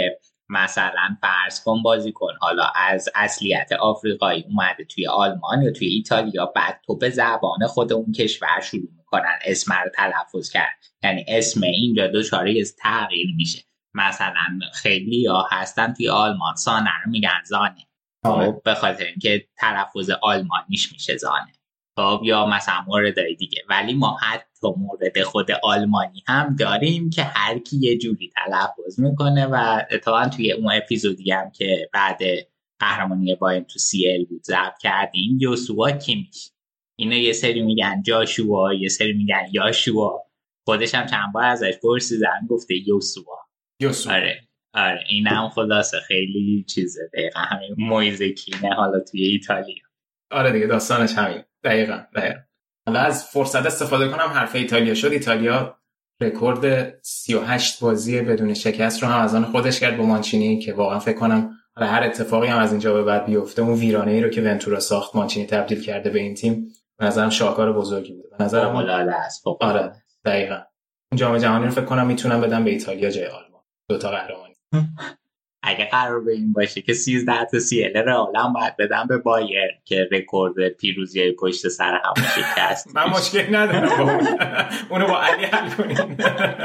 مثلا فرض کن بازیکن حالا از اصلیت آفریقایی اومده توی آلمان یا توی ایتالیا، بعد تو به زبان خود اون کشور شروع میکنن اسم رو تلفظ کرد، یعنی اسم اینجا دچار تغییر میشه. مثلا خیلی ها هستن توی آلمان سانه رو میگن زانه، خب به خاطر اینکه تلفظ آلمانیش میشه زانه. خب یا مثلا موردهای دیگه، ولی ما حتی مورد خود آلمانی هم داریم که هر کی یه جوری تلفظ میکنه و اتفاقا توی اون اپیزودی هم که بعد قهرمانی بایم تو سی ال بود ضبط کردیم، یوسوا کیمیش، اینو یه سری میگن جاشوا، یه سری میگن یاشوا، خودش هم چند بار ازش پرسیدن گفته یوسوا. یوسوا آره آره این هم خلاصه خیلی چیزه، دقیقا همین مویزکینه حالا توی ایتالیا. آره دیگه داستانش همین. دقیقاً دقیقاً. حالا از فرصت استفاده کنم حرف ایتالیا شد. ایتالیا رکورد سی و هشت بازی بدون شکست رو هم از آن خودش کرد با مانچینی، که واقعا فکر کنم حالا هر اتفاقی هم از اینجا به بعد بیفته اون ویرانه‌ای رو که ونتورا ساخت مانچینی تبدیل کرده به این تیم، به نظرم شاهکار بزرگی بود. به نظرم فوق‌العاده است. آره دقیقاً. جام جهانی رو فکر کنم میتونم بدم به ایتالیا جای آلمان، دو تا قهرمانی. اگه قرار به این باشه که سیزده تا سی ال رئال هم باید بدم به بایر که رکورد پیروزی پشت سر هم شکست. من مشکلی ندارم با اون. اونو با علی حل کنیم.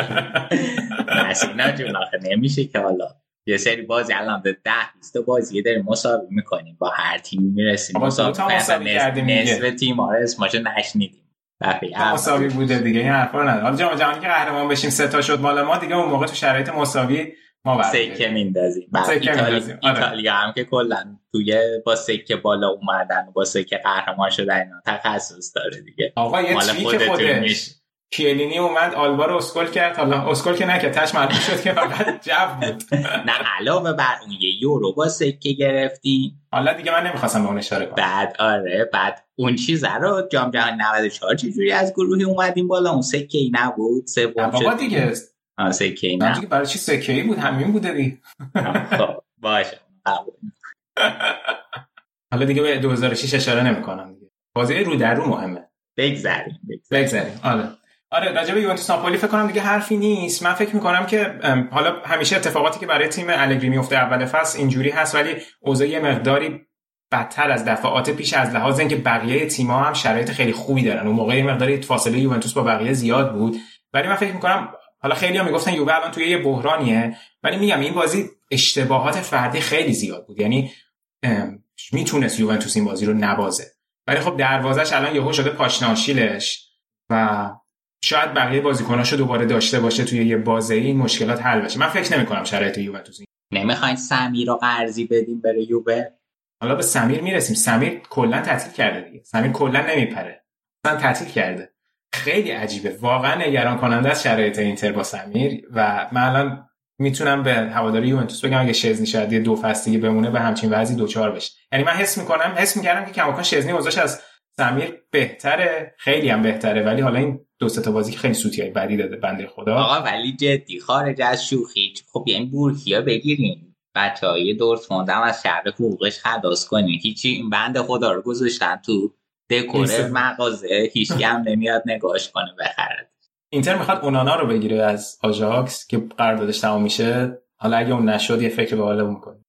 نسینا جون آخه نمیشه که حالا یه سری بازی الان ده بیست بازی داریم مساوی میکنیم، با هر تیمی میرسیم مساوی کردیم، نصف تیم ها رو اسمشو نشنیدیم. مساوی بوده دیگه، این حرفا نداره. حالا جام جهانی که قهرمان بشیم سه تا شد مال ما دیگه، اون موقع تو شرایط مساوی ما سکه میندازیم. بعد ایتالیا, ایتالیا هم که کلا توی با سکه بالا اومدن و با سکه قهرمان شدن اینا تخصص داره دیگه. آقا یه چیزی که خودش کیلینی اومد آلبا رو اسکول کرد، حالا اسکول که نکرد، تاش معلوم شد که فقط جو بود. نه علاوه بر اون یه یورو با سکه گرفتیم. حالا دیگه من نمیخواستم به اون اشاره کنم. بعد آره بعد اون چیز رو جام جهانی نود و چهار چجوری از گروهی اومدیم بالا، اون سکه ای نبود، سوم شد. بابا دیگه آ سکه ای نه. برای چی سکه ای بود؟ همین بوده دیگه. خب باشه. حالا دیگه به دو هزار و شش اشاره نمی‌کنم دیگه. بازی رو در رو مهمه. بگذریم بگذریم. آره. آره راجع به یوونتوس ناپولی فکر کنم دیگه حرفی نیست. من فکر می‌کنم که حالا همیشه اتفاقاتی که برای تیم الگری میفته اول فصل اینجوری هست، ولی اوضاع یه مقداری بدتر از دفعات پیش از لحاظ اینکه بقیه تیم‌ها هم شرایط خیلی خوبی دارن. اون موقع یه مقداری فاصله یوونتوس با بقیه زیاد بود. ولی من فکر می‌کنم حالا خیلی‌ها میگفتن یووه الان توی یه بحرانیه، ولی میگم این بازی اشتباهات فردی خیلی زیاد بود. یعنی میتونست یوونتوس این بازی رو نبازه، ولی خب دروازش الان یهو شده پاشناشیلش و شاید بقیه بازیکناشو دوباره داشته باشه توی یه بازی این مشکلات حل بشه. من فکر نمی‌کنم شرایط یوونتوس. نمیخواین سمیر رو قرضی بدیم بره یووه؟ حالا به سمیر میرسیم. سمیر کلا تعطیل کرده دیگه. سمیر کلا نمیپره. اصلا تعطیل کرده. خیلی عجیبه. واقعا نگران کننده است شرایط اینتر با سمیر و من الان میتونم به هواداری یوونتوس بگم اگه شزنی شاید یه دو فصل دیگه بمونه به همچین وضعی دوچار بشه. یعنی من حس میکنم حس میکردم که کماکان شزنی وضعش از سمیر بهتره، خیلی هم بهتره، ولی حالا این دو سه تا بازی که خیلی سوتیای بدی داده بنده خدا. آقا ولی جدی خارج از شوخی خب یعنی بورکیا بگیرین، بچهای دورتموند هم از شر حقوقش خلاص کنین. هیچی این بنده خدا رو گذاشتن تو دکور مغازه، هیچ هم نمیاد نگاش کنه بخره. اینتر میخواد اونانا رو بگیره از آژاکس که قراردادش تمام میشه. حالا اگه اون نشد یه فکر به حالا میکنه.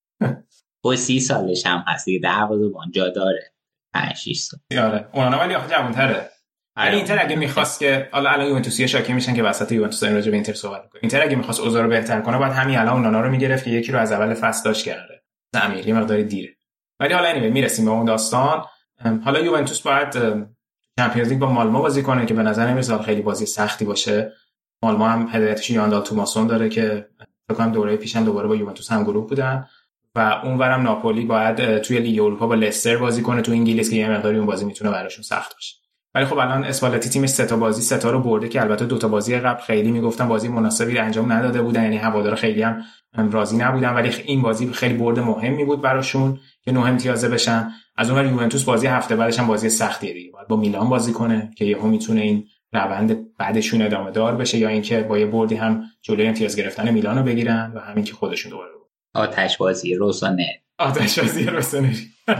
با سی سالش هم هست دیگه، دروازه‌بان جا داره. پنج شش سال. آره اونانا ولی آخه جوان‌تره. ولی اینتر اگه میخواست که حالا الان یوونتوسیا شاکی میشن که وسط یوونتوس این راجع به اینتر صحبت میکنه. اینتر اگه میخواست اوضاع رو بهتر کنه بعد همین الان اونانا رو میگرفت که یکی رو از اول فصل داشت کرده. زمیر یه مقدار دیره. ولی حالا anyway میرسیم به اون داستان. حالا یوونتوس باید چمپیونز لیگ با مالمو بازی کنه که به نظر نمیاد خیلی بازی سختی باشه. مالمو هم هدایتش یاندال توماسون داره که فکر کنم دوره پیشم دوباره با یوونتوس هم گروه بودن و اونورم ناپولی باید توی لیگ اروپا با لستر بازی کنه تو انگلیس که یه مقداری اون بازی میتونه براشون سخت باشه. ولی خب الان اسپالتی تیمش سه تا بازی سه تا رو برده که البته دو تا بازی قبل خیلی میگفتن بازی مناسبی رو انجام نداده بودن، یعنی هوادارا خیلی هم راضی نبودن، ولی این بازی خیلی برد مهمی بود براشون که نه امتیازه بشن. از اونور یوونتوس بازی هفته بعدش هم بازی سختیه دیگه، باید با میلان بازی کنه که یهو میتونه این روند بعدشون ادامه دار بشه یا اینکه با یه بردی هم جلوی امتیاز گرفتن میلانو بگیرن و همین که خودشون دوباره آتش بازی روسانه آتش بازی روسانه.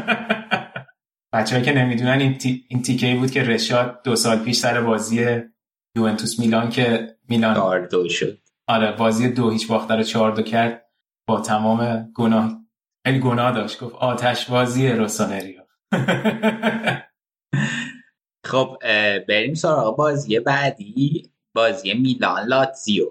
بچه‌ها که نمیدونن این تی... این تیکه‌ای بود که رشاد دو سال پیش سر بازی یوونتوس میلان که میلان چهار دو شد. آره بازی دو هیچ باخته رو چهار دو کرد، با تمام گناه خیلی گناه داشت، گفت آتش بازی روسونریو. خب بریم سراغ بازی بعدی، بازی میلان لاتزیو.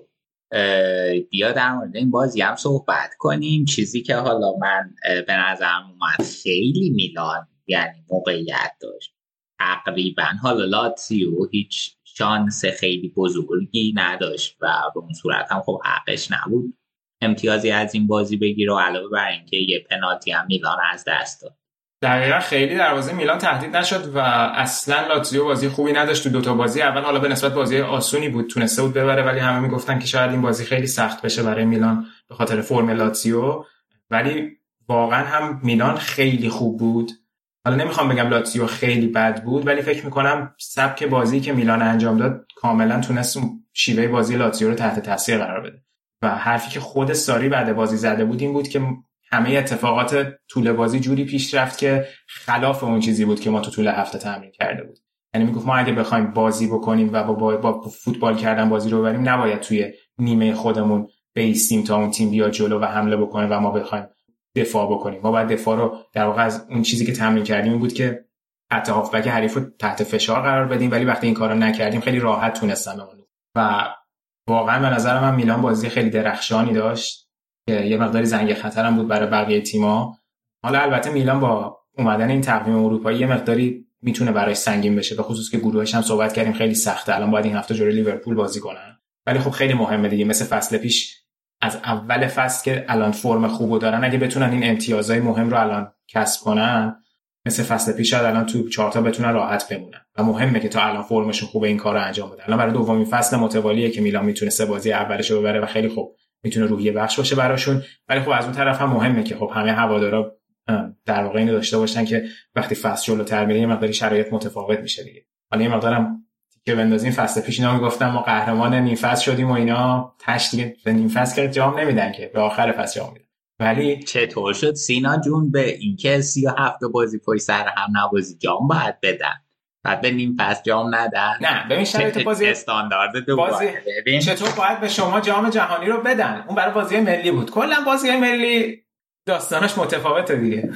بیا در مورد این بازی هم صحبت کنیم. چیزی که حالا من به نظرم اومد خیلی میلان یعنی موقعیت داشت تقریبا، حالا لاتزیو هیچ شانس خیلی بزرگی نداشت و به اون صورت هم خب حقش نبود امتیازی از این بازی بگیره، و علاوه بر اینکه یه پنالتی هم میلان از دست داد. دقیقا خیلی دروازه میلان تهدید نشد و اصلا لاتزیو بازی خوبی نداشت تو دوتا بازی اول. حالا به نسبت بازی آسونی بود، تونسته بود ببره، ولی همه میگفتن که شاید این بازی خیلی سخت بشه برای میلان به خاطر فرم لاتزیو، ولی واقعا هم میلان خیلی خوب بود. حالا نمیخوام بگم لاتزیو خیلی بد بود، ولی فکر میکنم سبک بازی که میلان انجام داد کاملا تونست شیوه بازی لاتزیو رو تحت تاثیر قرار بده. و حرفی که خود ساری بعد بازی زده بود این بود که همه اتفاقات طول بازی جوری پیش رفت که خلاف اون چیزی بود که ما تو طول هفته تمرین کرده بود. یعنی میگفت ما اگه بخوایم بازی بکنیم و با, با, با فوتبال کردن بازی رو ببریم، نباید توی نیمه خودمون بیستیم تا اون تیم بیاد جلو و حمله بکنه و ما بخوایم دفاع بکنیم. ما باید دفاع رو در واقع از اون چیزی که تمرین کردیم این بود که حتی هافبک حریف رو تحت فشار قرار بدیم، ولی وقتی این کارو نکردیم خیلی راحت تونستن بمونن. و واقعا به نظر من میلان بازی خیلی درخشانی داشت که یه مقداری زنگ خطر هم بود برای بقیه تیم‌ها. حالا البته میلان با اومدن این تقویم اروپایی یه مقداری میتونه براش سنگین بشه، به خصوص که گروهش هم صحبت کردیم خیلی سخته. الان باید این هفته جلوی لیورپول بازی کنن، ولی خب خیلی مهمه دیگه، مثل فصل پیش از اول فصل که الان فرم خوبو دارن، اگه بتونن این امتیازهای مهم رو الان کسب کنن، مثل فصل پیش شاید الان تو چهار تا بتونن راحت بمونن. و مهمه که تا الان فرمشون خوبه این کارو انجام بدن. الان برای دومین فصل متوالیه که میلان میتونه سه بازی اولش رو ببره و خیلی خوب میتونه روحیه بخش باشه براشون. ولی خب از اون طرف هم مهمه که خب همه هوادارا در واقع اینو داشته باشن که وقتی فصل جلوتر میره یه مقداری شرایط متفاوت میشه دیگه. حالا یه مقدارم که بندازیم فصل پیش اینا میگفتن ما قهرمان نیم فصل شدیم و اینا، تاش دیگه به نیم فصل که جام نمیدن که به آخر فصل جام میدن. ولی چطور شد سینا جون به اینکه سی و هفت بازی پشت سر هم نوازی جام باید بدن بعد به نیم فصل جام ندن؟ نه ببین شرایط بازی استاندارد دو بازی ببین چطور باید به شما جام جهانی رو بدن؟ اون برای بازی ملی بود. کلا بازی ملی داستانش متفاوته دیگه.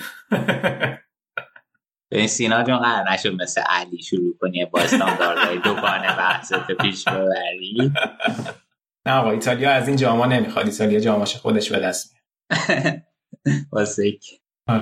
ببین سینا جون قرار نشد مثل علی شروع کنی با استانداردهای دوگانه بحثت پیش ببری. نه آقا ایتالیا از این جاما نمیخواد، ایتالیا جاماش خودش به دست میاره. واسه کی؟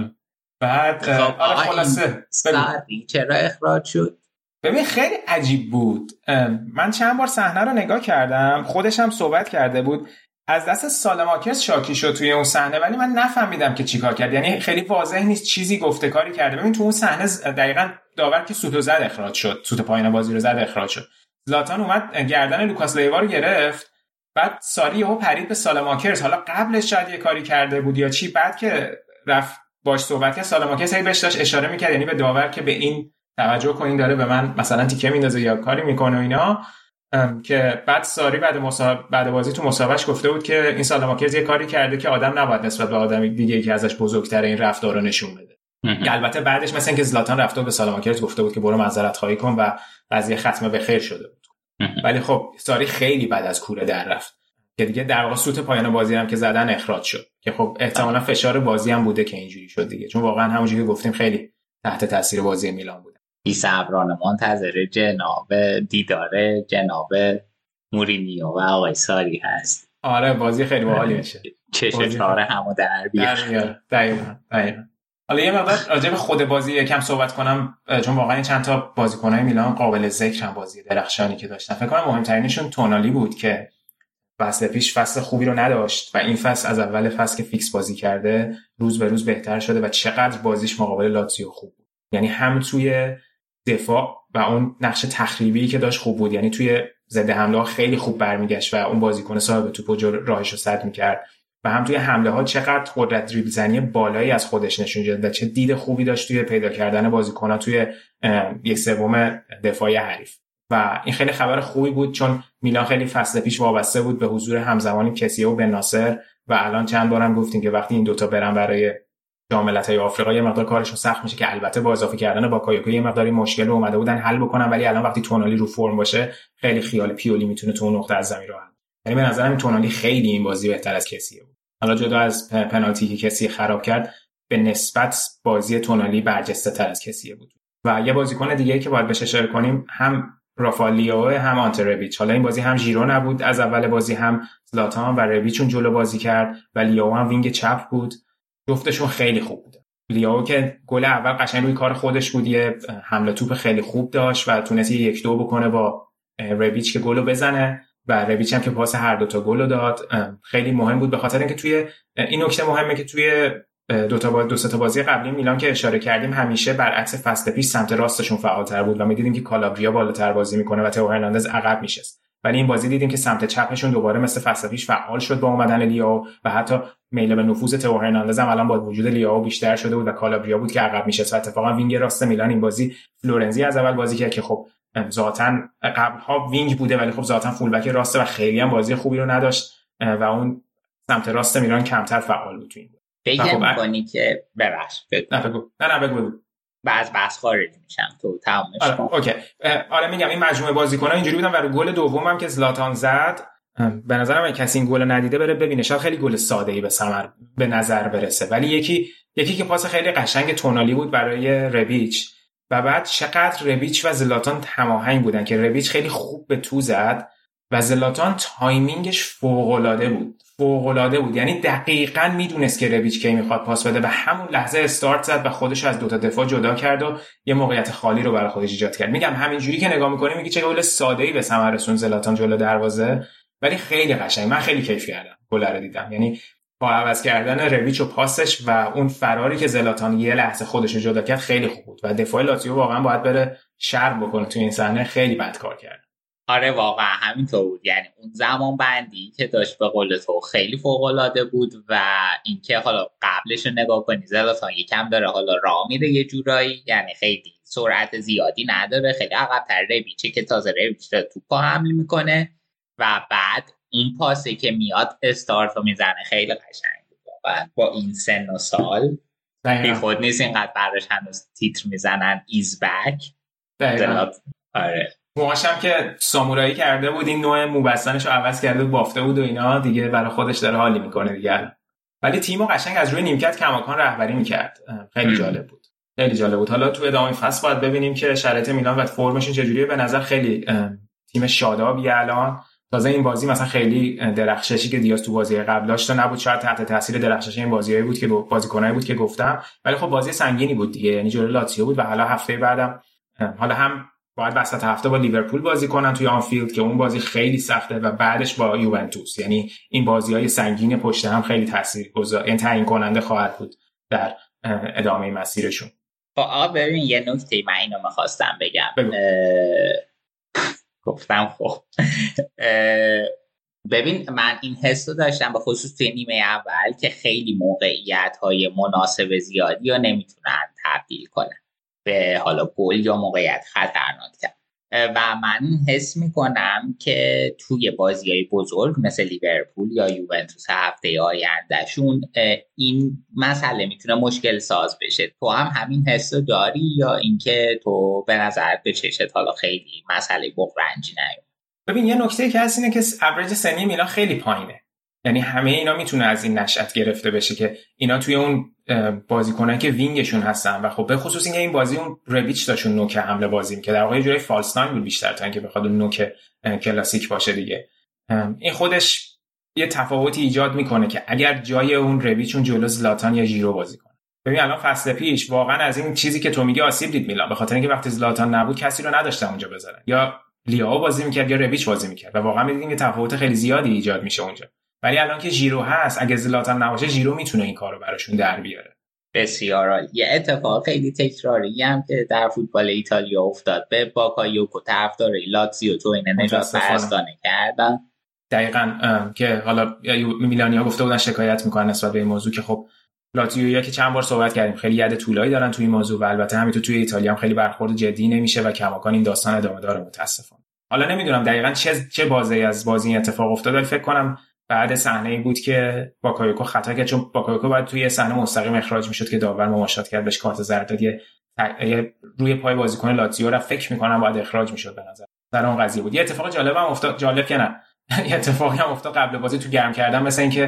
بعد آره خلاصه ساری چرا اخراج شد؟ ببین خیلی عجیب بود. من چند بار صحنه رو نگاه کردم، خودش هم صحبت کرده بود، از دست سالماکس شاکی شد توی اون صحنه، ولی من نفهمیدم که چیکار کرد. یعنی خیلی واضح نیست چیزی گفته کاری کرده. ببین تو اون صحنه دقیقاً داور که سوتو زد اخراج شد، سوت پایین بازی رو زد اخراج شد. زلاتان اومد گردن لوکاس لیوا رو گرفت، بعد ساری یهو پرید به سالماکرز. حالا قبلش شاید یه کاری کرده بود یا چی، بعد که رفت باش صحبت کرد سالماکرز هی بهش داشت اشاره میکرد، یعنی به داور که به این توجه کنین داره به من مثلا تیکه میندازه یا کاری میکنه و اینا. که بعد ساری بعد مسابقه بعد بازی تو مصاحبهش گفته بود که این سالماکرز یه کاری کرده که آدم نباید نسبت به آدم دیگه که ازش بزرگتره این رفتار رو نشون بده. البته بعدش مثلا که زلاتان رفته به سالماکرز گفته بود که برو معذرت خواهی کن و قضیه ختمه به خیر شده بود. ولی خب ساری خیلی بعد از کوره در رفت که دیگه در واقع سوت پایان بازی هم که زدن اخراج شد، که خب احتمالاً فشار بازی هم بوده که اینجوری شد دیگه، چون واقعا همونجوری که گفتیم خیلی تحت تاثیر بازی میلان بود. بی صبرانه منتظر جناب دیدار جناب مورینیو و آقای ساری هست. آره بازی خیلی باحالی میشه. چشه چهار همو در بیاره. دقیقاً دقیقاً. حالا یه مقدار راجع به خود بازی یکم صحبت کنم، چون واقعا چند تا بازیکنای میلان قابل ذکرن بازی درخشانی که داشتن. فکر کنم مهمترینشون تونالی بود که فصل پیش فصل خوبی رو نداشت و این فصل از اول فصل که فیکس بازی کرده روز به روز بهتر شده و چقدر بازیش مقابل لاتزیو خوب بود. یعنی هم توی دفاع و اون نقش تخریبی که داشت خوب بود، یعنی توی ضد حمله خیلی خوب برمیگشت و اون بازیکن صاحب توپو راهشو سد می‌کرد، و هم توی حمله ها چقدر قدرت دریبل زنی بالایی از خودش نشون داد و چه دید خوبی داشت توی پیدا کردن بازیکن‌ها توی یک سوم دفاعی حریف. و این خیلی خبر خوبی بود، چون میلان خیلی فصل پیش وابسته بود به حضور همزمانی کسیه و بن ناصر و الان چند بارم گفتیم که وقتی این دوتا برن برای جام ملت‌های آفریقا یه مقدار کارشون سخت میشه، که البته با اضافه کردن با کایوکو یه مقداری مشکل رو اومده بودن حل بکنن، ولی الان وقتی تونالی رو فرم باشه خیلی خیال پیولی میتونه تو اون نقطه از زمین رو حل. یعنی به نظرم تونالی خیلی این بازی بهتر از کسیه بود. حالا جدا از پنالتی که کسی خراب کرد به نسبت بازی تونالی برجسته تر از کسی بود. و یه بازیکن دیگه که باید بهش اشاره کنیم هم رافائل هم آنته ربیچ. حالا این بازی هم ژیرو نبود از اول بازی، هم زلاتان و ربیچون جلو بازی کرد و لیاو هم وینگ چپ بود. جفتشون خیلی خوب بود. لیاو که گل اول قشنگ روی کار خودش بود، یه حمله توپ خیلی خوب داشت و تونست یک دو بکنه با ربیچ که گلو بزنه و ربیچ هم که پاس هر دو تا گلو داد. خیلی مهم بود به خاطر اینکه توی این نکته مهمه که توی دو تا با دو سه تا بازی قبلی میلان که اشاره کردیم همیشه برعکس فصل پیش سمت راستشون فعال‌تر بود و می‌دیدیم که کالابریا بالاتر بازی میکنه و تئو هرناندز عقب میشست. ولی این بازی دیدیم که سمت چپشون دوباره مثل فصل پیش فعال شد با اومدن لیاو و حتی میل به نفوذ تئو هرناندز هم الان با وجود لیاو بیشتر شده بود و کالابریا بود که عقب میشست. و اتفاقا وینگ راست میلان این بازی فلورنزی از اول بازی کرد که خب ذاتاً قبل‌ها وینگ بوده ولی خب ذاتاً فولبک راسته و خیلی هم بازی خوبی رو نداشت و اون سمت راست میلان کمتر فعال بود. فکر می‌کنی که ببخش بگو. نه بگو نه نه بگو بعض بحث خارج میشم تو تمامش آره اوکی آره میگم این مجموعه بازیکن‌ها اینجوری بودن و رو گل دومم که زلاتان زد به نظرم اگه کسی این گل ندیده بره ببینه. شاید خیلی گل ساده‌ای به ثمر به نظر برسه ولی یکی یکی که پاس خیلی قشنگ تونالی بود برای ربیچ و بعد چقدر ربیچ و زلاتان هماهنگ بودن که ربیچ خیلی خوب به تو زد و زلاتان تایمینگش فوق‌العاده بود فوق‌العاده بود یعنی دقیقاً میدونست که ربیچ کی میخواد پاس بده و همون لحظه استارت زد و خودش از دو تا دفاع جدا کرد و یه موقعیت خالی رو برای خودش ایجاد کرد. میگم همینجوری که نگاه می‌کنی میگی چه گل ساده‌ای به ثمر رسون زلاتان جلو دروازه ولی خیلی قشنگ. من خیلی کیف کردم گل رو دیدم. یعنی با عوض کردن ربیچ و پاسش و اون فراری که زلاتان یه لحظه خودش رو جدا کرد خیلی خوب بود و دفاع لاتزیو واقعا باید بره شرم بکنه تو این صحنه. خیلی بد کار کرد. آره واقعا همینطور بود. یعنی اون زمان بندی که داشت به قول تو خیلی فوق‌العاده بود و اینکه حالا قبلش رو نگاه کنی زلاتان یکم داره حالا راه میره یه جورایی، یعنی خیلی سرعت زیادی نداره، خیلی عقب‌تر ربیچه که تازه ربیچ توپو حمل میکنه و بعد این پاسه که میاد استارت رو میزنه خیلی قشنگ بود واقعا. با این سن و سال بی خود نیست اینقدر براش هنوز تیتر میزنن ایز بک. آره موهاشم که سامورایی کرده بود این نوع موبستنش رو عوض کرده بود بافته بود و اینا دیگه برای خودش داره حالی میکنه دیگه. ولی تیمو قشنگ از روی نیمکت کماکان رهبری میکرد. خیلی جالب بود خیلی جالب بود. حالا تو ادامه فصل باید ببینیم که شرایط میلان و فرمشون چجوریه. به نظر خیلی تیم شادابیه الان. تازه این بازی مثلا خیلی درخششی که دیاز تو بازی قبل داشت نبود، شاید تحت تاثیر درخشش این بازیایی بود که بازیکنایی بود که گفتم، ولی خب بازی سنگینی بود دیگه، یعنی جلوی لاتزیو بود و حالا هفته بعدم حالا هم باید وسط هفته با لیورپول بازی کنن توی آنفیلد که اون بازی خیلی سخته و بعدش با یوونتوس، یعنی این بازی‌های سنگین پشت هم خیلی تاثیرگذار این تعیین کننده خواهد بود در ادامه مسیرشون. خب آقا ببین یه نکته من اینو می‌خواستم بگم. گفتم خب ببین من این حس رو داشتم به خصوص توی نیمه اول که خیلی موقعیت‌های مناسب زیادی رو نمیتونن تبدیل کنن به حالا گل یا موقعیت خطرناک. و من حس میکنم که توی بازی‌های بزرگ مثل لیورپول یا یوونتوس هفته آیندهشون این مسئله میتونه مشکل ساز بشه. تو هم همین حس رو داری یا اینکه تو به نظرت به چشت حالا خیلی مسئله بغرنجی نیومد؟ ببین یه نکته که هست اینه که اوریج سنی میلان خیلی پایینه، یعنی همه اینا میتونه از این نشأت گرفته بشه که اینا توی اون بازیکنایی که وینگشون هستن و خب به خصوص اینکه این بازی اون ربیچ داشون نوک حمله بازی می‌کرد، در واقع یه جوری فالس ناین بود بیشتر تا اینکه بخواد اون نوک کلاسیک باشه دیگه. این خودش یه تفاوتی ایجاد میکنه که اگر جای اون ربیچ اون جلو زلاتان یا ژیرو بازی کنه. ببین الان فصل پیش واقعا از این چیزی که تو میگی آسیب دید میلان، به خاطر اینکه وقتی زلاتان نبود کسی رو نداشتن اونجا بذارن، یا لیاو بازی می‌کرد یا ربیچ بازی می‌کرد و واقعا می‌دیدین که تفاوت خیلی زیادی ایجاد میشه اونجا. ولی الان که ژیرو هست اگه زلاتان نباشه ژیرو میتونه این کارو براشون در بیاره. بسیار عالی. یه اتفاق خیلی تکراری هم که در فوتبال ایتالیا افتاد، به باکایوکو طرفدار لاتزیو تو این نجات پرستانه کردن. دقیقاً که حالا میلانیا گفته بودن شکایت میکنن نسبت به این موضوع که خب لاتزیویا که چند بار صحبت کردیم خیلی ید طولایی دارن توی این موضوع و البته همینطور توی ایتالیا هم خیلی برخورد جدی نمیشه و کماکان این داستان ادامه داره متاسفانه. حالا نمیدونم دقیقاً چه چه بازی از بازی این اتفاق افتاد، ولی فکر کنم بعد صحنه‌ای بود که باکایوکو خطا کرد، چون باکایوکو بعد توی صحنه مستقیم اخراج میشد که داور مماشات کرد بهش کارت زرد داد، یه روی پای بازیکن لاتزیو را فکر می‌کنم باید اخراج میشد به نظر. در اون قضیه بود. یه اتفاق جالب هم افتاد، جالب که نه یه اتفاقی هم افتاد قبل بازی تو گرم کردن، مثلا اینکه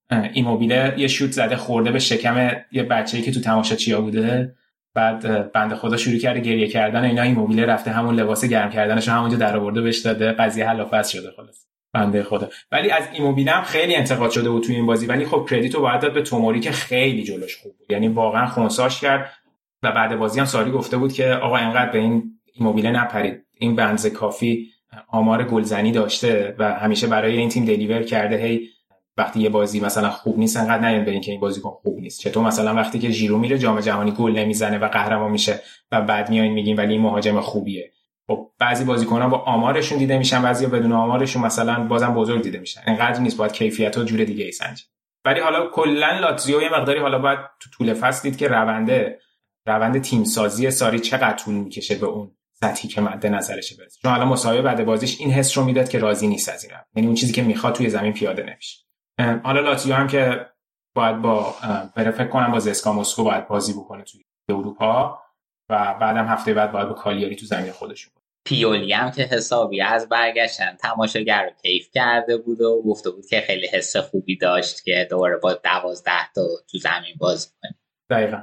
ایموبیله یه شوت زده خورده به شکم یه بچه‌ای که تو تماشاچیا بوده، بعد بنده خدا شروع کرده گریه کردن، اینا ایموبیله رفته همون لباس گرم کردنش همونجا درآورده بهش داده، قضیه حل و فصل شده خلاص بنده خدا. ولی از ایموبیله هم خیلی انتقاد شده بود توی این بازی، ولی خب کردیتو باید داد به توموری که خیلی جلوش خوب بود، یعنی واقعا خونساش کرد و بعد بازی هم ساری گفته بود که آقا اینقدر به این ایموبیله نپرید، این بنز کافی آمار گلزنی داشته و همیشه برای این تیم دلیور کرده، هی وقتی یه بازی مثلا خوب نیست انقدر نیاد برین که این بازیکن خوب نیست. چطور مثلا وقتی که ژیرو میره جام جهانی گل نمیزنه و قهرمان میشه و بعد میاین میگین ولی این مهاجم خوبیه. خب بعضی بازیکن‌ها با آمارشون دیده میشن، بعضیا بدون آمارشون مثلا بازم بزرگ دیده میشن. اینقدر نیست، باید کیفیت‌ها جور دیگه ای سنجید. ولی حالا کلا لاتزیو یه مقداری حالا باید تو طول فصل دید که رونده روند تیم سازی ساری چقدر طول میکشه به اون سطحی که مد نظرشه برسه. چون حالا مصاحبه بعد بازیش این حس رو میداد که راضی نیست از این، یعنی اون چیزی که میخواد توی زمین پیاده نمیشه. حالا لاتزیو هم که باید با بره فکر کنم با زسکا مسکو باید بازی بکنه توی اروپا و بعدم هفته بعد باید با کالیاری تو زمین خودشون. پیولی هم که حسابی از برگشتن تماشاگر رو کیف کرده بود و گفته بود که خیلی حس خوبی داشت که دوباره با دوازده تا تو زمین بازی کنه. دقیقاً.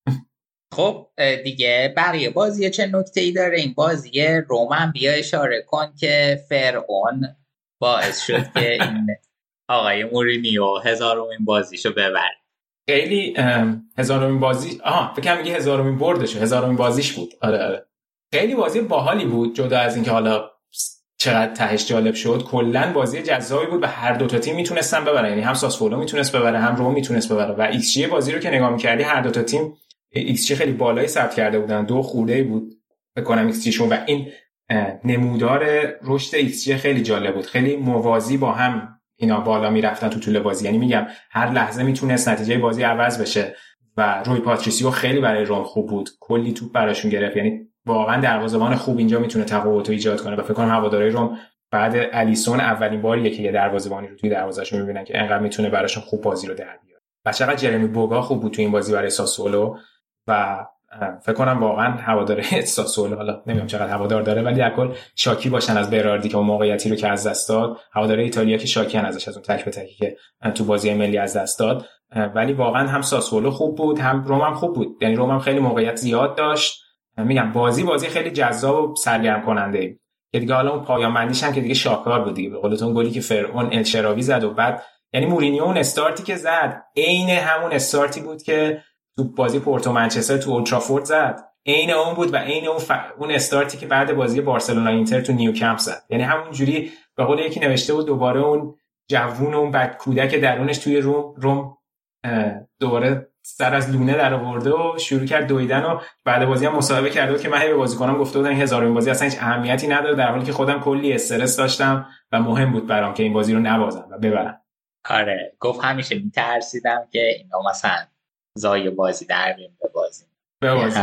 خب دیگه بقیه بازی چه نکته‌ای داره این بازی؟ رومن بیا اشاره کن که فرعون باعث شد که این آقای مورینیو هزارمین بازیشو ببره. خیلی هزارمین بازی آها فکر کنم میگه هزارمین بردشو، هزارمین بازیش بود. آره آره خیلی بازی باحالی بود، جدا از اینکه حالا چقدر تهش جالب شد، کلا بازی جذابی بود و هر دو تا تیم میتونستن ببرن، یعنی هم ساسولو میتونست ببره هم روم میتونست ببره و ایکس جی بازی رو که نگاه می‌کردی هر دو تا تیم ایکس جی خیلی بالایی ثبت کرده بودن، دو خورده بود فکر کنم ایکس جی شون و این نمودار رشد ایکس جی خیلی جالب بود، خیلی موازی با هم اینا بالا میرفتن تو طول بازی، یعنی میگم هر لحظه میتونست نتیجه بازی عوض بشه و روی پاتریسیو خیلی برای روم خوب بود، کلی توپ براشون گرفت، یعنی واقعا دروازه‌بان خوب اینجا میتونه تفاوت ایجاد کنه و فکر کنم هواداری روم بعد الیسون اولین باریه که یه دروازه‌بانی رو توی دروازه‌شون میبینن که انقدر میتونه براشون خوب بازی رو در بیاره. و چقدر جرمی بوگا خوب بود تو این بازی برای ساسولو و فکر کنم واقعا هوادار ساسولو، حالا نمیدونم چقدر هوادار داره ولی در کل شاکی باشن از براردی که اون موقعیتی رو که از دست داد، هوادار ایتالیا که شاکی ان ازش از اون تک به تکی که تو بازی ملی از دست داد، ولی واقعا هم ساسولو خوب بود هم روم هم خوب بود، یعنی روم هم خیلی موقعیت زیاد داشت. میگم بازی بازی خیلی جذاب و سرگرم کننده بود که دیگه حالا اون پایان بندیش هم که دیگه شاهکار بود دیگه، به قولتون گلی که فرعون الشراوی زد و بعد یعنی مورینیو اون استارتی که زد عین همون استارتی بود که تو بازی پورتو منچستر تو اولترافورد زد، عین اون بود و عین اون ف... اون استارتی که بعد بازی بارسلونا اینتر تو نیوکمپ زد، یعنی همون جوری به قول یکی نوشته بود دوباره اون جوون اون بد کودک درونش توی روم روم دوباره سر از لونه در آورده و شروع کرد دویدن و بعد بازی هم مصاحبه کرده بود که من به بازیکنام گفته بودم هزارمین بازی اصلا هیچ اهمیتی نداره، در حالی که خودم کلی استرس داشتم و مهم بود برام که این بازی رو نبازم و ببرم. آره گفت همیشه میترسیدم که اینا مثلا زای بازی در بیان به بازی به بازی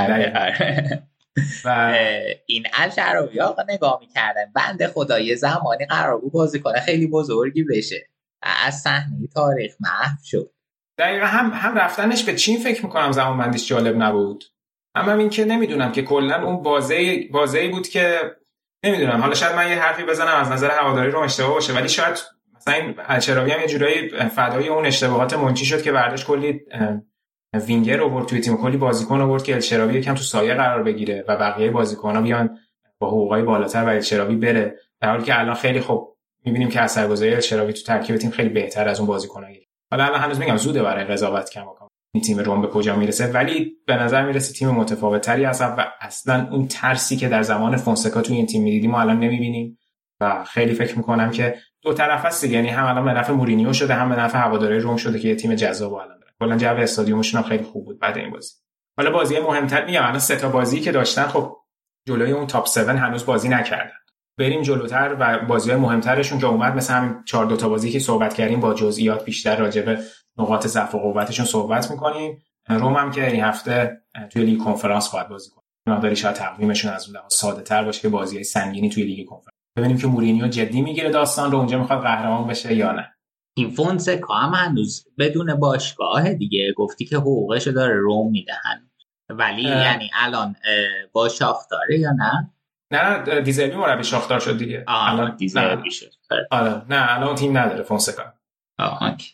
و این الشراوی آقا نگاه میکردن بنده خدا یه زمانی قرار بود بازی کنه خیلی بزرگی بشه از صحنه تاریخ محو شد. دقیقا هم هم رفتنش به چین فکر میکنم زمان بندیش جالب نبود، هم, هم این که نمیدونم که کلا اون بازی بازی بود که نمیدونم، حالا شاید من یه حرفی بزنم از نظر هواداری رو اشتباه باشه ولی شاید مثلا این الشراوی هم یه جورایی فدای اون اشتباهات منچی شد که برداشت کلی وینگر آورد توی تیم، کلی بازیکن آورد که الشراوی یکم تو سایه قرار بگیره و بقیه بازیکن‌ها بیان با حقوقای بالاتر و الشراوی بره، در حالی که الان خیلی خوب می‌بینیم که اثرگذاری الشراوی تو ترکیب تیم خیلی بهتر از اون بازیکن‌های. حالا الان هنوز میگم زوده برای قضاوت کنم این تیم روم به کجا میرسه، ولی به نظر میرسه تیم متفاوت‌تری هست و اصلا اون ترسی که در زمان فونسکا تو این تیم می‌دیدیم ما الان نمی‌بینیم و خیلی فکر می‌کنم که دو طرف است، یعنی هم الان به نفع مورینیو شده هم به نفع هواداری روم شده که یه تیم جذاب الان داره. کلا جو استادیومشون هم خیلی خوب بود بعد این بازی. حالا بازی مهمتر میگم الان سه تا بازی که داشتن خب جلوی اون تاپ هفت هنوز بازی نکردن. بریم جلوتر و بازی‌های مهمترشون که اومد مثلا همین چهار دو تا بازی که صحبت کردیم با جزئیات بیشتر راجع به نقاط ضعف و قوتشون صحبت می‌کنیم. روم هم که این هفته توی لیگ کنفرانس باید بازی کنه. مقداری شاید تقویمشون از اون لحاظ ساده‌تر باشه که بازی‌های سنگینی توی لیگ کنفرانس. ببینیم که مورینیو جدی میگیره داستان رو، اونجا میخواد قهرمان بشه یا نه. این فونسکا هم هنوز بدون باشگاه دیگه، گفتی که حقوقش رو داره روم میدهن ولی یعنی الان با شاختاره یا نه؟ نه دیزربی مربی شاختار شد دیگه. الان دیزربی شد. آره نه الان تیم نداره فونسکا. آها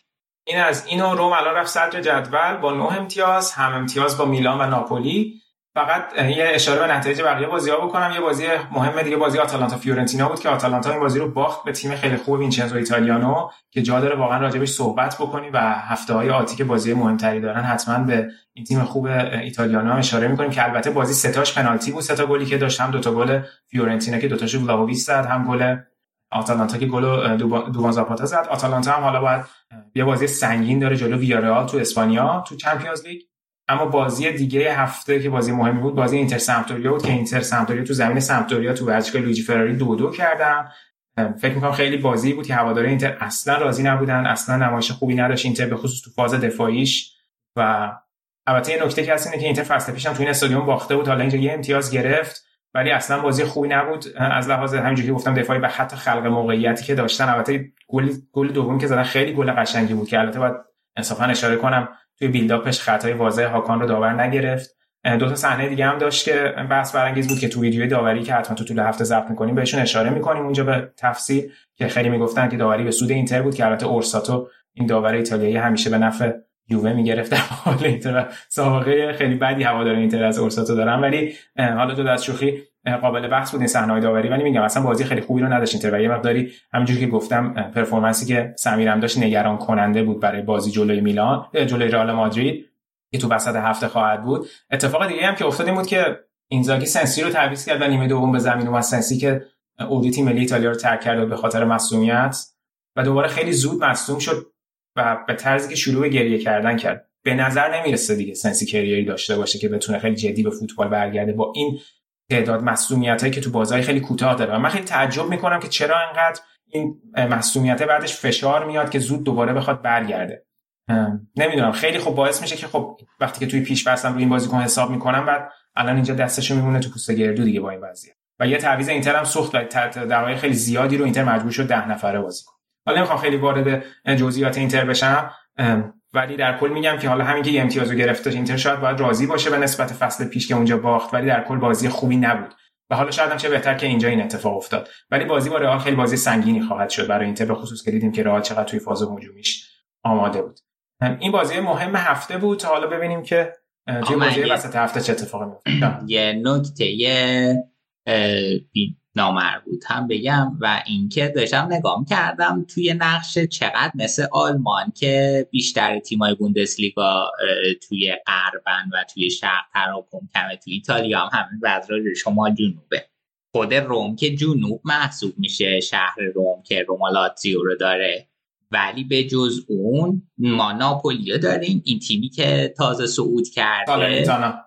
این از اینو روم الان رفت صدر جدول با نه امتیاز، هم امتیاز با میلان و ناپولی. فقط یه اشاره به نتایج بقیه بازی‌ها بکنم. یه بازی مهم دیگه بازی آتالانتا فیورنتینا بود که آتالانتا این بازی رو باخت به تیم خیلی خوب وینچنزو ایتالیانو که جا داره واقعا راجبش صحبت بکنی و هفته‌های آتی که بازی مهمتری دارن حتما به این تیم خوب ایتالیانو هم اشاره می‌کنیم که البته بازی سه تاش پنالتی بود، سه تا گلی که داشت، هم دو تا گل فیورنتینا که دو تاشو ولاهوویچ زد، هم گل آتالانتا که گل دووان زاپاتا زد. آتالانتا هم حالا باید یه بازی سنگین داره جلو ویارئال تو اسپانیا تو چمپیونز لیگ. اما بازی دیگه هفته که بازی مهمی بود بازی اینتر سمپدوریا بود که اینتر سمپدوریا تو زمین سمپدوریا تو ورزشگاه لویجی فراری دو دو کردن. فکر می‌کنم خیلی بازی بود که هوادارهای اینتر اصلا راضی نبودن، اصلا نمایش خوبی نداشت اینتر به خصوص تو فاز دفاعیش. و البته یه نکته که هست اینه که اینتر فصل پیشم تو این استادیوم باخته بود، حالا اینجا یه امتیاز گرفت ولی اصلا بازی خوبی نبود از لحاظ همینجوری که گفتم دفاعی و حتی خلق موقعیتی که داشتن. البته گل گل دومی که زدن خیلی گل قشنگی بود که البته باید انصافا اشاره کنم توی بیلداپش خطای واضح هاکان رو داور نگرفت. دو تا صحنه دیگه هم داشت که بحث برانگیز بود که تو ویدیوی داوری که حتما تو طول هفته ضبط می‌کنیم بهشون اشاره می‌کنیم اونجا به تفصیل که خیلی میگفتن که داوری به سود اینتر بود که البته اورساتو این داور ایتالیایی همیشه به نفع یووه میگرفت در حال اینتر سابقه خیلی بدی هوادار اینتر از اورساتو دارن. ولی حالا تو دست شوخی قابل بحث بود این صحنه‌های داوری، ولی میگم اصلا بازی خیلی خوبی رو نداشت اینتر و یه مقداری همونجوری که گفتم پرفورمنسی که سمیرم داشت نگران کننده بود برای بازی جلوی میلان جلوی رئال مادرید که تو وسط هفته خواهد بود. اتفاق دیگه هم که افتاد این بود که اینزاگی سنسی رو تعویض کرد و نیمه دوم به زمین اومد. سنسی که اردوی تیم ملی ایتالیا رو ترک کرد به خاطر مصونیت و دوباره خیلی زود مصدوم شد و به طرزی که شروع به گریه کردن کرد. به نظر نمیرسه دیگه سنسی کریری داشته باشه که بتونه خیلی جدی به فوتبال برگرده با این تعداد مصونیتایی که تو بازهای خیلی کوتاه داره. و من خیلی تعجب میکنم که چرا انقدر این مصونیت بعدش فشار میاد که زود دوباره بخواد برگرده. نمیدونم خیلی خوب باعث میشه که خب وقتی که توی پیش بستم روی این بازیکن حساب میکنم بعد الان اینجا دستشو میمونه تو پوست گردو دیگه با این وضعیت. و یه تعویض اینتر هم سوخت و دقایق خیلی زیادی رو اینتر مجبور شد ده نفره بازی کنه. حالا نمیخوام خیلی وارد جزئیات اینتر بشم ولی در کل میگم که حالا همین که یه امتیازو گرفته اینتر شاید باید راضی باشه به نسبت فصل پیش که اونجا باخت، ولی در کل بازی خوبی نبود و حالا شاید هم چه بهتر که اینجا این اتفاق افتاد. ولی بازی با رئال خیلی بازی سنگینی خواهد شد برای اینتر، به خصوص که دیدیم که رئال چقدر توی فاز هجومیش آماده بود. این بازی مهم هفته بود. حالا ببینیم که توی بازی وسط هفته چه اتفاقی میفته. یه نکته یه نامربوط هم بگم و اینکه داشتم نگاه کردم توی نقشه چقدر مثل آلمان که بیشتر تیمای بوندسلیگا توی غربن و توی شرق تراکم کمه، توی ایتالیا هم همین وضع شمال جنوبه. خود روم که جنوب محسوب میشه، شهر روم که روما لاتزیو رو داره، ولی به جز اون ما ناپولیو داریم، این تیمی که تازه صعود کرده.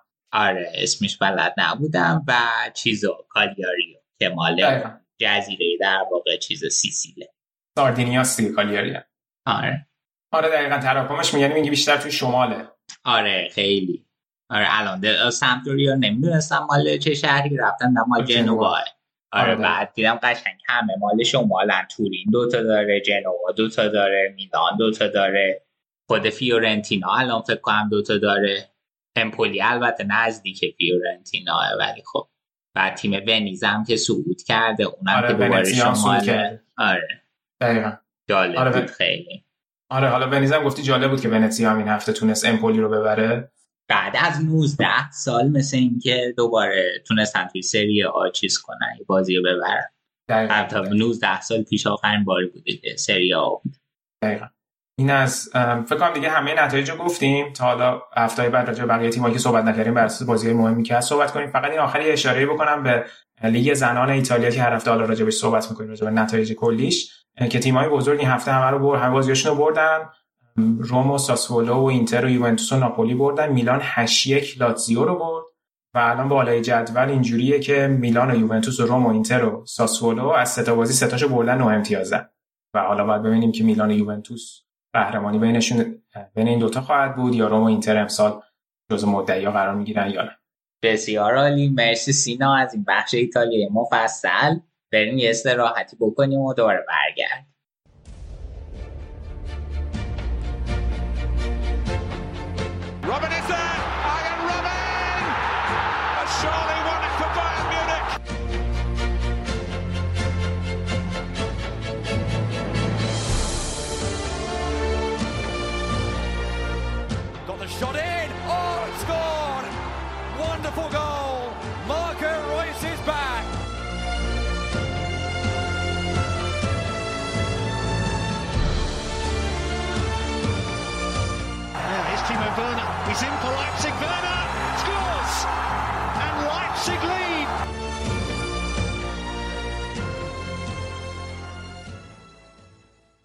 آره اسمش بلد نبودم. و چیزو کالیاریو که مال جزیره در واقع چیز سیسیله، ساردینیا سی کالیاری. آره آره دقیقاً تراکمش میگه میگه بیشتر توی شماله. آره خیلی. آره الان سمپدوریا نمیدونستم مال چه شهری، رفتن مال جنوا. آره بعد دیدم قشنگ همه مال شمالن. تورین دوتا داره، جنوا دوتا داره، میلان دوتا داره، خود فیورنتینا الان فکر کنم دوتا داره، امپولی البته نزدیک فیورنتینا ولی خب بعد تیم ونیز هم که صعود کرده اونم آره که دوباره شماله. آره دقیقاً جالب آره بود خیلی. آره حالا ونیز هم گفتی جالب بود که ونتزیا هم این هفته تونست امپولی رو ببره بعد از نوزده سال، مثل این که دوباره تونستن توی سری آ چیز کنن بازی رو ببرن. حتی نوزده سال پیش آخرین باری بوده که سری آ بود. دقیقاً. این از فکر کنم دیگه همه نتایج رو گفتیم. تا حالا هفته‌های بعد راجع به بقیه تیم‌ها که صحبت نکردیم بر اساس بازی‌های مهمی که صحبت کنیم. فقط این آخری اشاره بکنم به لیگ زنان ایتالیا که هر هفته حالا راجع بهش صحبت می‌کنیم، راجع به نتایج کلیش، که تیم‌های بزرگ این هفته همه رو برد، همه بازیاشون رو بردن. روم و ساسولو و اینتر و یوونتوس و ناپولی بردن. میلان هشت یک لاتزیو رو برد و الان بالای جدول اینجوریه که میلان و یوونتوس و روم و اینتر و ساسولو از سه تا بازی سه تاشو بردن، نه امتیازن. و حالا باید ببینیم که میلان و یوونتوس قهرمانی بینشون بین این دوتا خواهد بود یا روم و اینتر امسال جزو مدعی‌ها قرار میگیرن یا نه. بسیار عالی. مرسی سینا از این بخش ایتالیایی مفصل. بریم یه استراحتی بکنیم و دوباره برگردیم. Robin is there. Arjen Robben. A surely one for Bayern Munich.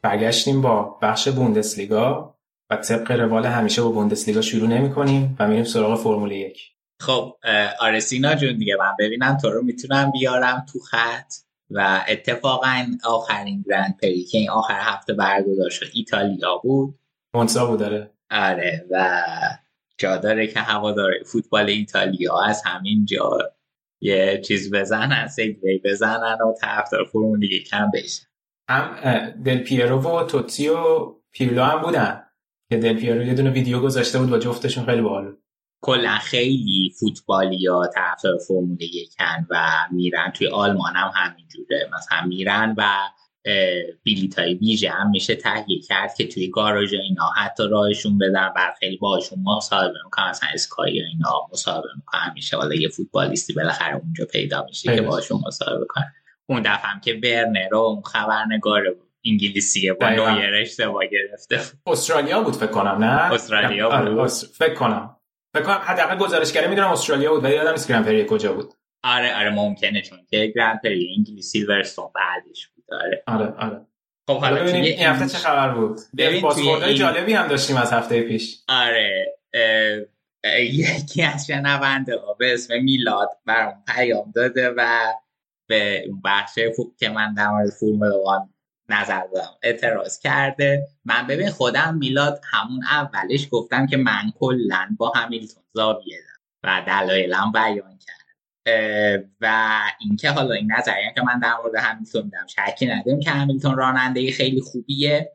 برگشتیم با بخش بوندسلیگا و طبق روال همیشه با بوندسلیگا شروع نمی‌کنیم و میریم سراغ فرمول یک. خب آره سینا جون دیگه من ببینم تو رو میتونم بیارم تو خط و اتفاقا آخرین گرند پری که این آخر هفته برگزار شد ایتالیا بود. مونزا بود داره. آره و جا داره که هواداره فوتبال ایتالیا از همین جا یه چیز بزنن، سگوی بزنن و طرفدار فرمول یک کم بشن. هم دل پیرو و توتی و پیرلو هم بودن که دل پیرو یه دونه ویدیو گذاشته بود با جفتشون، خیلی باحال. کلا خیلی فوتبالیا طرفدار فرمول یکن و میرن. توی آلمان هم همینجوره، مثلا میرن و بلیطای ویژه هم میشه تهیه کرد که توی گاراژ اینا حتی راهشون بدن، بعد خیلی باهاشون مصاحبه میکنن، مثلا اسکای اینا مصاحبه میکنن، میشه حالا یه فوتبالیستی بالاخره اونجا پیدا میشه هیده. که باهاشون مصاحبه کنن. اون دفعه هم که برنر رو اون خبرنگار انگلیسیه با نویر اشتباه گرفته. استرالیا بود فکر کنم، نه استرالیا بود آره فکر کنم فکر کنم حداقل گزارشگری میدونم استرالیا بود ولی یادم نیست گرند پری کجا بود. آره آره ممکنه چون که گرند پری انگلیس سیلورستون بعدش بود. آره آره آره. خب حالا ببینیم این هفته چه خبر بود؟ ببین بازخوردهای این... جالبی هم داشتیم از هفته پیش. آره یکی از شنونده ها به اسم میلاد برام پیام داده و به اون بخش خوب که من در مورد فرمول وان نظر دادم اعتراض کرده. من ببین خودم میلاد همون اولش گفتم که من کلاً با همیلتون زاویه دارم و دلایلم بیان کرد و اینکه حالا این نظریه که من در مورد همیلتون میدم شکی ندارم که همیلتون راننده خیلی خوبیه،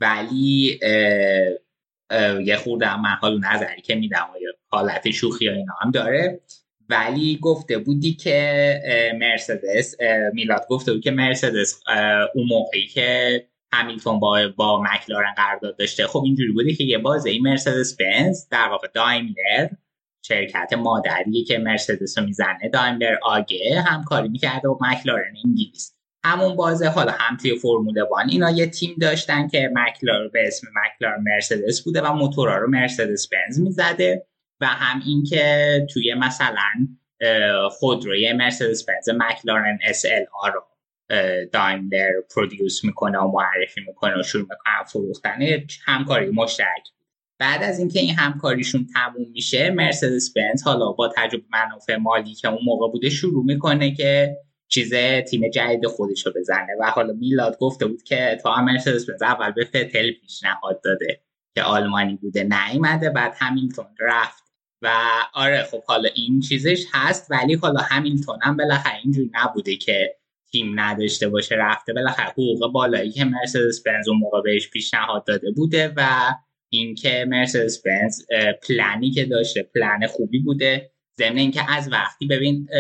ولی اه اه یه خورده من حالا نظری که میدم حالت شوخی و اینا هم داره. ولی گفته بودی که مرسدس میلاد گفته بود که مرسدس اون موقعی که همیلتون با با مکلارن قرارداد داشته، خب اینجوری بوده که یه بازی مرسدس بنز در واقع دایملر شرکت مادری که مرسدس رو میزنه دایملر آگه همکاری میکرده با مکلارن انگلیس. همون بازه حالا هم توی فرمول وان اینا یه تیم داشتن که مکلارن به اسم مکلارن مرسدس بوده و موتورا رو مرسدس بنز میزده و هم این که توی مثلا خودروی مرسدس بنز مکلارن اس ال آر رو دایملر پرودیوس میکنه و معرفی میکنه و شروع میکنه فروختن، همکاری مشترک. بعد از اینکه این همکاریشون تموم میشه مرسدس بنز حالا با تجربه منافع مالی که اون موقع بوده شروع میکنه که چیز تیم جدید خودش رو بزنه و حالا میلاد گفته بود که تا مرسدس بنز اول به فتل پیشنهاد داده که آلمانی بوده نیومده، بعد همیلتون رفت و آره خب حالا این چیزش هست، ولی حالا همیلتون هم بالاخره اینجوری نبوده که تیم نداشته باشه، رفته بالاخره حقوق بالایی که مرسدس بنز اون موقع بهش پیشنهاد داده بوده و اینکه مرسدس بنز پلنی که داشته پلن خوبی بوده. ضمن اینکه از وقتی ببین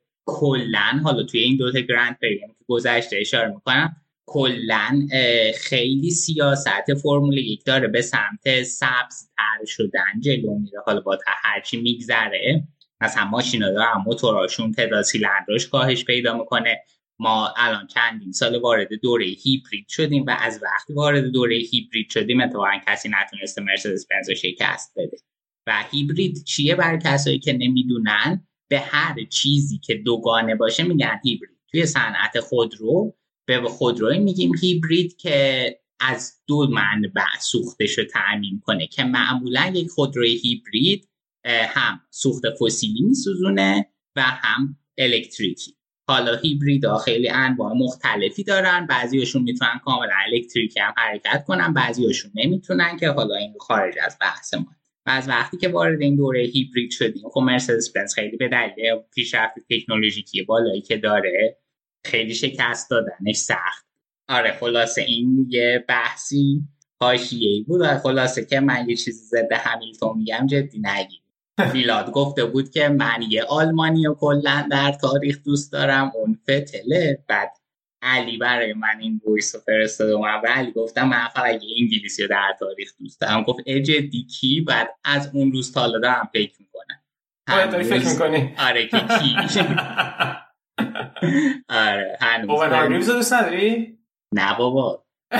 کلن حالا توی این دوتا گرند پری که گذشته اشاره میکنم کلن خیلی سیاست فرمول یک داره به سمت سبز تر شدن جلو میره. حالا با هرچی میگذره مثلا ماشینا دارن موتوراشون تعداد سیلندرش کاهش پیدا میکنه. ما الان چندین سال وارد دوره هیبرید شدیم و از وقتی وارد دوره هیبرید شدیم اتفاقا کسی نتونسته مرسدس بنز رو شکست بده. و هیبرید چیه برای کسایی که نمیدونن؟ به هر چیزی که دوگانه باشه میگن هیبرید. توی صنعت خودرو به خودروی میگیم هیبرید که از دو منبع سوختش رو تأمین کنه که معمولا یک خودروی هیبرید هم سوخت فسیلی میسوزونه و هم الکتریکی. حالا هیبریدها خیلی انواع مختلفی دارن، بعضیاشون میتونن کاملا الکتریکی هم حرکت کنن، بعضیاشون نمیتونن که حالا این خارج از بحث ما. و از وقتی که وارد این دوره هیبرید شدیم خب مرسدس بنز خیلی به دلیل پیشرفت تکنولوژیکی بالایی که داره خیلی شکست دادنش سخت. آره خلاصه این یه بحثی حاشیه‌ای بود و خلاصه که من یه چیزی ضد همیلتون میگم جدی نگیر. میلاد گفته بود که من یه آلمانی و کلن در تاریخ دوست دارم، اون فتله. بعد علی برای من این وایس رو فرستاد و من علی گفتم من فقط یه انگلیسی رو در تاریخ دوست دارم. گفت جدی کی؟ بعد از اون روز تا حالا دارم فکر میکنم. آره داری فکر میکنی؟ آره که کی؟ آره هنوز اوون هاگریوز رو دوست نداری؟ نه بابا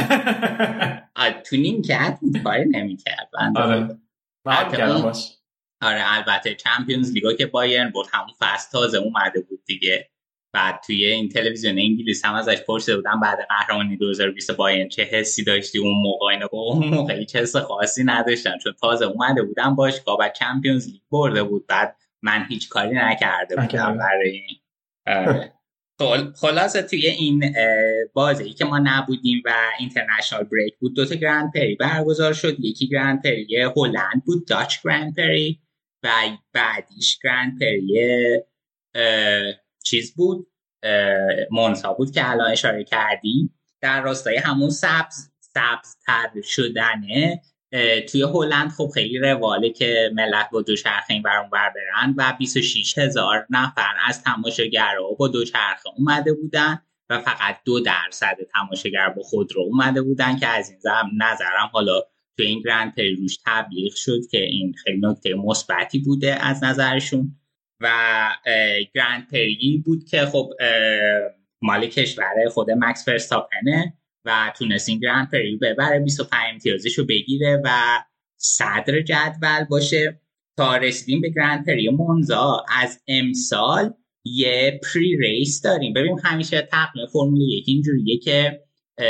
تو نیم کرد کاری نمی کرد. آره من کردم باش. آره البته چمپیونز لیگا که بایرن بود همون فصل تازه اومده بود دیگه بعد توی این تلویزیون انگلیس هم ازش پرسیده بودن بعد قهرمانی دو هزار و بیست بایرن چه حسی داشتی اون موقع. اینا با اون موقع چه حس خاصی نداشتن چون تازه اومده بودن باشگاه و چمپیونز لیگ برده بود. بعد من هیچ کاری نکرده بودم برای این. خلاصه توی این بازی که ما نبودیم و اینترنشنال بریک بود دو تا گرند پری برگزار شد. یکی گرند پری هلند بود، داچ گرند پری، و بعدیش گرند پری چیز بود، مونزا بود که الان اشاره کردیم. در راستای همون سبز سبز تر شدنه توی هلند خب خیلی رواله که ملت با دوچرخه این ور اون ور برن و بیست و شش هزار نفر از تماشاگرها با دوچرخه اومده بودن و فقط دو درصد تماشاگر با خودرو اومده بودن که از این نظرم حالا توی این گرند پری روش تبلیغ شد که این خیلی نکته مثبتی بوده از نظرشون. و گرند پری بود که خب مال کشور خود مکس فرستاپنه و تونست این گرند پری ببره، بیست و پنج امتیازشو بگیره و صدر جدول باشه. تا رسیدیم به گرند پری مونزا از امسال یه پری ریس داریم. ببین همیشه تقریبا فرمول یک اینجوریه که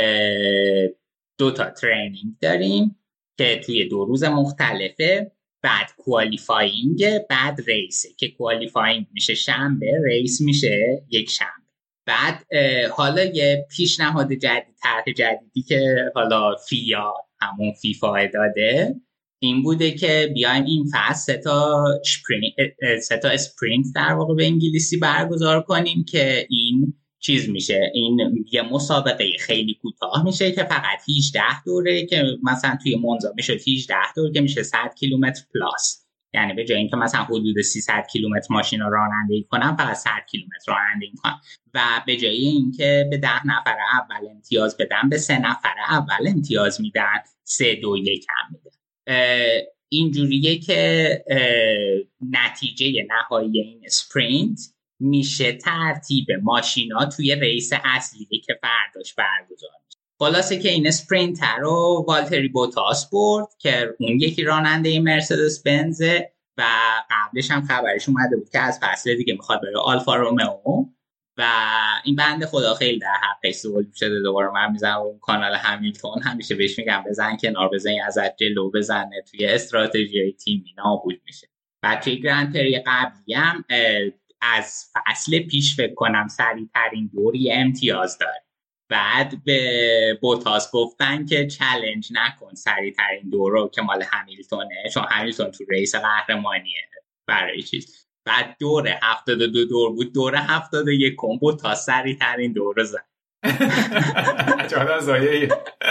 دو تا ترینینگ داریم که توی دو روز مختلفه، بعد کوالیفاینگ، بعد ریسه که کوالیفاینگ میشه شنبه، ریس میشه یک شنبه. بعد حالا یه پیشنهاد جدید، طرح جدیدی که حالا فیا همون فیفا داده این بوده که بیایم این فصل سه تا اسپرینت سه تا اسپرینت در واقع به انگلیسی برگزار کنیم که این چیز میشه، این یه مسابقه خیلی کوتاه میشه که فقط هجده دوره که مثلا توی مونزا میشه هجده دور که میشه صد کیلومتر پلاس. یعنی به جای اینکه مثلا حدود سیصد کیلومتر ماشین رو رانندگی کنم فقط صد کیلومتر رانندگی کنم و به جای اینکه به ده نفر اول امتیاز بدن به سه نفر اول امتیاز میدن، سه دو یک هم میدن. اینجوریه که نتیجه نهایی این اسپرینت میشه ترتیب ماشینا توی ریس اصلی که فرداش برگزار میشه. خلاصه که این اسپرینتر رو والتری بوتاس برد که اون یکی راننده مرسدس بنزه و قبلش هم خبرش اومده بود که از فصل دیگه میخواد بره آلفا رومئو و این بنده خدا خیلی در حقش سوال شده. دوباره من میزنم اون کانال همیلتون همیشه بهش میگم بزن کنار، بزن ازت جلو بزنه، توی استراتژی تیمی نابود میشه. بعد توی گرند پری قبلی هم از فصل پیش فکر کنم سریع ترین دوری امتیاز داره. بعد به بوتاس گفتن که چالش نکن سریع ترین دور رو که مال همیلتونه، چون همیلتون تو ریس قهرمانیه برای چیز. بعد دور هفتاد و دو دور بود، دور هفتاد و یک کن بوتاس سریع ترین دور رو زد. چهار زایه.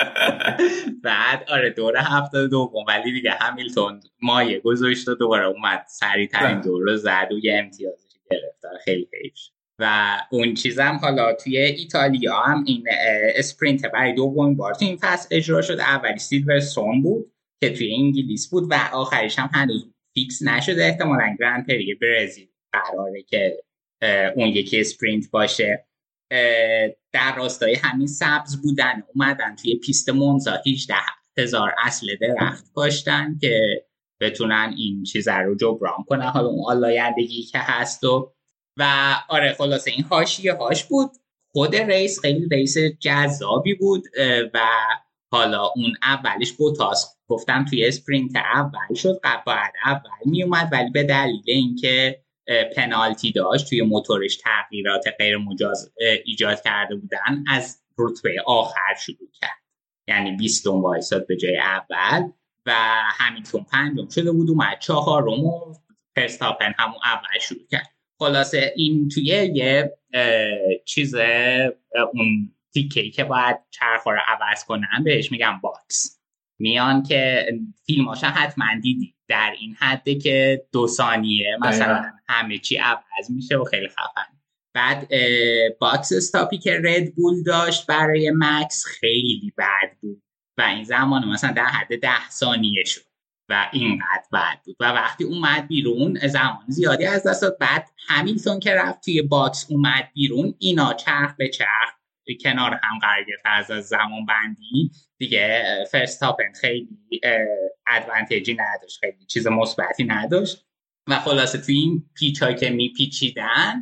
بعد آره دور هفتاد و دو ولی دیگه همیلتون مایه گذاشت و دوباره اومد سریع ترین دور رو زد و یه امتیازش گرفت. خیلی حیف. و اون چیزم حالا توی ایتالیا هم این اسپرینت برای دومین بار توی این فصل اجرا شد. اولی سیلورستون بود که توی انگلیس بود و آخریش هم هنوز فیکس نشده. احتمالاً گرند پری برزیل قراره که اون یکی اسپرینت باشه. در راستای همین سبز بودن اومدن توی پیست مونزا هجده هزار اصل درخت کاشتن که بتونن این چیز رو جبران کنن، حالا اون آلایندگی که هست. و و آره خلاصه این حاشیه هاش بود. خود ریس خیلی ریس جذابی بود و حالا اون اولش بوتاس گفتم توی اسپرینت اول شد، بعد اول می اومد ولی به دلیل اینکه پنالتی داشت توی موتورش تغییرات غیر مجاز ایجاد کرده بودن از رتبه آخر شروع کرد، یعنی بیستم وایساد به جای اول و همیلتون پنجم شده بود اومد چهارم و فرستاپن همون اول شروع کرد. خلاصه این توی یه چیز اون تیکه‌ای که باید چرخ رو عوض کنن بهش میگم باکس میان که فیلماشا حتما دیدی، در این حده که دو ثانیه مثلا همه چی عوض میشه و خیلی خفن. بعد باکس استاپی که رد بول داشت برای مکس خیلی بد بود و این زمان مثلا در حد ده ثانیه شد و اینقدر بد بود و وقتی اومد بیرون زمان زیادی از دست داد. بعد همیلتون که رفت توی باکس اومد بیرون، اینا چرخ به چرخ کنار هم قرار گرفت از زمان بندی دیگه. فرستاپن خیلی ادوانتیجی نداشت، خیلی چیز مثبتی نداشت و خلاصه توی این پیچا که میپیچیدن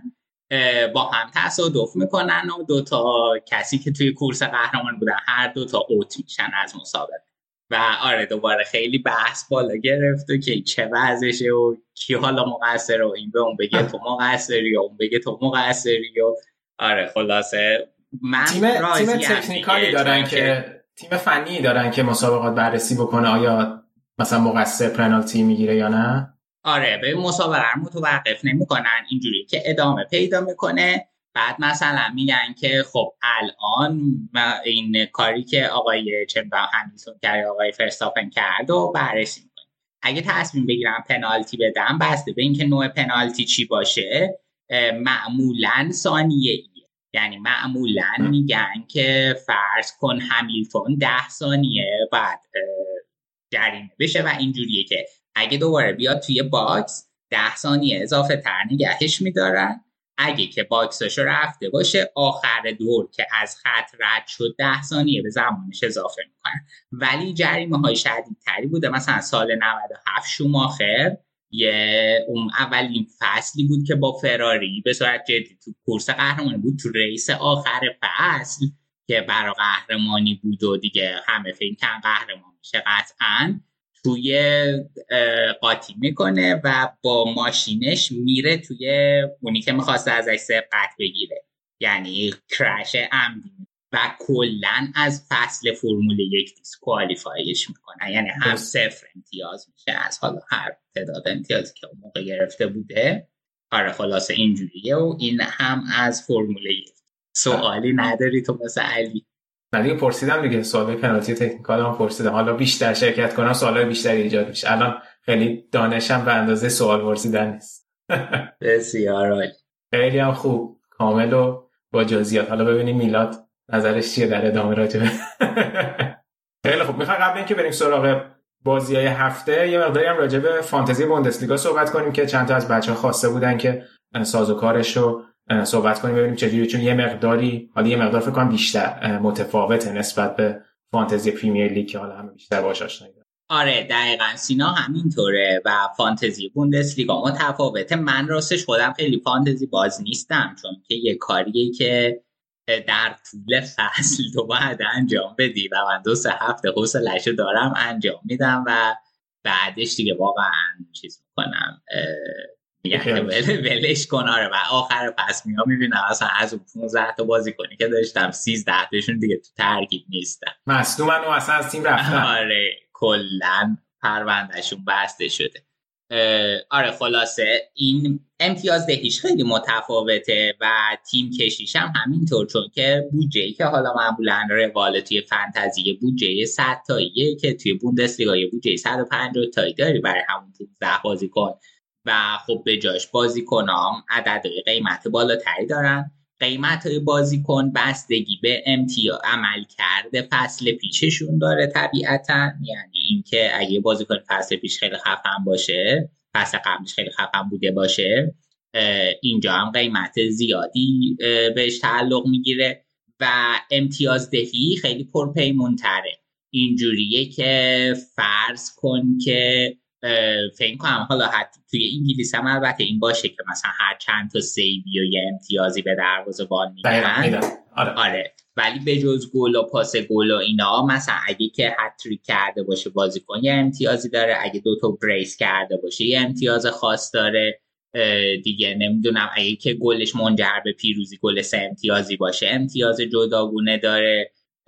با هم تصادف میکنن و دو تا کسی که توی کورس قهرمان بودن هر دو تا اوت میشن از مسابقه و آره دوباره خیلی بحث بالا گرفت و که چه وضعشه و کی حالا مقصره و این به اون بگه تو مقصری یا اون بگه تو مقصری و آره خلاصه من تیم تیم تکنیکالی دارن که تیم فنی دارن که مسابقات بررسی بکنه آیا مثلا مقصر پنالتی میگیره یا نه. آره به مسابقه رو متوقف نمیکنن، اینجوری که ادامه پیدا میکنه. بعد مثلا میگن که خب الان این کاری که آقای چمبر همیلتون کرد آقای فرستاپن کرد و بررسی میکنه. اگه تصمیم بگیرن پنالتی بدن بسته به اینکه نوع پنالتی چی باشه معمولاً ثانیه‌ایه. یعنی معمولاً میگن که فرض کن همیلتون ده ثانیه بعد جریمه بشه و اینجوریه که اگه دوباره بیاد توی باکس ده ثانیه اضافه تر نگهش میدارن. اگه که باکسشو رفته باشه آخر دور که از خط رد شد ده ثانیه به زمانش اضافه میکنن. ولی جریمه های شدید تری بوده. مثلا سال نود و هفت شوماخر یه اون اولین فصلی بود که با فراری به صورت جدی تو کورس قهرمانی بود، تو ریس آخر فصل که برای قهرمانی بود و دیگه همه فکر کردن قهرمان میشه قطعاً، توی قاطی میکنه و با ماشینش میره توی اونی که میخواسته ازش سبقت بگیره، یعنی کرش عمدی و کلن از فصل فرمول یک دیسکوالیفایش میکنه. یعنی هم صفر امتیاز میشه از حالا هر تعداد امتیازی که اون موقع گرفته بوده. آره خلاصه اینجوریه و این هم از فرمول یک. سوالی نداری تو مثل علی؟ من دیگه پرسیدم دیگه، سوال پنالتی تکنیکال هم پرسیدم، حالا بیشتر شرکت کنم سوالای بیشتری ایجاد میشه. الان خیلی دانشم به اندازه سوال پرسیدن نیست. بسیار عالی، خیلی هم خوب، کامل و با جزئیات. حالا ببینیم میلاد نظرش چیه در ادامه راجع به خیلی خوب. میخوام قبل اینکه بریم سراغ بازی‌های هفته یه مقداری هم راجع به فانتزی بوندسلیگا صحبت کنیم که چند تا از بچه‌ها خواسته بودن که سازوکارشو صحبت کنیم ببینیم چجوری، چون یه مقداری حالا یه مقدار فکر کنم بیشتر متفاوته نسبت به فانتزی پریمیر لیگ که حالا همه بیشتر باهاش آشنا دارن. آره دقیقاً سینا همینطوره و فانتزی بوندسلیگا متفاوته. من راستش خودم خیلی فانتزی باز نیستم چون که یه کاریه که در طول فصل تو باید انجام بدی و من دو سه هفته حوصله‌شو دارم انجام میدم و بعدش دیگه واقعا چیز میکنم میگن که ولش کن. آره و آخر پس میام میبینم اصلا از اون پانزده تا بازی کنی که داشتم سیزده تاشون دیگه تو ترکیب نیستن، مصدومن و اصلا از تیم رفتن. آره کلن پروندهشون بسته شده. آره خلاصه این امتیاز دهیش خیلی متفاوته و تیم کشیش هم همینطور، چون که بودجه‌ای که حالا معمولاً روال توی فانتزی بودجه صد تاییه که توی بوندسلیگا یه بودجه صد و پنجاه تایی داری برای همون پانزده بازیکن و خب به جاش بازیکنام عدد قیمت بالاتری دارن. قیمت‌های بازیکن بستگی به امتیاز عمل کرده فصل پیششون داره طبیعتاً. یعنی اینکه اگه بازیکن فصل پیش خیلی خفن باشه، فصل قبلش خیلی خفن بوده باشه، اینجا هم قیمت زیادی بهش تعلق میگیره و امتیاز دهی خیلی پرپیمون‌تره. اینجوریه که فرض کن که فکر کنم حالا حتی توی انگلیس هم البته این باشه که مثلا هر چند تا سیوی و یه امتیازی به دروازه‌بان میدن. آره. آره ولی به جز گل و پاس گل و اینا مثلا اگه که هتریک کرده باشه بازیکن یه امتیازی داره، اگه دو تا بریس کرده باشه یه امتیاز خاص داره دیگه. نمیدونم اگه که گلش منجر به پیروزی گل سه امتیازی باشه امتیاز جداگونه داره.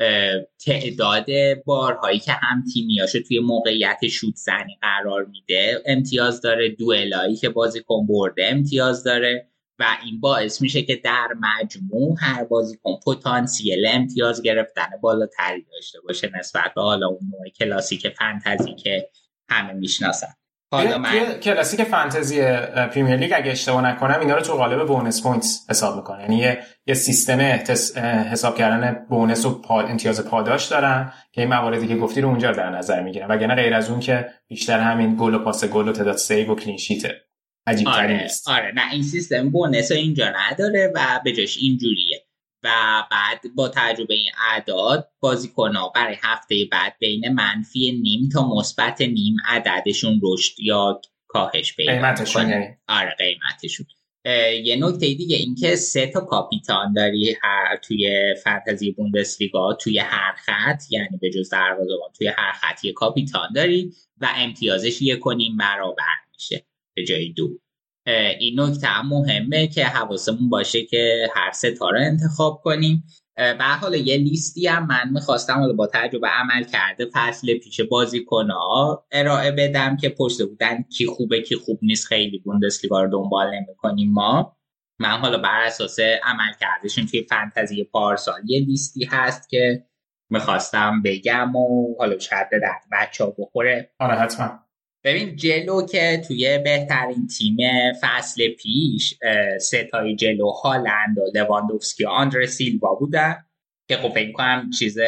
تعداد بارهایی که هم تیمیاشو توی موقعیت شوت زنی قرار میده امتیاز داره، دوئلایی که بازیکن برده امتیاز داره و این باعث میشه که در مجموع هر بازیکن پتانسیل امتیاز گرفتن بالاتری داشته باشه نسبت به حالا اون نوع کلاسیک فانتزی که همه میشناسن. حالا من کلاسیک فانتزی پریمیر لیگ اگه اشتباه نکنم اینا رو تو قالب بونس پوینتس حساب میکنه، یعنی یه, یه سیستم حساب کردن بونس و پا... امتیاز پاداش دارن که این مواردی که گفتی رو اونجا در نظر میگیرن، وگرنه غیر از اون که بیشتر همین گل و پاس گل و تعداد سیو و کلین شیته. عجیب ترین آره نیست. آره نه این سیستم بونس اینجا نداره و به جاش اینجوریه و بعد با تجربه این اعداد بازیکن‌ها برای هفته بعد بین منفی نیم تا مثبت نیم عددشون رشد یا کاهش پیدا می‌کنه. آره قیمتشون یه نکته دیگه این که سه تا کاپیتان داری هر توی فانتزی بوندسلیگا توی هر خط، یعنی به جز دروازه‌بان توی هر خط یه کاپیتان داری و امتیازش یک و نیم برابر میشه به جای دو. این نکته هم مهمه که حواسمون باشه که هر سه تا رو انتخاب کنیم. به حال یه لیستی هم من میخواستم با تجربه عمل کرده فصل پیش بازیکن‌ها ارائه بدم که پشت بودن کی خوبه کی خوب نیست، خیلی بوندسلیگا رو دنبال نمی‌کنیم ما. من حالا بر اساس عمل کردشون توی فانتزی پارسال یه لیستی هست که میخواستم بگم و حالا شاید به درد بچه‌ها بخوره. آره حتما. ببین جلو که توی بهترین تیم فصل پیش ستای جلو هالند و لواندوفسکی و آندره سیلوا بودن که خب فکر کنم چیز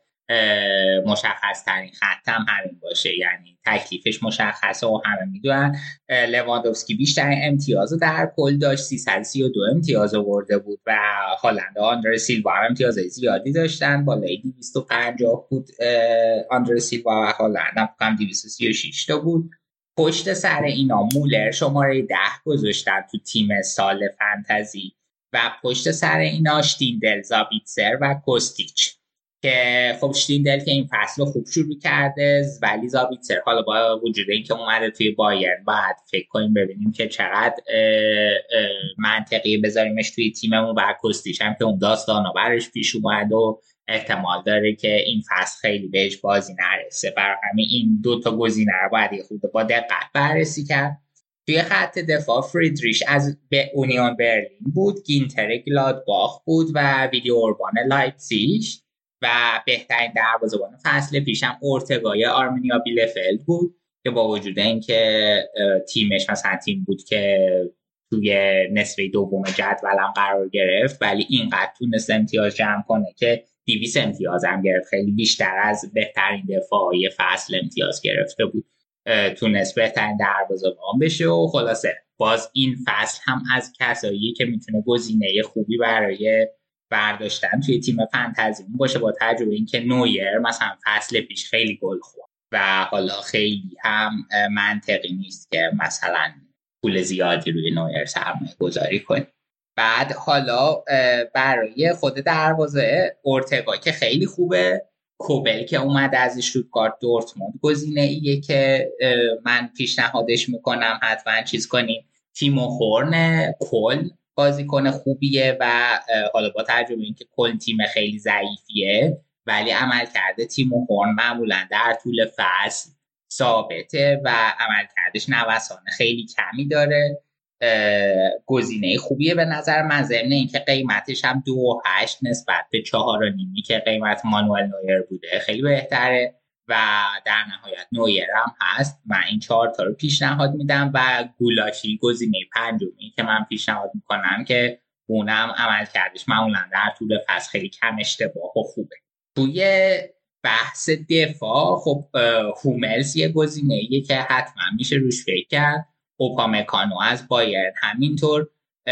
مشخص ترین خطم همین باشه، یعنی تکلیفش مشخصه و همه میدونن. لواندوفسکی بیشترین امتیاز در کل داشت، سیصد و سی و دو امتیاز آورده بود و هالند و آندره سیلوا هم امتیاز زیادی داشتن، بالای دویست و پنجاه بود آندره سیلوا و هالند هم کم دویست و سی و شش تا بود. پشت سر اینا مولر شماره ده گذاشتن تو تیم سال فانتزی و پشت سر اینا شتیندل، زابیتسر و کوستیچ که خب شتیندل که این فصل خوب شروع کرده ولی زابیتسر حالا با وجود این که اومده توی بایرن باید فکر کنیم ببینیم که چقدر منطقی بذاریمش توی تیممون و کوستیچ هم که اون داستانا برش پیش اومد و احتمال داره که این فصل خیلی بهش بازی نرسه، برای همین این دوتا گزینه رو باید خود با دقت بررسی کرد. توی خط دفاع فریدریش از به اونیون برلین بود، گینتر گلادباخ بود و ویدیو اوربان لایپزیگ و بهترین دروازه‌بان فصل پیشم اورتگای آرمینیا بیلفلد بود که با وجود اینکه تیمش مثلا تیم بود که توی نصف دوم جدولم قرار گرفت ولی اینقدر تونست امتیاز جمع کنه که دویست امتیاز هم گرفت، خیلی بیشتر از بهترین دفاعی فصل امتیاز گرفته بود، تونست بهترین دروازه‌بان بشه و خلاصه باز این فصل هم از کسایی که میتونه گزینه خوبی برای برداشتن توی تیم فانتزی باشه، با تجربه اینکه نویر مثلا فصل پیش خیلی گل خورد و حالا خیلی هم منطقی نیست که مثلا پول زیادی روی نویر سرمایه گذاری کنی. بعد حالا برای خود دروازه اورتگا که خیلی خوبه، کوبل که اومده از اشتوتگارت دورتموند گزینه ایه که من پیشنهادش میکنم حتما چیز کنیم. تیمو هورن کل بازیکن خوبیه و حالا با تجربه اینکه کل تیم خیلی ضعیفیه ولی عمل کرده تیمو هورن معمولا در طول فصل ثابته و عمل کردش نوسان خیلی کمی داره، گزینه خوبیه به نظر من، ضمن اینکه قیمتش هم دو و هشت نسبت به چهار و نیمی که قیمت مانوئل نویر بوده خیلی بهتره و در نهایت نویر هم هست. من این چهار تا رو پیشنهاد میدم و گولاشی گزینه پنجمی که من پیشنهاد میکنم که اونم عمل کردش معمولا در طول فصل خیلی کم اشتباه و خوبه. توی بحث دفاع خب هوملز یه گزینه‌ایه که حتما میشه روش فکر کرد، اوپامکانو از بایرن همینطور،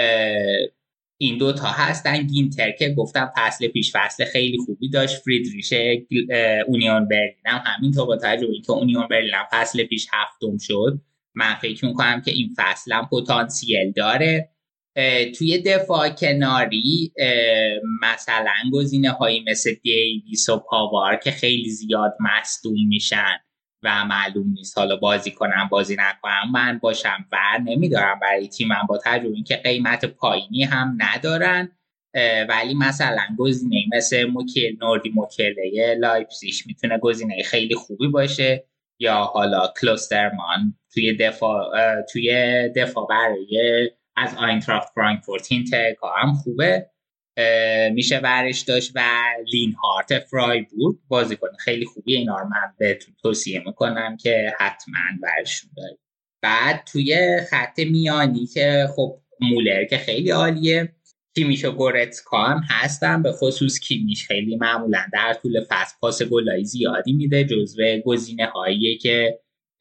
این دوتا هستن. گینتر که گفتم فصل پیش فصل خیلی خوبی داشت، فریدریش اونیون برلین هم همینطور با تجربه اینکه اونیون برلین هم فصل پیش هفتم شد من فکر میکنم که این فصل هم پتانسیل داره. توی دفاع کناری مثلا گزینه هایی مثل دیویس و پاوار که خیلی زیاد مصدوم میشن و معلوم نیست حالا بازی کنم بازی نکنم من باشم و نمیدارم برای تیمم با تجربه این که قیمت پایینی هم ندارن، ولی مثلا گزینه مثل موکل نوردی موکله لایپزیگ میتونه گزینه خیلی خوبی باشه، یا حالا کلوسترمان توی دفاع توی دفاع برای از آینتراخت فرانکفورت هینترکا هم خوبه میشه برش داشت و لینهارت فرایبورگ بازیکن خیلی خوبیه، اینا رو من بهتون توصیه میکنم که حتما برشون دارید. بعد توی خط میانی که خب مولر که خیلی عالیه، کیمیش و گورتسکا هم هستن، به خصوص کیمیش خیلی معمولا در طول فصل پاس گلای زیادی میده، جزو گزینه هاییه که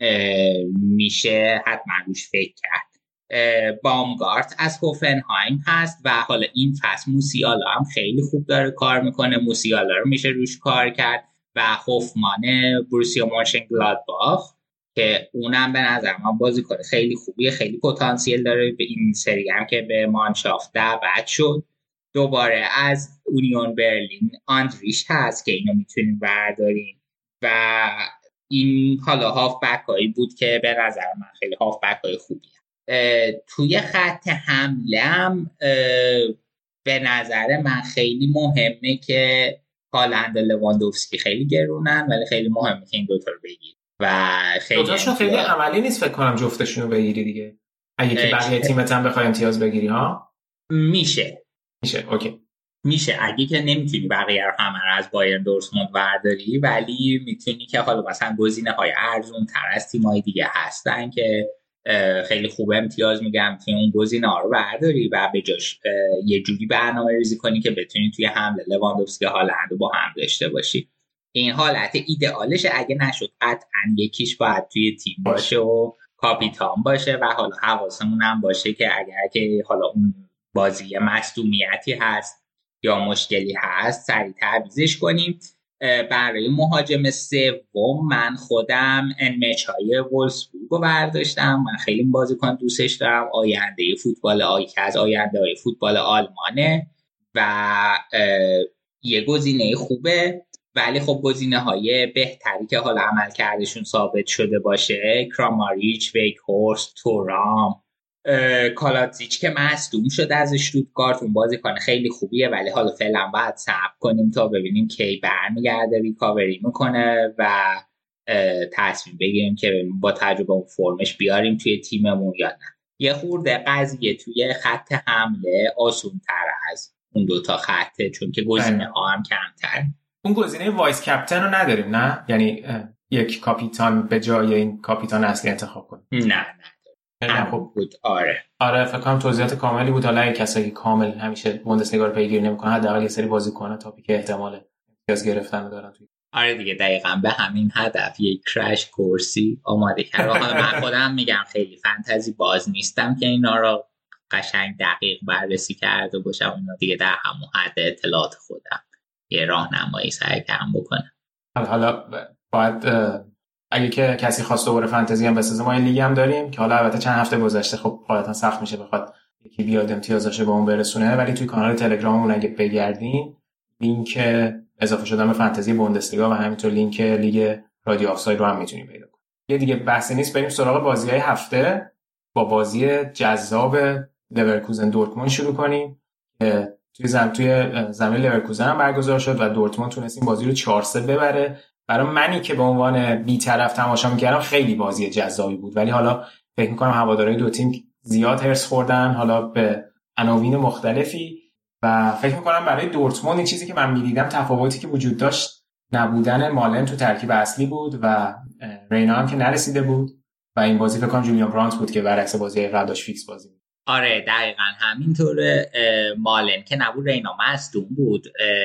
میشه حتما روش فکر کرد. بامگارت از هوفنهایم هست و حالا این فصل موسیالا هم خیلی خوب داره کار میکنه، موسیالا رو میشه روش کار کرد و هوفمان بروسیا مونشنگلادباخ که اونم به نظر من بازیکن خیلی خوبیه، خیلی پتانسیل داره. به این سری هم که به مانشافت دعوت شد دوباره از اونیون برلین آندریش هست که اینو میتونیم برداریم و این حالا هاف بک هایی بود که به نظر من خیلی هاف بک های خوبیه. توی خط حمله هم به نظر من خیلی مهمه که هالند و لواندوفسکی خیلی گرونن ولی خیلی مهمه که این دوتا رو بگیری و خیلی دوتاشون خیلی عملی نیست فکر کنم جفتشون رو بگیری دیگه. اگه که بقیه تیمت هم بخوای امتیاز بگیری ها میشه میشه اوکی میشه اگه که نمیتونی بقیه رو همه رو از بایرن دورتموند برداری ولی میتونی که حالا مثلا گزینه های ارزون تر از تیمای دیگه هستن که خیلی خوب امتیاز میگم میتونی اون گزینه ها رو برداری و به جاش یه جوری برنامه ریزی کنی که بتونی توی حمله لواندوفسکی هالند رو با هم داشته باشی. این حالت ایدئالشه، اگه نشد قطعا یکیش باید توی تیم باشه و کاپیتان باشه و حالا حواسمون هم باشه که اگر که حالا اون بازی مصدومیتی هست یا مشکلی هست سریع تعویضش کنیم. برای مهاجم سوم من خودم انمچای وولسبورگ رو برداشتم. من خیلی بازیکن دوستش دارم، آینده فوتبال آی که از آینده های فوتبال آلمانه و یه گزینه خوبه ولی خب گزینه های بهتری که حالا عمل کردشون ثابت شده باشه کراماریچ، ویکهورست، تورام، کالاتزیچ که مصدوم شده از اشتوتگارت، اون بازیکن خیلی خوبیه ولی حالا فعلا باید صبر کنیم تا ببینیم کی برمیگرده ریکاوری میکنه و تصمیم بگیریم که با تجربه اون فرمش بیاریم توی تیممون یا نه. یه خورده قضیه توی خط حمله آسون تر از اون دوتا خطه چون که گزینه ها هم کمتر. اون گزینه وایس کپتن رو نداریم نه؟ یعنی یک کاپیتان به جای این کاپیتان اصلی انتخاب کنیم؟ نه نه هم خوب بود. آره آره فکر کنم توضیحات کاملی بود. حالا کسایی که کامل همیشه بوندسلیگا رو پیگیری نمی‌کنن حداقل یه سری بازیکن تاپی که احتمال امتیاز گرفتن دارن توی آره دیگه دقیقاً به همین هدف یک کرش کورسی آماده کردم. حالا من خودم میگم خیلی فانتزی باز نیستم که اینا رو قشنگ دقیق بررسی کرده باشم، اینا دیگه در همون حد اطلاعات خودم یه راهنمایی سعی کردم بکنم. حالا باید اگه که کسی خواست دوباره فانتزی هم بسازه ما این لیگ هم داریم که حالا البته چند هفته گذشته خب غالبا سخت میشه بخواد یکی بیاد امتیازاشو به اون برسونه ولی توی کانال تلگراممون اگه بگردین لینک اضافه شدن به فانتزی بوندسلیگا و همینطور لینک لیگ رادیو آفساید رو هم میتونید پیدا کنید. یه دیگه بحثی نیست، بریم سراغ بازی‌های هفته. با بازی جذاب لورکوزن دورتموند شروع کنیم که توی زمین توی زمین لورکوزن هم برگزار شد و دورتموند تونست این بازی رو چهار سه ببره. برای منی که به عنوان بی‌طرف تماشا می‌کردم خیلی بازی جذابی بود ولی حالا فکر می‌کنم هوادارهای دو تیم زیاد هرس خوردن حالا به عناوین مختلفی و فکر می‌کنم برای دورتموند این چیزی که من می‌دیدم تفاوتی که وجود داشت نبودن مالن تو ترکیب اصلی بود و رینا هم که نرسیده بود و این بازی فکر کنم جولیان برانت بود که برعکس بازی قبل داشت فیکس بازی بود. آره دقیقاً همینطوره. مالن که نبود رینا مصدوم بود،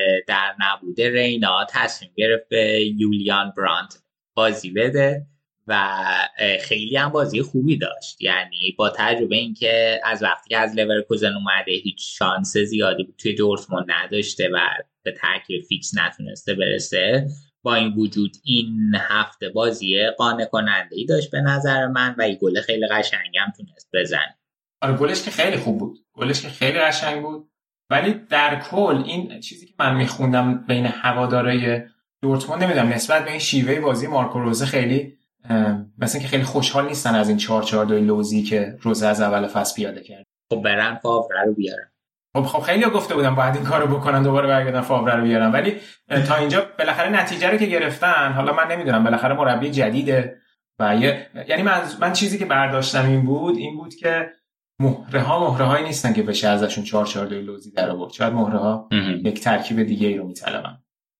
در نبود رینا تصمیم گرفت به یولیان برانت بازی بده و خیلی هم بازی خوبی داشت. یعنی با تجربه این که از وقتی که از لورکوزن اومده هیچ شانس زیادی بود توی دورتموند نداشته و به ترکیب فیکس نتونسته برسه، با این وجود این هفته بازی قانع کننده ای داشت به نظر من و یه گل خیلی قشنگی هم تونست بزنه. آره گلش که خیلی خوب بود، گلش که خیلی قشنگ بود ولی در کل این چیزی که من میخوندم بین هوادارهای دورتموند نمیدونم نسبت به این شیوه بازی مارکو روزه خیلی مثلا که خیلی خوشحال نیستن از این چهار چهار دو لوزی که روزه از اول فصل پیاده کرد. خب برن فاوره رو بیارن. خب خب خیلی‌ها گفته بودن باید این کارو بکنن دوباره برگردن فاوره رو بیارن ولی تا اینجا بالاخره نتیجه رو که گرفتن. حالا من نمیدونم بالاخره مربی جدیده و یه... یعنی من من چیزی که برداشتم این بود این بود که مهره ها مهره هایی نیستن که بشه ازشون چهار چهار دو لوزی در آورد. شاید مهره ها یک ترکیب دیگه ای رو میطلبن.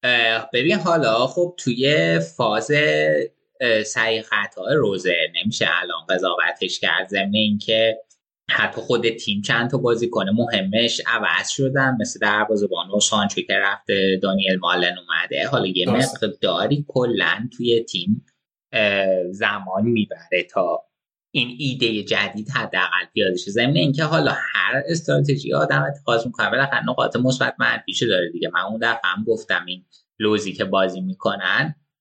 ببین حالا خب توی فاز سعی خطا روزه نمیشه الان قضاوتش کرد، ضمن اینکه حتی خود تیم چند تا بازیکن مهمش عوض شدن مثل دروازه‌بان و سانچو که رفته دانیل مالن اومده. حالا یه مقداری کلا توی تیم زمان میبره تا این ایده جدید حداقل پیاده شه، ضمن اینکه حالا هر استراتژی آدم اتخاذ میکنه بالاخره نقاط مثبت منفیش داره دیگه. من اون دفعه هم گفتم این لوزی که بازی میکنن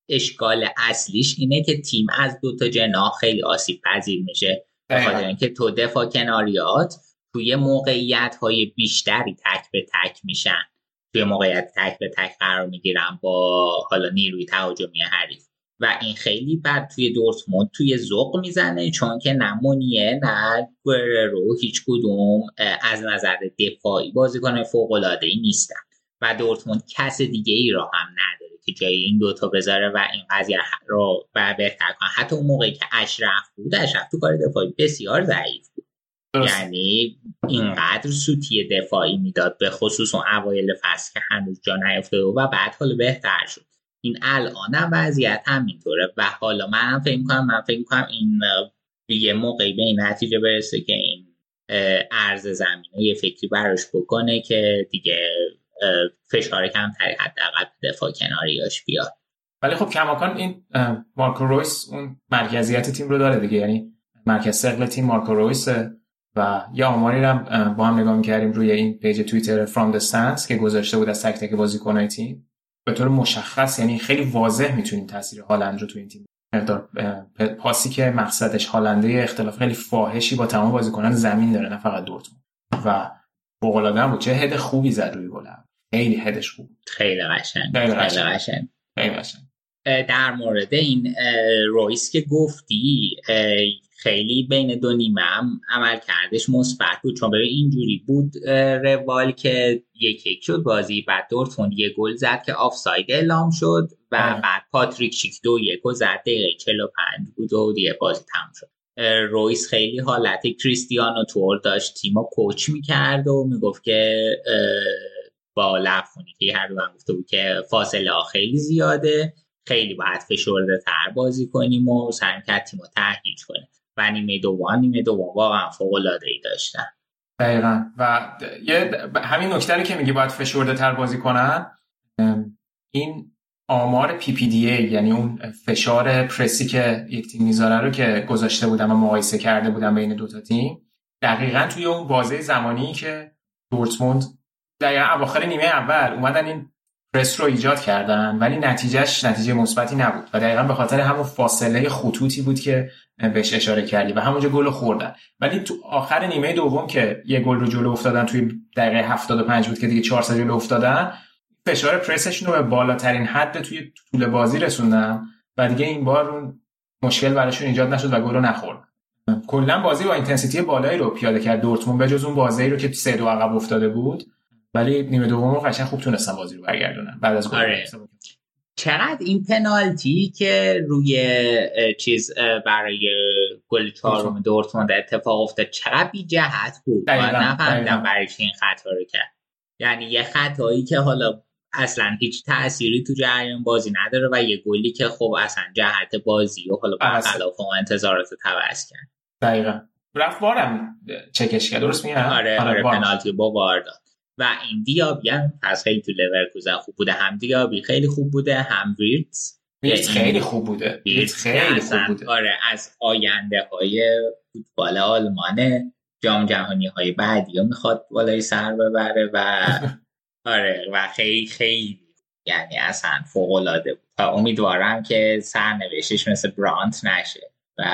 اشکال اصلیش اینه که تیم از دو تا جناح خیلی آسیب پذیر میشه، به خاطر اینکه تو دفاع کناریات توی موقعیت‌های بیشتری تک به تک میشن، توی موقعیت تک به تک قرار میگیرن با حالا نیروی تهاجمی حریف و این خیلی بد توی دورتموند توی ذوق میزنه، چون که نه مونیه نه گوررو هیچ کدوم از نظر دفاعی بازیکن فوق‌العاده‌ای نیستن و دورتموند کس دیگه ای رو هم نداره که جای این دوتا بذاره و این قضیه رو بهتر کنه. حتی اون موقعی که اشرف بود، اشرف تو کار دفاعی بسیار ضعیف بود، یعنی اینقدر سوتی دفاعی میداد به خصوص اون اوایل فصل که هنوز جا نیفتاده و بعد حالا بهتر شد. این الان هم وضعیت همینطوره و حالا من فکر می‌کنم من فکر می‌کنم این یه موقعی به این نتیجه برسه که این عرض زمینه یه فکری براش بکنه که دیگه فشار کمتری حداقل دفاع کناریاش بیاد. ولی خب کماکان این مارکو رویس اون مرکزیت تیم رو داره دیگه، یعنی مرکز ثقل تیم مارکو رویسه و یا آماری رو با هم نگاه می‌کردیم روی این پیج توییتر فرام د استندز که گذاشته بود از تک تک بازیکن‌های تیم، به طور مشخص یعنی خیلی واضح میتونیم تاثیر هالند رو تو این تیم مقدار پاسی که مقصدش هالنده اختلاف خیلی فاحشی با تمام بازیکنان زمین داره، نه فقط دورتموند و فوق‌العاده بود. چه هد خوبی زد روی گل، خیلی هدش خوب، خیلی قشنگ خیلی قشنگ قشنگ خیلی قشنگ. در مورد این رویس که گفتی خیلی بین دو نیمه هم عمل کردش مثبت بود، چون ببین اینجوری بود روال که یک یک شد بازی، بعد دورتموند یه گل زد که آفساید اعلام شد و اه. بعد پاتریک شیک دو یک زد، دقیقه چهل و پنج بود و دیگه بازی تموم شد. رویس خیلی حالت کریستیانو تور داشت، تیمو کوچ میکرد و میگفت که با لفونی که هر روان گفته بود که فاصله ها خیلی زیاده، خیلی باید فشرده تر بازی کنیم و سعی کرد تیمو تهییج کنیم و نیمه دوم نیمه دوم واقعا فوق‌العاده‌ای داشتن. دقیقاً و یه همین نکته رو که میگی باید فشرده تر بازی کنن، این آمار پی پی دی ای یعنی اون فشار پرسی که یک تیم میذاره رو که گذاشته بودم و مقایسه کرده بودم بین دو تا تیم، دقیقاً توی اون بازه زمانی که دورتموند دقیقاً اواخر نیمه اول اومدن این پرس رو ایجاد کردن ولی نتیجهش نتیجه مثبتی نبود و دقیقاً به خاطر همون فاصله خطوطی بود که بهش اشاره کردی و همونجا گل خوردن. ولی تو آخر نیمه دوم که یه گل رو جلو افتادن توی دقیقه هفتاد و پنج بود که دیگه چهار سه جلو افتادن، فشار پرسشون رو به بالاترین حد توی طول بازی رسوندن و دیگه این بار اون مشکل براشون ایجاد نشد و گل رو نخوردن. کلا بازی با اینتنسیتی بالایی رو پیاده کرد دورتموند به جز اون بازی رو که سه دو عقب افتاده بود، ولی نیمه دوم رو قشنگ خوب تونستن بازی رو برگردونن بعد از گل. آره. چقدر این پنالتی که روی چیز برای گل چهارم دورتموند اتفاق افتاد چقدر بی جهت بود، من نفهمیدم برای چی این خطا رو کرد. یعنی یه خطایی که حالا اصلا هیچ تأثیری تو جریان بازی نداره و یه گلی که خب اصلا جهت بازی و حالا برخلاف اون انتظارات رو تبعث کرد. دقیقاً رفت وارم چکش کرد، درست میگم؟ آره آره پنالتی با وار داد. و این دیابی هم پس خیلی تو لورکوزن خوب بوده، هم دیابی خیلی خوب بوده، هم ویرتز ویرتز خیلی خوب بوده ویرتز خیلی خوب بوده. آره از آینده های فوتبال آلمان جام جهانی های بعدی ها میخواد بالای سر ببره و آره و خیلی خیلی یعنی اصلا فوق العاده بود. امیدوارم که سرنوشتش مثل برانت نشه و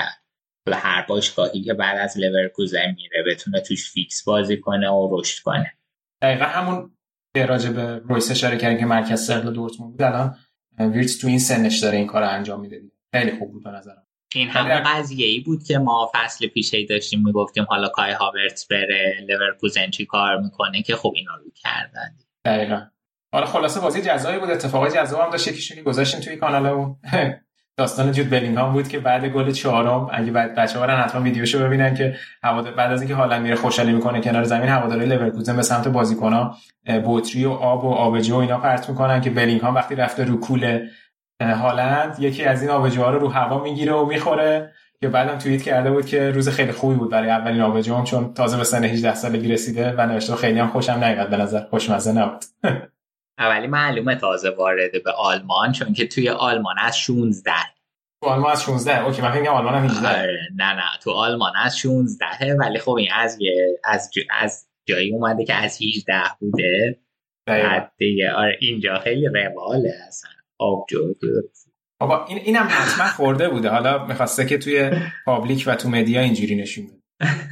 هر باشگاهی که بعد از لورکوزن میره بتونه توش فیکس بازی کنه و رشد کنه. دقیقا همون که راجع به رویس اشاره کردیم که مرکز ثقل دورتموند بود، الان ویرتز تو این سنش داره این کارو انجام میده. خیلی خوب بود به نظرم. این همون قضیه‌ای بود که ما فصل پیشی داشتیم میگفتیم حالا کای هاورتز بره لورکوزن چی کار میکنه که خب اینا رو کردن. دقیقاً. حالا خلاصه بازی جذابی بود، اتفاقای جذاب هم داشت. یکیشو که گذاشتیم توی کانالمون داستان جود بلینگهام بود که بعد گل چهارم، اگه بعد بچه‌ها برن حتما ویدیوشو ببینن که هوادار بعد از اینکه هالند میره خوشحالی میکنه کنار زمین، هواداری لورکوزن به سمت بازیکن‌ها بطری و آب و آبجو اینا پرت میکنن که بلینگهام وقتی رفته رو کول هالند یکی از این آبجوها رو رو هوا میگیره و میخوره، که بعدم توییت کرده بود که روز خیلی خوبی بود برای اولین آبجوام چون تازه به سن هجده سالگی رسیده و نوشته خیلی هم خوشم نیامد، به نظر خوشمزه نبود. اولی معلومه تازه وارده به آلمان چون که توی آلمان از شانزده. تو آلمان از شانزده. اوکی من فکر کنم آلمان هم هجده. آره نه نه تو آلمان از شانزده، ولی خب این از از از جایی اومده که از هجده بوده. بعد دیگه آره اینجا خیلی رواله اصلا آبجو بابا این اینم حتما خورده بوده، حالا می‌خواسته که توی پابلیک و تو مدیا اینجوری نشون بده.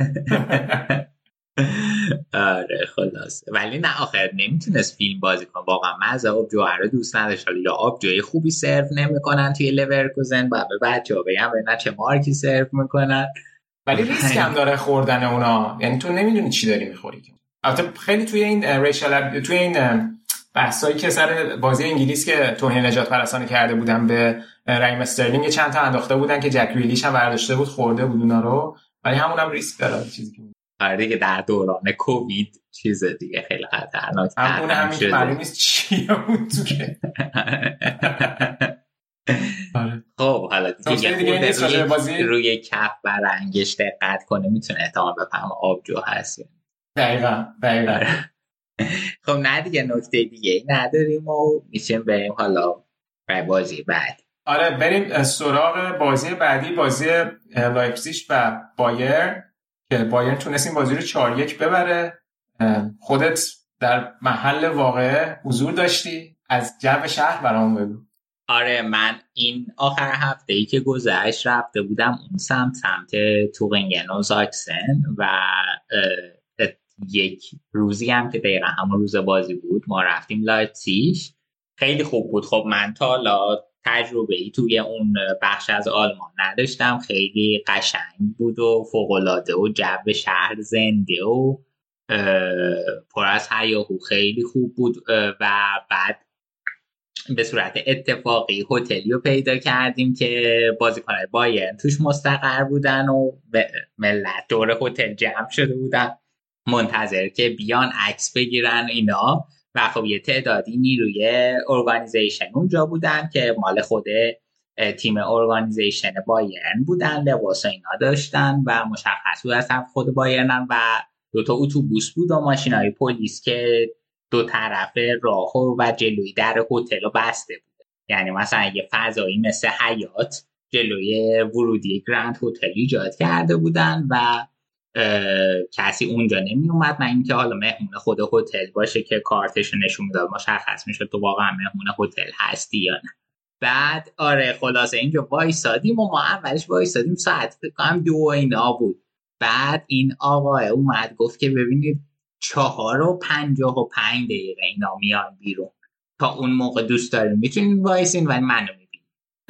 آره خلاصه، ولی نه آخر نمیتونست فیلم بازی کنه واقعا. من از آبجوها رو دوست نداشتم، یا آبجوی خوبی سرو نمیکنن توی لورکوزن و به بچه‌ها بگم نه چه مارکی سرو میکنن، ولی ریسک هم داره خوردن اونا، یعنی تو نمیدونی چی داری میخوری. البته خیلی توی این ریشل توی این بحثایی که سر بازی انگلیس که توهین نجات پرستانه کرده بودن به رایم استرلینگ چند تا انداخته بودن که جک ریلیش هم برداشته بود خورده بود اونا رو، ولی همون هم ریسک داره چیزی که آره دیگه در دوران کووید چیز دیگه خیلی خطرناک همون همین معلوم نیست چیه اون تو که خب حالا دیگه, دیگه روی, بازی روی کف برنگش دقت کنه میتونه احتمال بفهمه آبجو هست. دقیقاً دقیقاً. خب نه دیگه نکته دیگه نداریم و میشیم بریم حالا برای بازی بعدی. آره بریم سراغ بازی بعدی، بازی لایپزیگ و بایر که بایر تونست این بازی رو چهار یک ببره. خودت در محل واقعه حضور داشتی، از جو شهر برام بگو. آره من این آخر هفته ای که گذشت رفته بودم اون سمت سمت توغینگن و زاکسن و یک روزی هم که دقیقا همون روز بازی بود ما رفتیم لایپزیگ. خیلی خوب بود. خب من تا حالا تجربه ای توی اون بخش از آلمان نداشتم، خیلی قشنگ بود و فوق‌العاده و جو شهر زنده و پر از هیاهو خیلی خوب بود و بعد به صورت اتفاقی هتلی رو پیدا کردیم که بازیکن‌های بایرن توش مستقر بودن و ملت دور هتل جمع شده بودن منتظر که بیان عکس بگیرن اینا و خب یه تعدادی نیروی ارگانیزیشن اونجا بودن که مال خود تیم ارگانیزیشن بایرن بودن، لباس اینا داشتن و مشخص بود از خود بایرنن و دوتا اتوبوس بود و ماشینای پلیس که دو طرف راهرو و جلوی در هتل رو بسته بود. یعنی مثلا یه فضایی مثل حیات جلوی ورودی گرند هتل ایجاد کرده بودن و کسی اونجا نمی اومد، من اینکه حالا مهمون خود هتل باشه که کارتشو نشون میداد مشخص میشد تو واقعا مهمون هتل هستی یا نه. بعد آره خلاصه اینجا وایسادیم و ما اولش وایسادیم ساعت فکر کنم دو اینا بود. بعد این آقا اومد گفت که ببینید چهار و پنجاه و پنج دقیقه اینا میان بیرون، تا اون موقع دوست داریم میتونین وایسین ولی منو میبینید.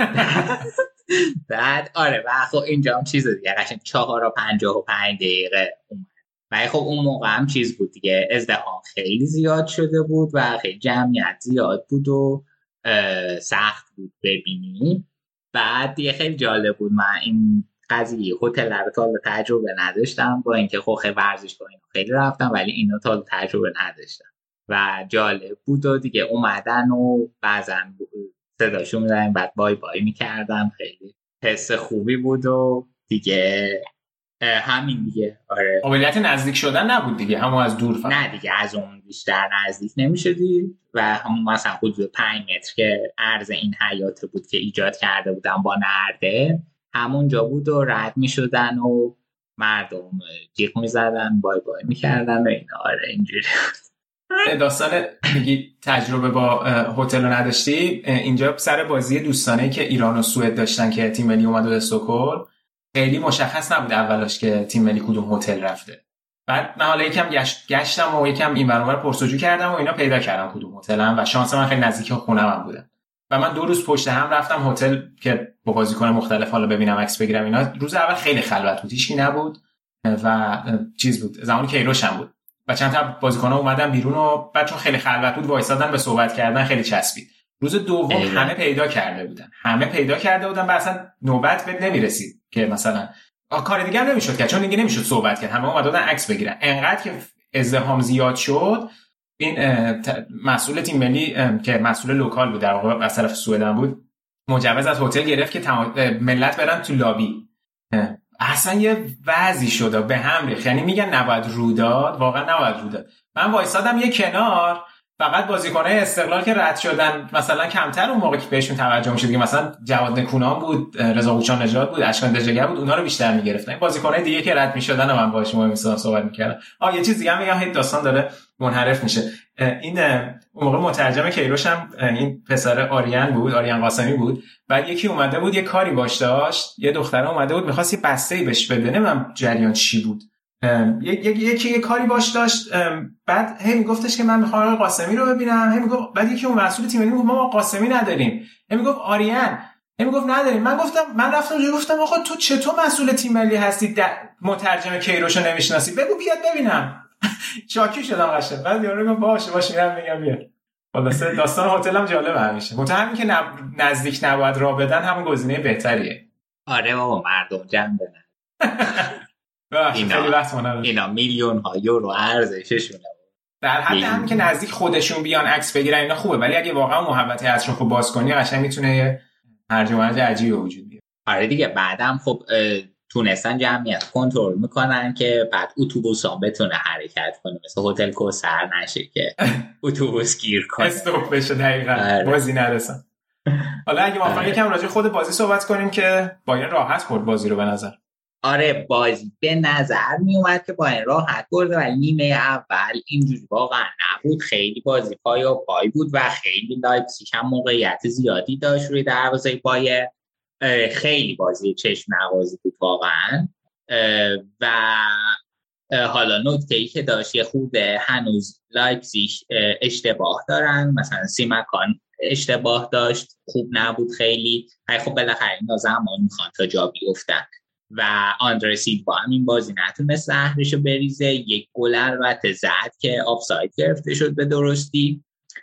بعد آره و خب اینجا هم چیز دیگه قشنگ چهار و پنجاه و پنج دقیقه اومد. ولی خب اون موقع هم چیز بود دیگه، ازدحام خیلی زیاد شده بود و خیلی جمعیت زیاد بود و سخت بود ببینی. بعد دیگه خیلی جالب بود، من این قضیه هتل رو تا تجربه نداشتم با اینکه خب خیلی ورزشگاه اینا خیلی رفتم ولی اینا تا تجربه نداشتم و جالب بود و دیگه اومدن و بعضن صداشون میدن بعد بای بای میکردم، خیلی حس خوبی بود و دیگه همین دیگه. آره قابلیت نزدیک شدن نبود دیگه، همون از دور فقط. نه دیگه از اون بیشتر نزدیک نمیشدی و همون مثلا حدود پنج متر که عرض این حیات بود که ایجاد کرده بودن با نرده همونجا بود و رد میشدن و مردم جیغ میزدن بای بای میکردن و اینا. آره اینجوری داستان میگی تجربه با هتل رو نداشتی. اینجا سر بازی دوستانه که ایران و سوئد داشتن که تیم ملی اومد به استکهلم خیلی مشخص نبود اولش که تیم ملی کدوم هتل رفته. بعد من حالا یکم گشت گشتم و یکم این ور اون ور پرسجو کردم و اینا پیدا کردم کدوم هتلم و شانس من خیلی نزدیک خونه‌ام بودن و من دو روز پشت هم رفتم هتل که با بازیکن مختلف حالا ببینم عکس بگیرم اینا. روز اول خیلی خلوت بود، هیچکی نبود و چیز بود زمانی کیروش هم بود و چند تا بازیکن‌ها اومدن بیرون و بعد چون خیلی خلوت بود وایسادن به صحبت کردن، خیلی چسبید. روز دوم همه پیدا کرده بودن همه پیدا کرده بودن و اصلا نوبت به نمیرسید که مثلا کار دیگه هم نمیشد کرد چون دیگه نمیشد صحبت کرد، همه اومدن عکس بگیرن. انقدر که ازدحام زیاد شد این مسئول تیم ملی که مسئول لوکال بود در واقع از طرف سوئد بود مجوز از هتل گرفت که ملت برن تو لابی. اصلا یه وضعی شده به هم ریخت، یعنی میگن نباید رو داد، واقعا نباید رو داد. من وایسادم یه کنار فقط بازیکن‌های استقلال که رد شدن مثلا کمتر اون موقع که بهشون توجه می‌شد دیگه، مثلا جواد نکونام بود، رضا قوچان نژاد بود، اشکان دژگر بود، اونها رو بیشتر می‌گرفتن. این بازیکن‌های دیگه که رد می‌شدن من باهاشون می‌سازم صحبت می‌کردم. آ یه چیز دیگه هم میگم، هی داستان داره منحرف میشه. این اون موقع مترجم کیروش هم این پسر آریان بود، آریان قاسمی بود. بعد یکی اومده بود یه کاری باش داشت، یه دختره اومده بود می‌خواست یه بسته‌ای بهش بده، نمیدونم جریان چی بود. یکی یکی یه کاری باش داشت، بعد هی میگفتش که من میخوام قاسمی رو ببینم، هی میگفت، بعد یکی اون مسئول تیم ملی میگفت ما قاسمی نداریم، هی میگفت آریان، هی میگفت نداریم. من گفتم من رفتم اونجا گفتم آقا تو چطور مسئول تیم ملی هستی مترجم کیروشو نمیشناسی، بگو بیاد ببینم. شاکی شدم قشنگ. بعد یارو گفت باشه باشه میرم میگم بیاد. خلاص داستان هتلم جالبه همیشه. متهم که نزدیک نباید راه بدن همون گزینه بهتریه. آره بابا مردم جمع بدن. اینا, اینا میلیون ها یورو ارزششونه. در حد هم که نزدیک خودشون بیان عکس بگیرن اینا خوبه، ولی اگه واقعا محبت ازشون خوب باز کنی قشنگ میتونه یه هرج و مرج عجیبی وجود بیاره. آره دیگه بعدم خب تونستن جمعیت کنترل میکنن که بعد اتوبوسا بتونه حرکت کنه، مثل هتل کوثر نشه که اتوبوس گیر کنه استوب بشه دقیقاً بازی نرسن. حالا اگه موافقی یکم راجع خود بازی صحبت کنیم که باید راحت برد بازی رو به نظر. آره بازی به نظر می اومد که با این راحت برده، ولی نیمه اول اینجوری واقعا نبود. خیلی بازی پای و پای بود و خیلی لایپزیگ هم موقعیت زیادی داشت روی دروازه بایر. خیلی بازی چشم نوازی بود واقعا. و حالا نکته‌ای که داشت یه خوده هنوز لایپزیگ اشتباه دارن، مثلا سیمکان اشتباه داشت، خوب نبود خیلی. ولی خب بالاخره اینا زمان میخوان تا جا بیفتن و آندره سیلوا هم این بازی نتونست زهرشو بریزه. یک گل البته زد که آفساید گرفته شد به درستی.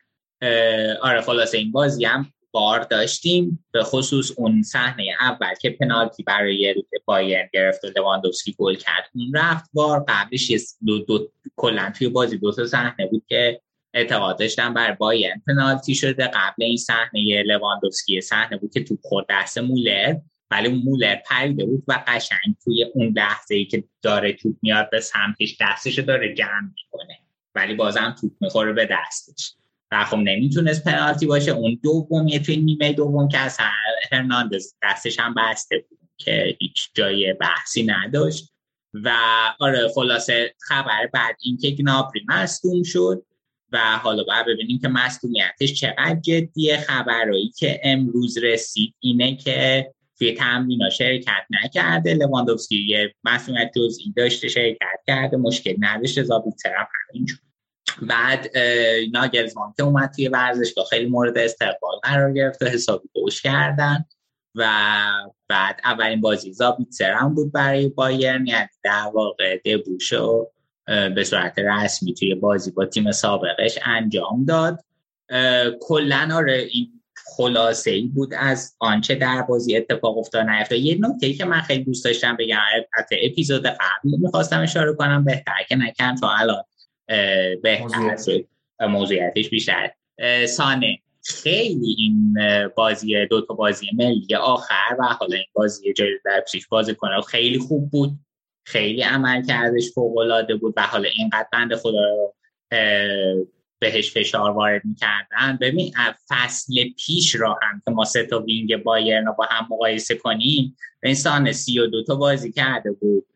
آره خلاصه این بازی هم بار داشتیم، به خصوص اون صحنه اول که پنالتی برای بایرن گرفت و لواندوفسکی گل کرد اون رفت بار. قبلش دو دو کلا توی بازی دو تا صحنه بود که اعتقاد داشتن برای بایرن پنالتی شده. قبل این صحنه لواندوفسکی صحنه بود که توپ خورد دست مولر، ولی اون مولر پریده بود و قشنگ توی اون لحظه‌ای که داره توپ میاد به سمتش دستش داره جمع میکنه، ولی بازم توپ میخوره به دستش و خب نمیتونست پنالتی باشه. اون دومیه توی نیمه دوم که از هرناندز دستش هم بسته بود که هیچ جای بحثی نداشت. و آره خلاصه خبر بعد این که گنابری مصدوم شد و حالا باید ببینیم که مصدومیتش چقدر جدیه. خبرایی که امروز رسید اینه که توی تمرین‌ها شرکت نکرده. لواندوفسکی یه مصدومیت جزئی داشته، شرکت کرده، مشکل نداشته. زابیتسر هم همینجور. بعد ناگلزمان که اومد توی ورزشگاه خیلی مورد استقبال قرار گرفت و حسابی گوش کردن و بعد اولین بازی زابیتسر هم بود برای بایرن، یعنی در واقع دبوشو به صورت رسمی توی بازی با تیم سابقش انجام داد. کلاً آره این خلاصه ای بود از آنچه در بازی اتفاق افتاد. نیفتاد. یه نکته‌ای که من خیلی دوست داشتم بگم، البته اپیزود قبل می‌خواستم اشاره کنم، بهتر که نکردم تا الان بهتر شد موضوعیتش بیشتر. سانه خیلی این بازی دو تا بازی ملی آخر و حالا این بازی جدید لایپزیگ بازی کنه خیلی خوب بود، خیلی عمل کردش فوق‌العاده بود و حالا اینقدر بنده خدا رو بهش فشار وارد می‌کردن. ببین فصل پیش را هم که ما سه تا وینگ بایرن رو با هم مقایسه کنیم، انسان سی و دو تا بازی کرده بود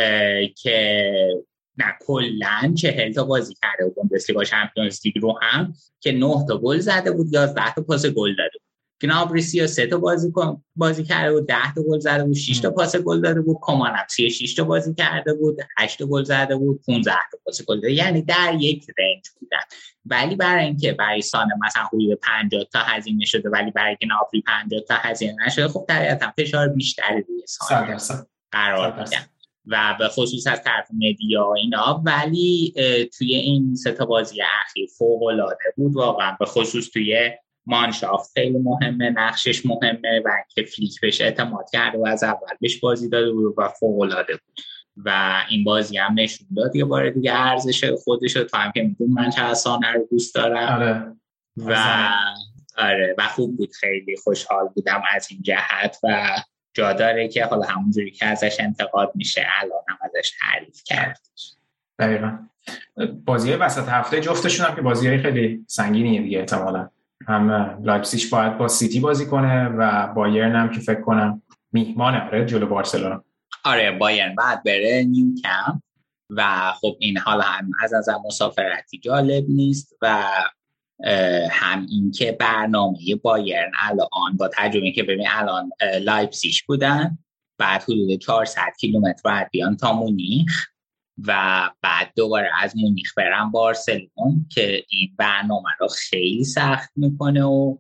که نه کلاً چهل تا بازی کرده بود بوندسلیگا چمپیونز لیگ رو هم که نه تا گل زده بود، یازده تا پاس گل داده بود. گنابری سی و سه تا بازی بازی کرده بود، ده تا گل زده بود، شش تا پاس گل داده بود. کومان هم سی و شش تا بازی کرده بود، هشت تا گل زده بود، پانزده تا پاس گل داده، یعنی در یک رنج بودن. ولی برای اینکه برای سانه مثلا حدود پنجاه تا هزینه شده ولی برای گنابری پنجاه تا هزینه نشده، خب طبیعتاً فشار بیشتری روی سانه قرار میدن و به خصوص از طرف مدیا اینا. ولی توی این سه تا بازی اخیر فوق‌العاده بود واقعا، به خصوص توی مانشافت خیلی مهمه، نقشش مهمه و که فلیک بهش اعتماد کرده و از اول بهش بازی داده بود و فوق‌العاده بود و این بازی هم نشون داد یه بار دیگه ارزش خودش رو، تا هم که میدون من چه سانه رو دوست دارم. آره. و آره و خوب بود، خیلی خوشحال بودم از این جهت و جا داره که حالا همونجوری که ازش انتقاد میشه الان هم ازش تعریف کرد. دقیقا. بازی وسط هفته جفتشون هم که بازیای خیلی سنگینیه دیگه احتمالاً. هم لایپزیگ باید با سیتی بازی کنه و بایرن هم که فکر کنم میهمانه آره جلو بارسلونا. آره بایرن بعد بره نیوکمپ و خب این حالا هم از از مسافرتی جالب نیست و هم این که برنامه بایرن الان با تجربه که ببین الان لایپزیگ بودن بعد حدود چهارصد کیلومتر بعد بیان تا مونیخ و بعد دوباره از مونیخ برن بارسلون که این برنامه رو خیلی سخت میکنه و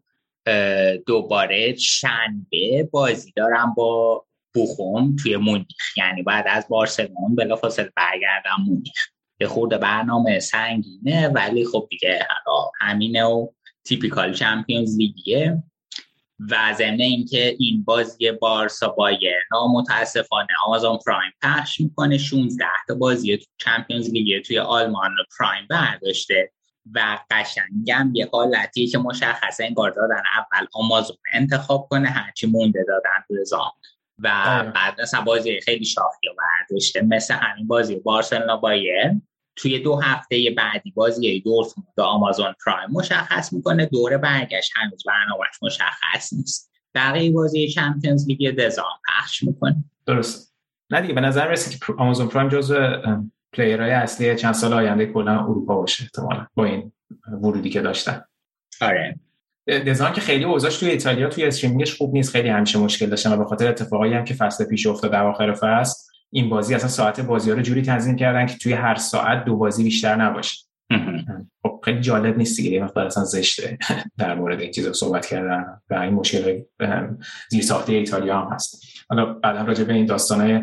دوباره شنبه بازی دارن با بوخوم توی مونیخ، یعنی بعد از بارسلون بلافاصله برگردن مونیخ. یه خورده برنامه سنگینه ولی خب دیگه همینه و تیپیکال چمپیونز لیگیه. و ضمن اینکه این بازی بارسا بایرن متاسفانه آمازون پرایم پخش میکنه، شانزده تا بازی تو چمپیونز لیگ توی آلمان رو پرایم برداشته و قشنگم یه حالتیه که مشخصه انگار دادن اول آمازون انتخاب کنه هرچی مونده دادن تو نظام و آه. بعد مثلا بازی خیلی شاخی رو برداشته مثل همین بازی بارسلونا بایرن توی دو هفته بعدی بازی دورتموند و آمازون پرایم مشخص میکنه، دوره برگشت هنوز برنامه‌اش مشخص نیست. بقیه بازی چمپیونز لیگ دزام پخش میکنه. درست. نه دیگه به نظر میرسه که آمازون پرایم جزو پلیرهای اصلی چند سال آینده کلا اروپا باشه احتمالاً با این ورودی که داشتن. آره. دزام که خیلی اوضاعش توی ایتالیا توی استریمینگش خوب نیست، خیلی همیشه مشکل داشتن و به خاطر اتفاقایی هم که فصل پیش افتاد اواخر فصل این بازی اصلا ساعت بازی‌ها رو جوری تنظیم کردن که توی هر ساعت دو بازی بیشتر نباشه. خب خیلی جالب نیست دیگه، این وقت اصلا زشته در مورد این چیزا صحبت کردن و این مشکل زیر ساخته ایتالیا هم هست. حالا بعدا راجع به این داستانای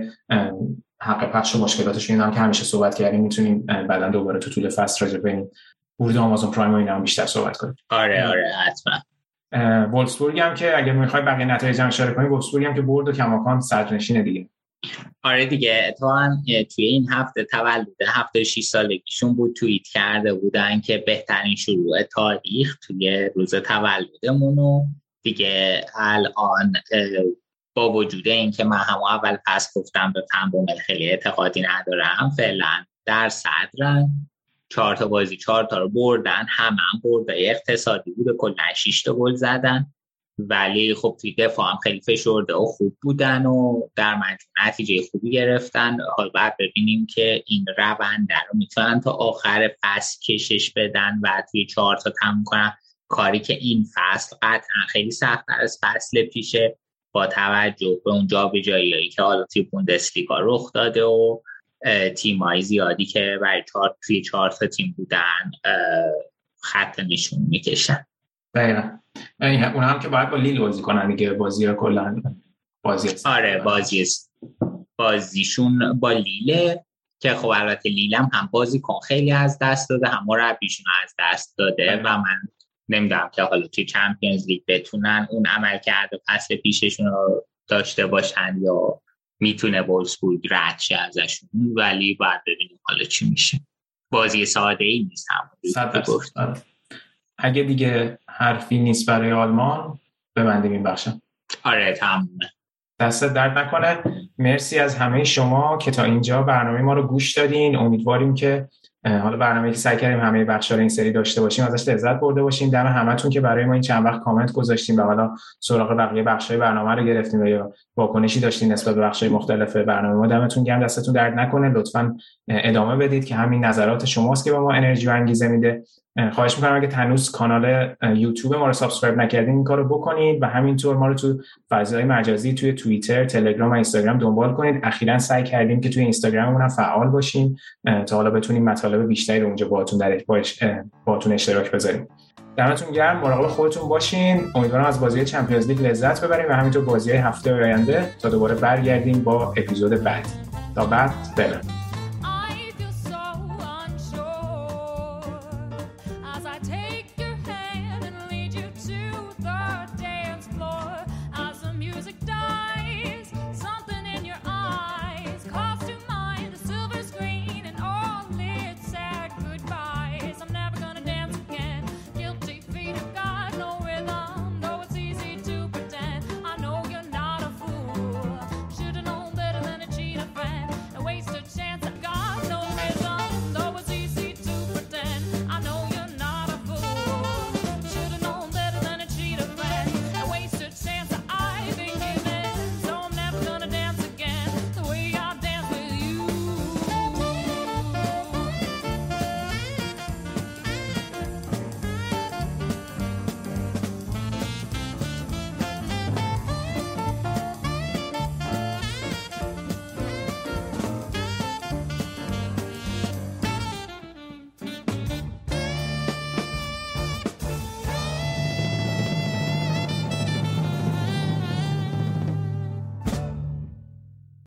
حق پخش و مشکلاتش اینا هم که همیشه صحبت کردیم میتونیم بعدا دوباره تو طول فصل راجع به این ورود آمازون پرایم و اینا هم بیشتر صحبت کنیم. آره آره حتما. وولفسبورگ هم که اگه می‌خوای بقیه نتایج هم اشاره کنیم، وولفسبورگ هم که برد و کماکان صدرنشینه دیگه. آره دیگه اتفاقاً توی این هفته تولد هفته شش سالگیشون بود، توییت کرده بودن که بهترین شروع تاریخ توی روز تولدمون و دیگه الان با وجود این که من هم اول پس گفتم به پنبومل خیلی اعتقادی ندارم، فعلا در صدرن، چهار تا بازی چهار تا رو بردن، هم هم برده اقتصادی بود، کلا شش تا گل زدن ولی خب توی دفاع هم خیلی فشرده و خوب بودن و در مجموع نتیجه خوبی گرفتن. حالا بعد ببینیم که این روند رو میتونن تا آخر فصل کشش بدن و توی چهار تا تموم کنن، کاری که این فصل قطعا خیلی سخت‌تر از فصل پیشه با توجه به اون جابجایی‌هایی که حالا توی بوندسلیگا رخ داده و تیم‌های زیادی که برای چهار توی چهار تا تیم بودن خط نشون میکشن. دقیقاً. یعنی اون هم که باید با لیل بازی کنن دیگه، بازی رو کلا بازی است. آره بازی است. بازیشون با لیله که خب البته لیلم هم بازیکن خیلی از دست داده، هم مربیشون از دست داده و من نمیدونم که حالا توی چمپیونز لیگ بتونن اون عمل کرده فصل پیششون رو داشته باشن یا میتونه وولفسبورگ رد شه ازشون، ولی باید ببینیم حالا چی میشه. بازی ساده ای نیست هم. اگه دیگه حرفی نیست برای آلمان ببندیم این بخشم. آره تمومه. دست درد نکنه. مرسی از همه شما که تا اینجا برنامه ما رو گوش دادین. امیدواریم که حالا برنامه‌ای که سعی کردیم همه بخش‌ها رو این سری داشته باشیم ازش لذت برده باشین. دم همتون که برای ما این چند وقت کامنت گذاشتین و حالا سراغ بقیه بخش‌های برنامه رو گرفتین و یا واکنشی داشتین نسبت به بخش‌های مختلف برنامه ما. دمتون گرم، دستتون درد نکنه. لطفاً ادامه بدید که همین نظرات شماست که به ما انرژی و انگیزه میده. خواهش می‌کنم اگه هنوز کانال یوتیوب ما رو سابسکرایب نکردین این کارو بکنید و همینطور ما رو تو فضای مجازی توی توییتر، تلگرام و اینستاگرام دنبال کنید. اخیراً سعی کردیم که توی اینستاگراممون هم فعال باشیم تا حالا بتونیم مطالب بیشتری رو اونجا باهاتون در باهاتون اشتراک بذاریم. دمتون گرم، مراقب خودتون باشین. امیدوارم از بازی چمپیونز لیگ لذت ببریم و همینطور بازی‌های هفته آینده تا دوباره برگردیم با اپیزود بعدی. تا بعد فعلا.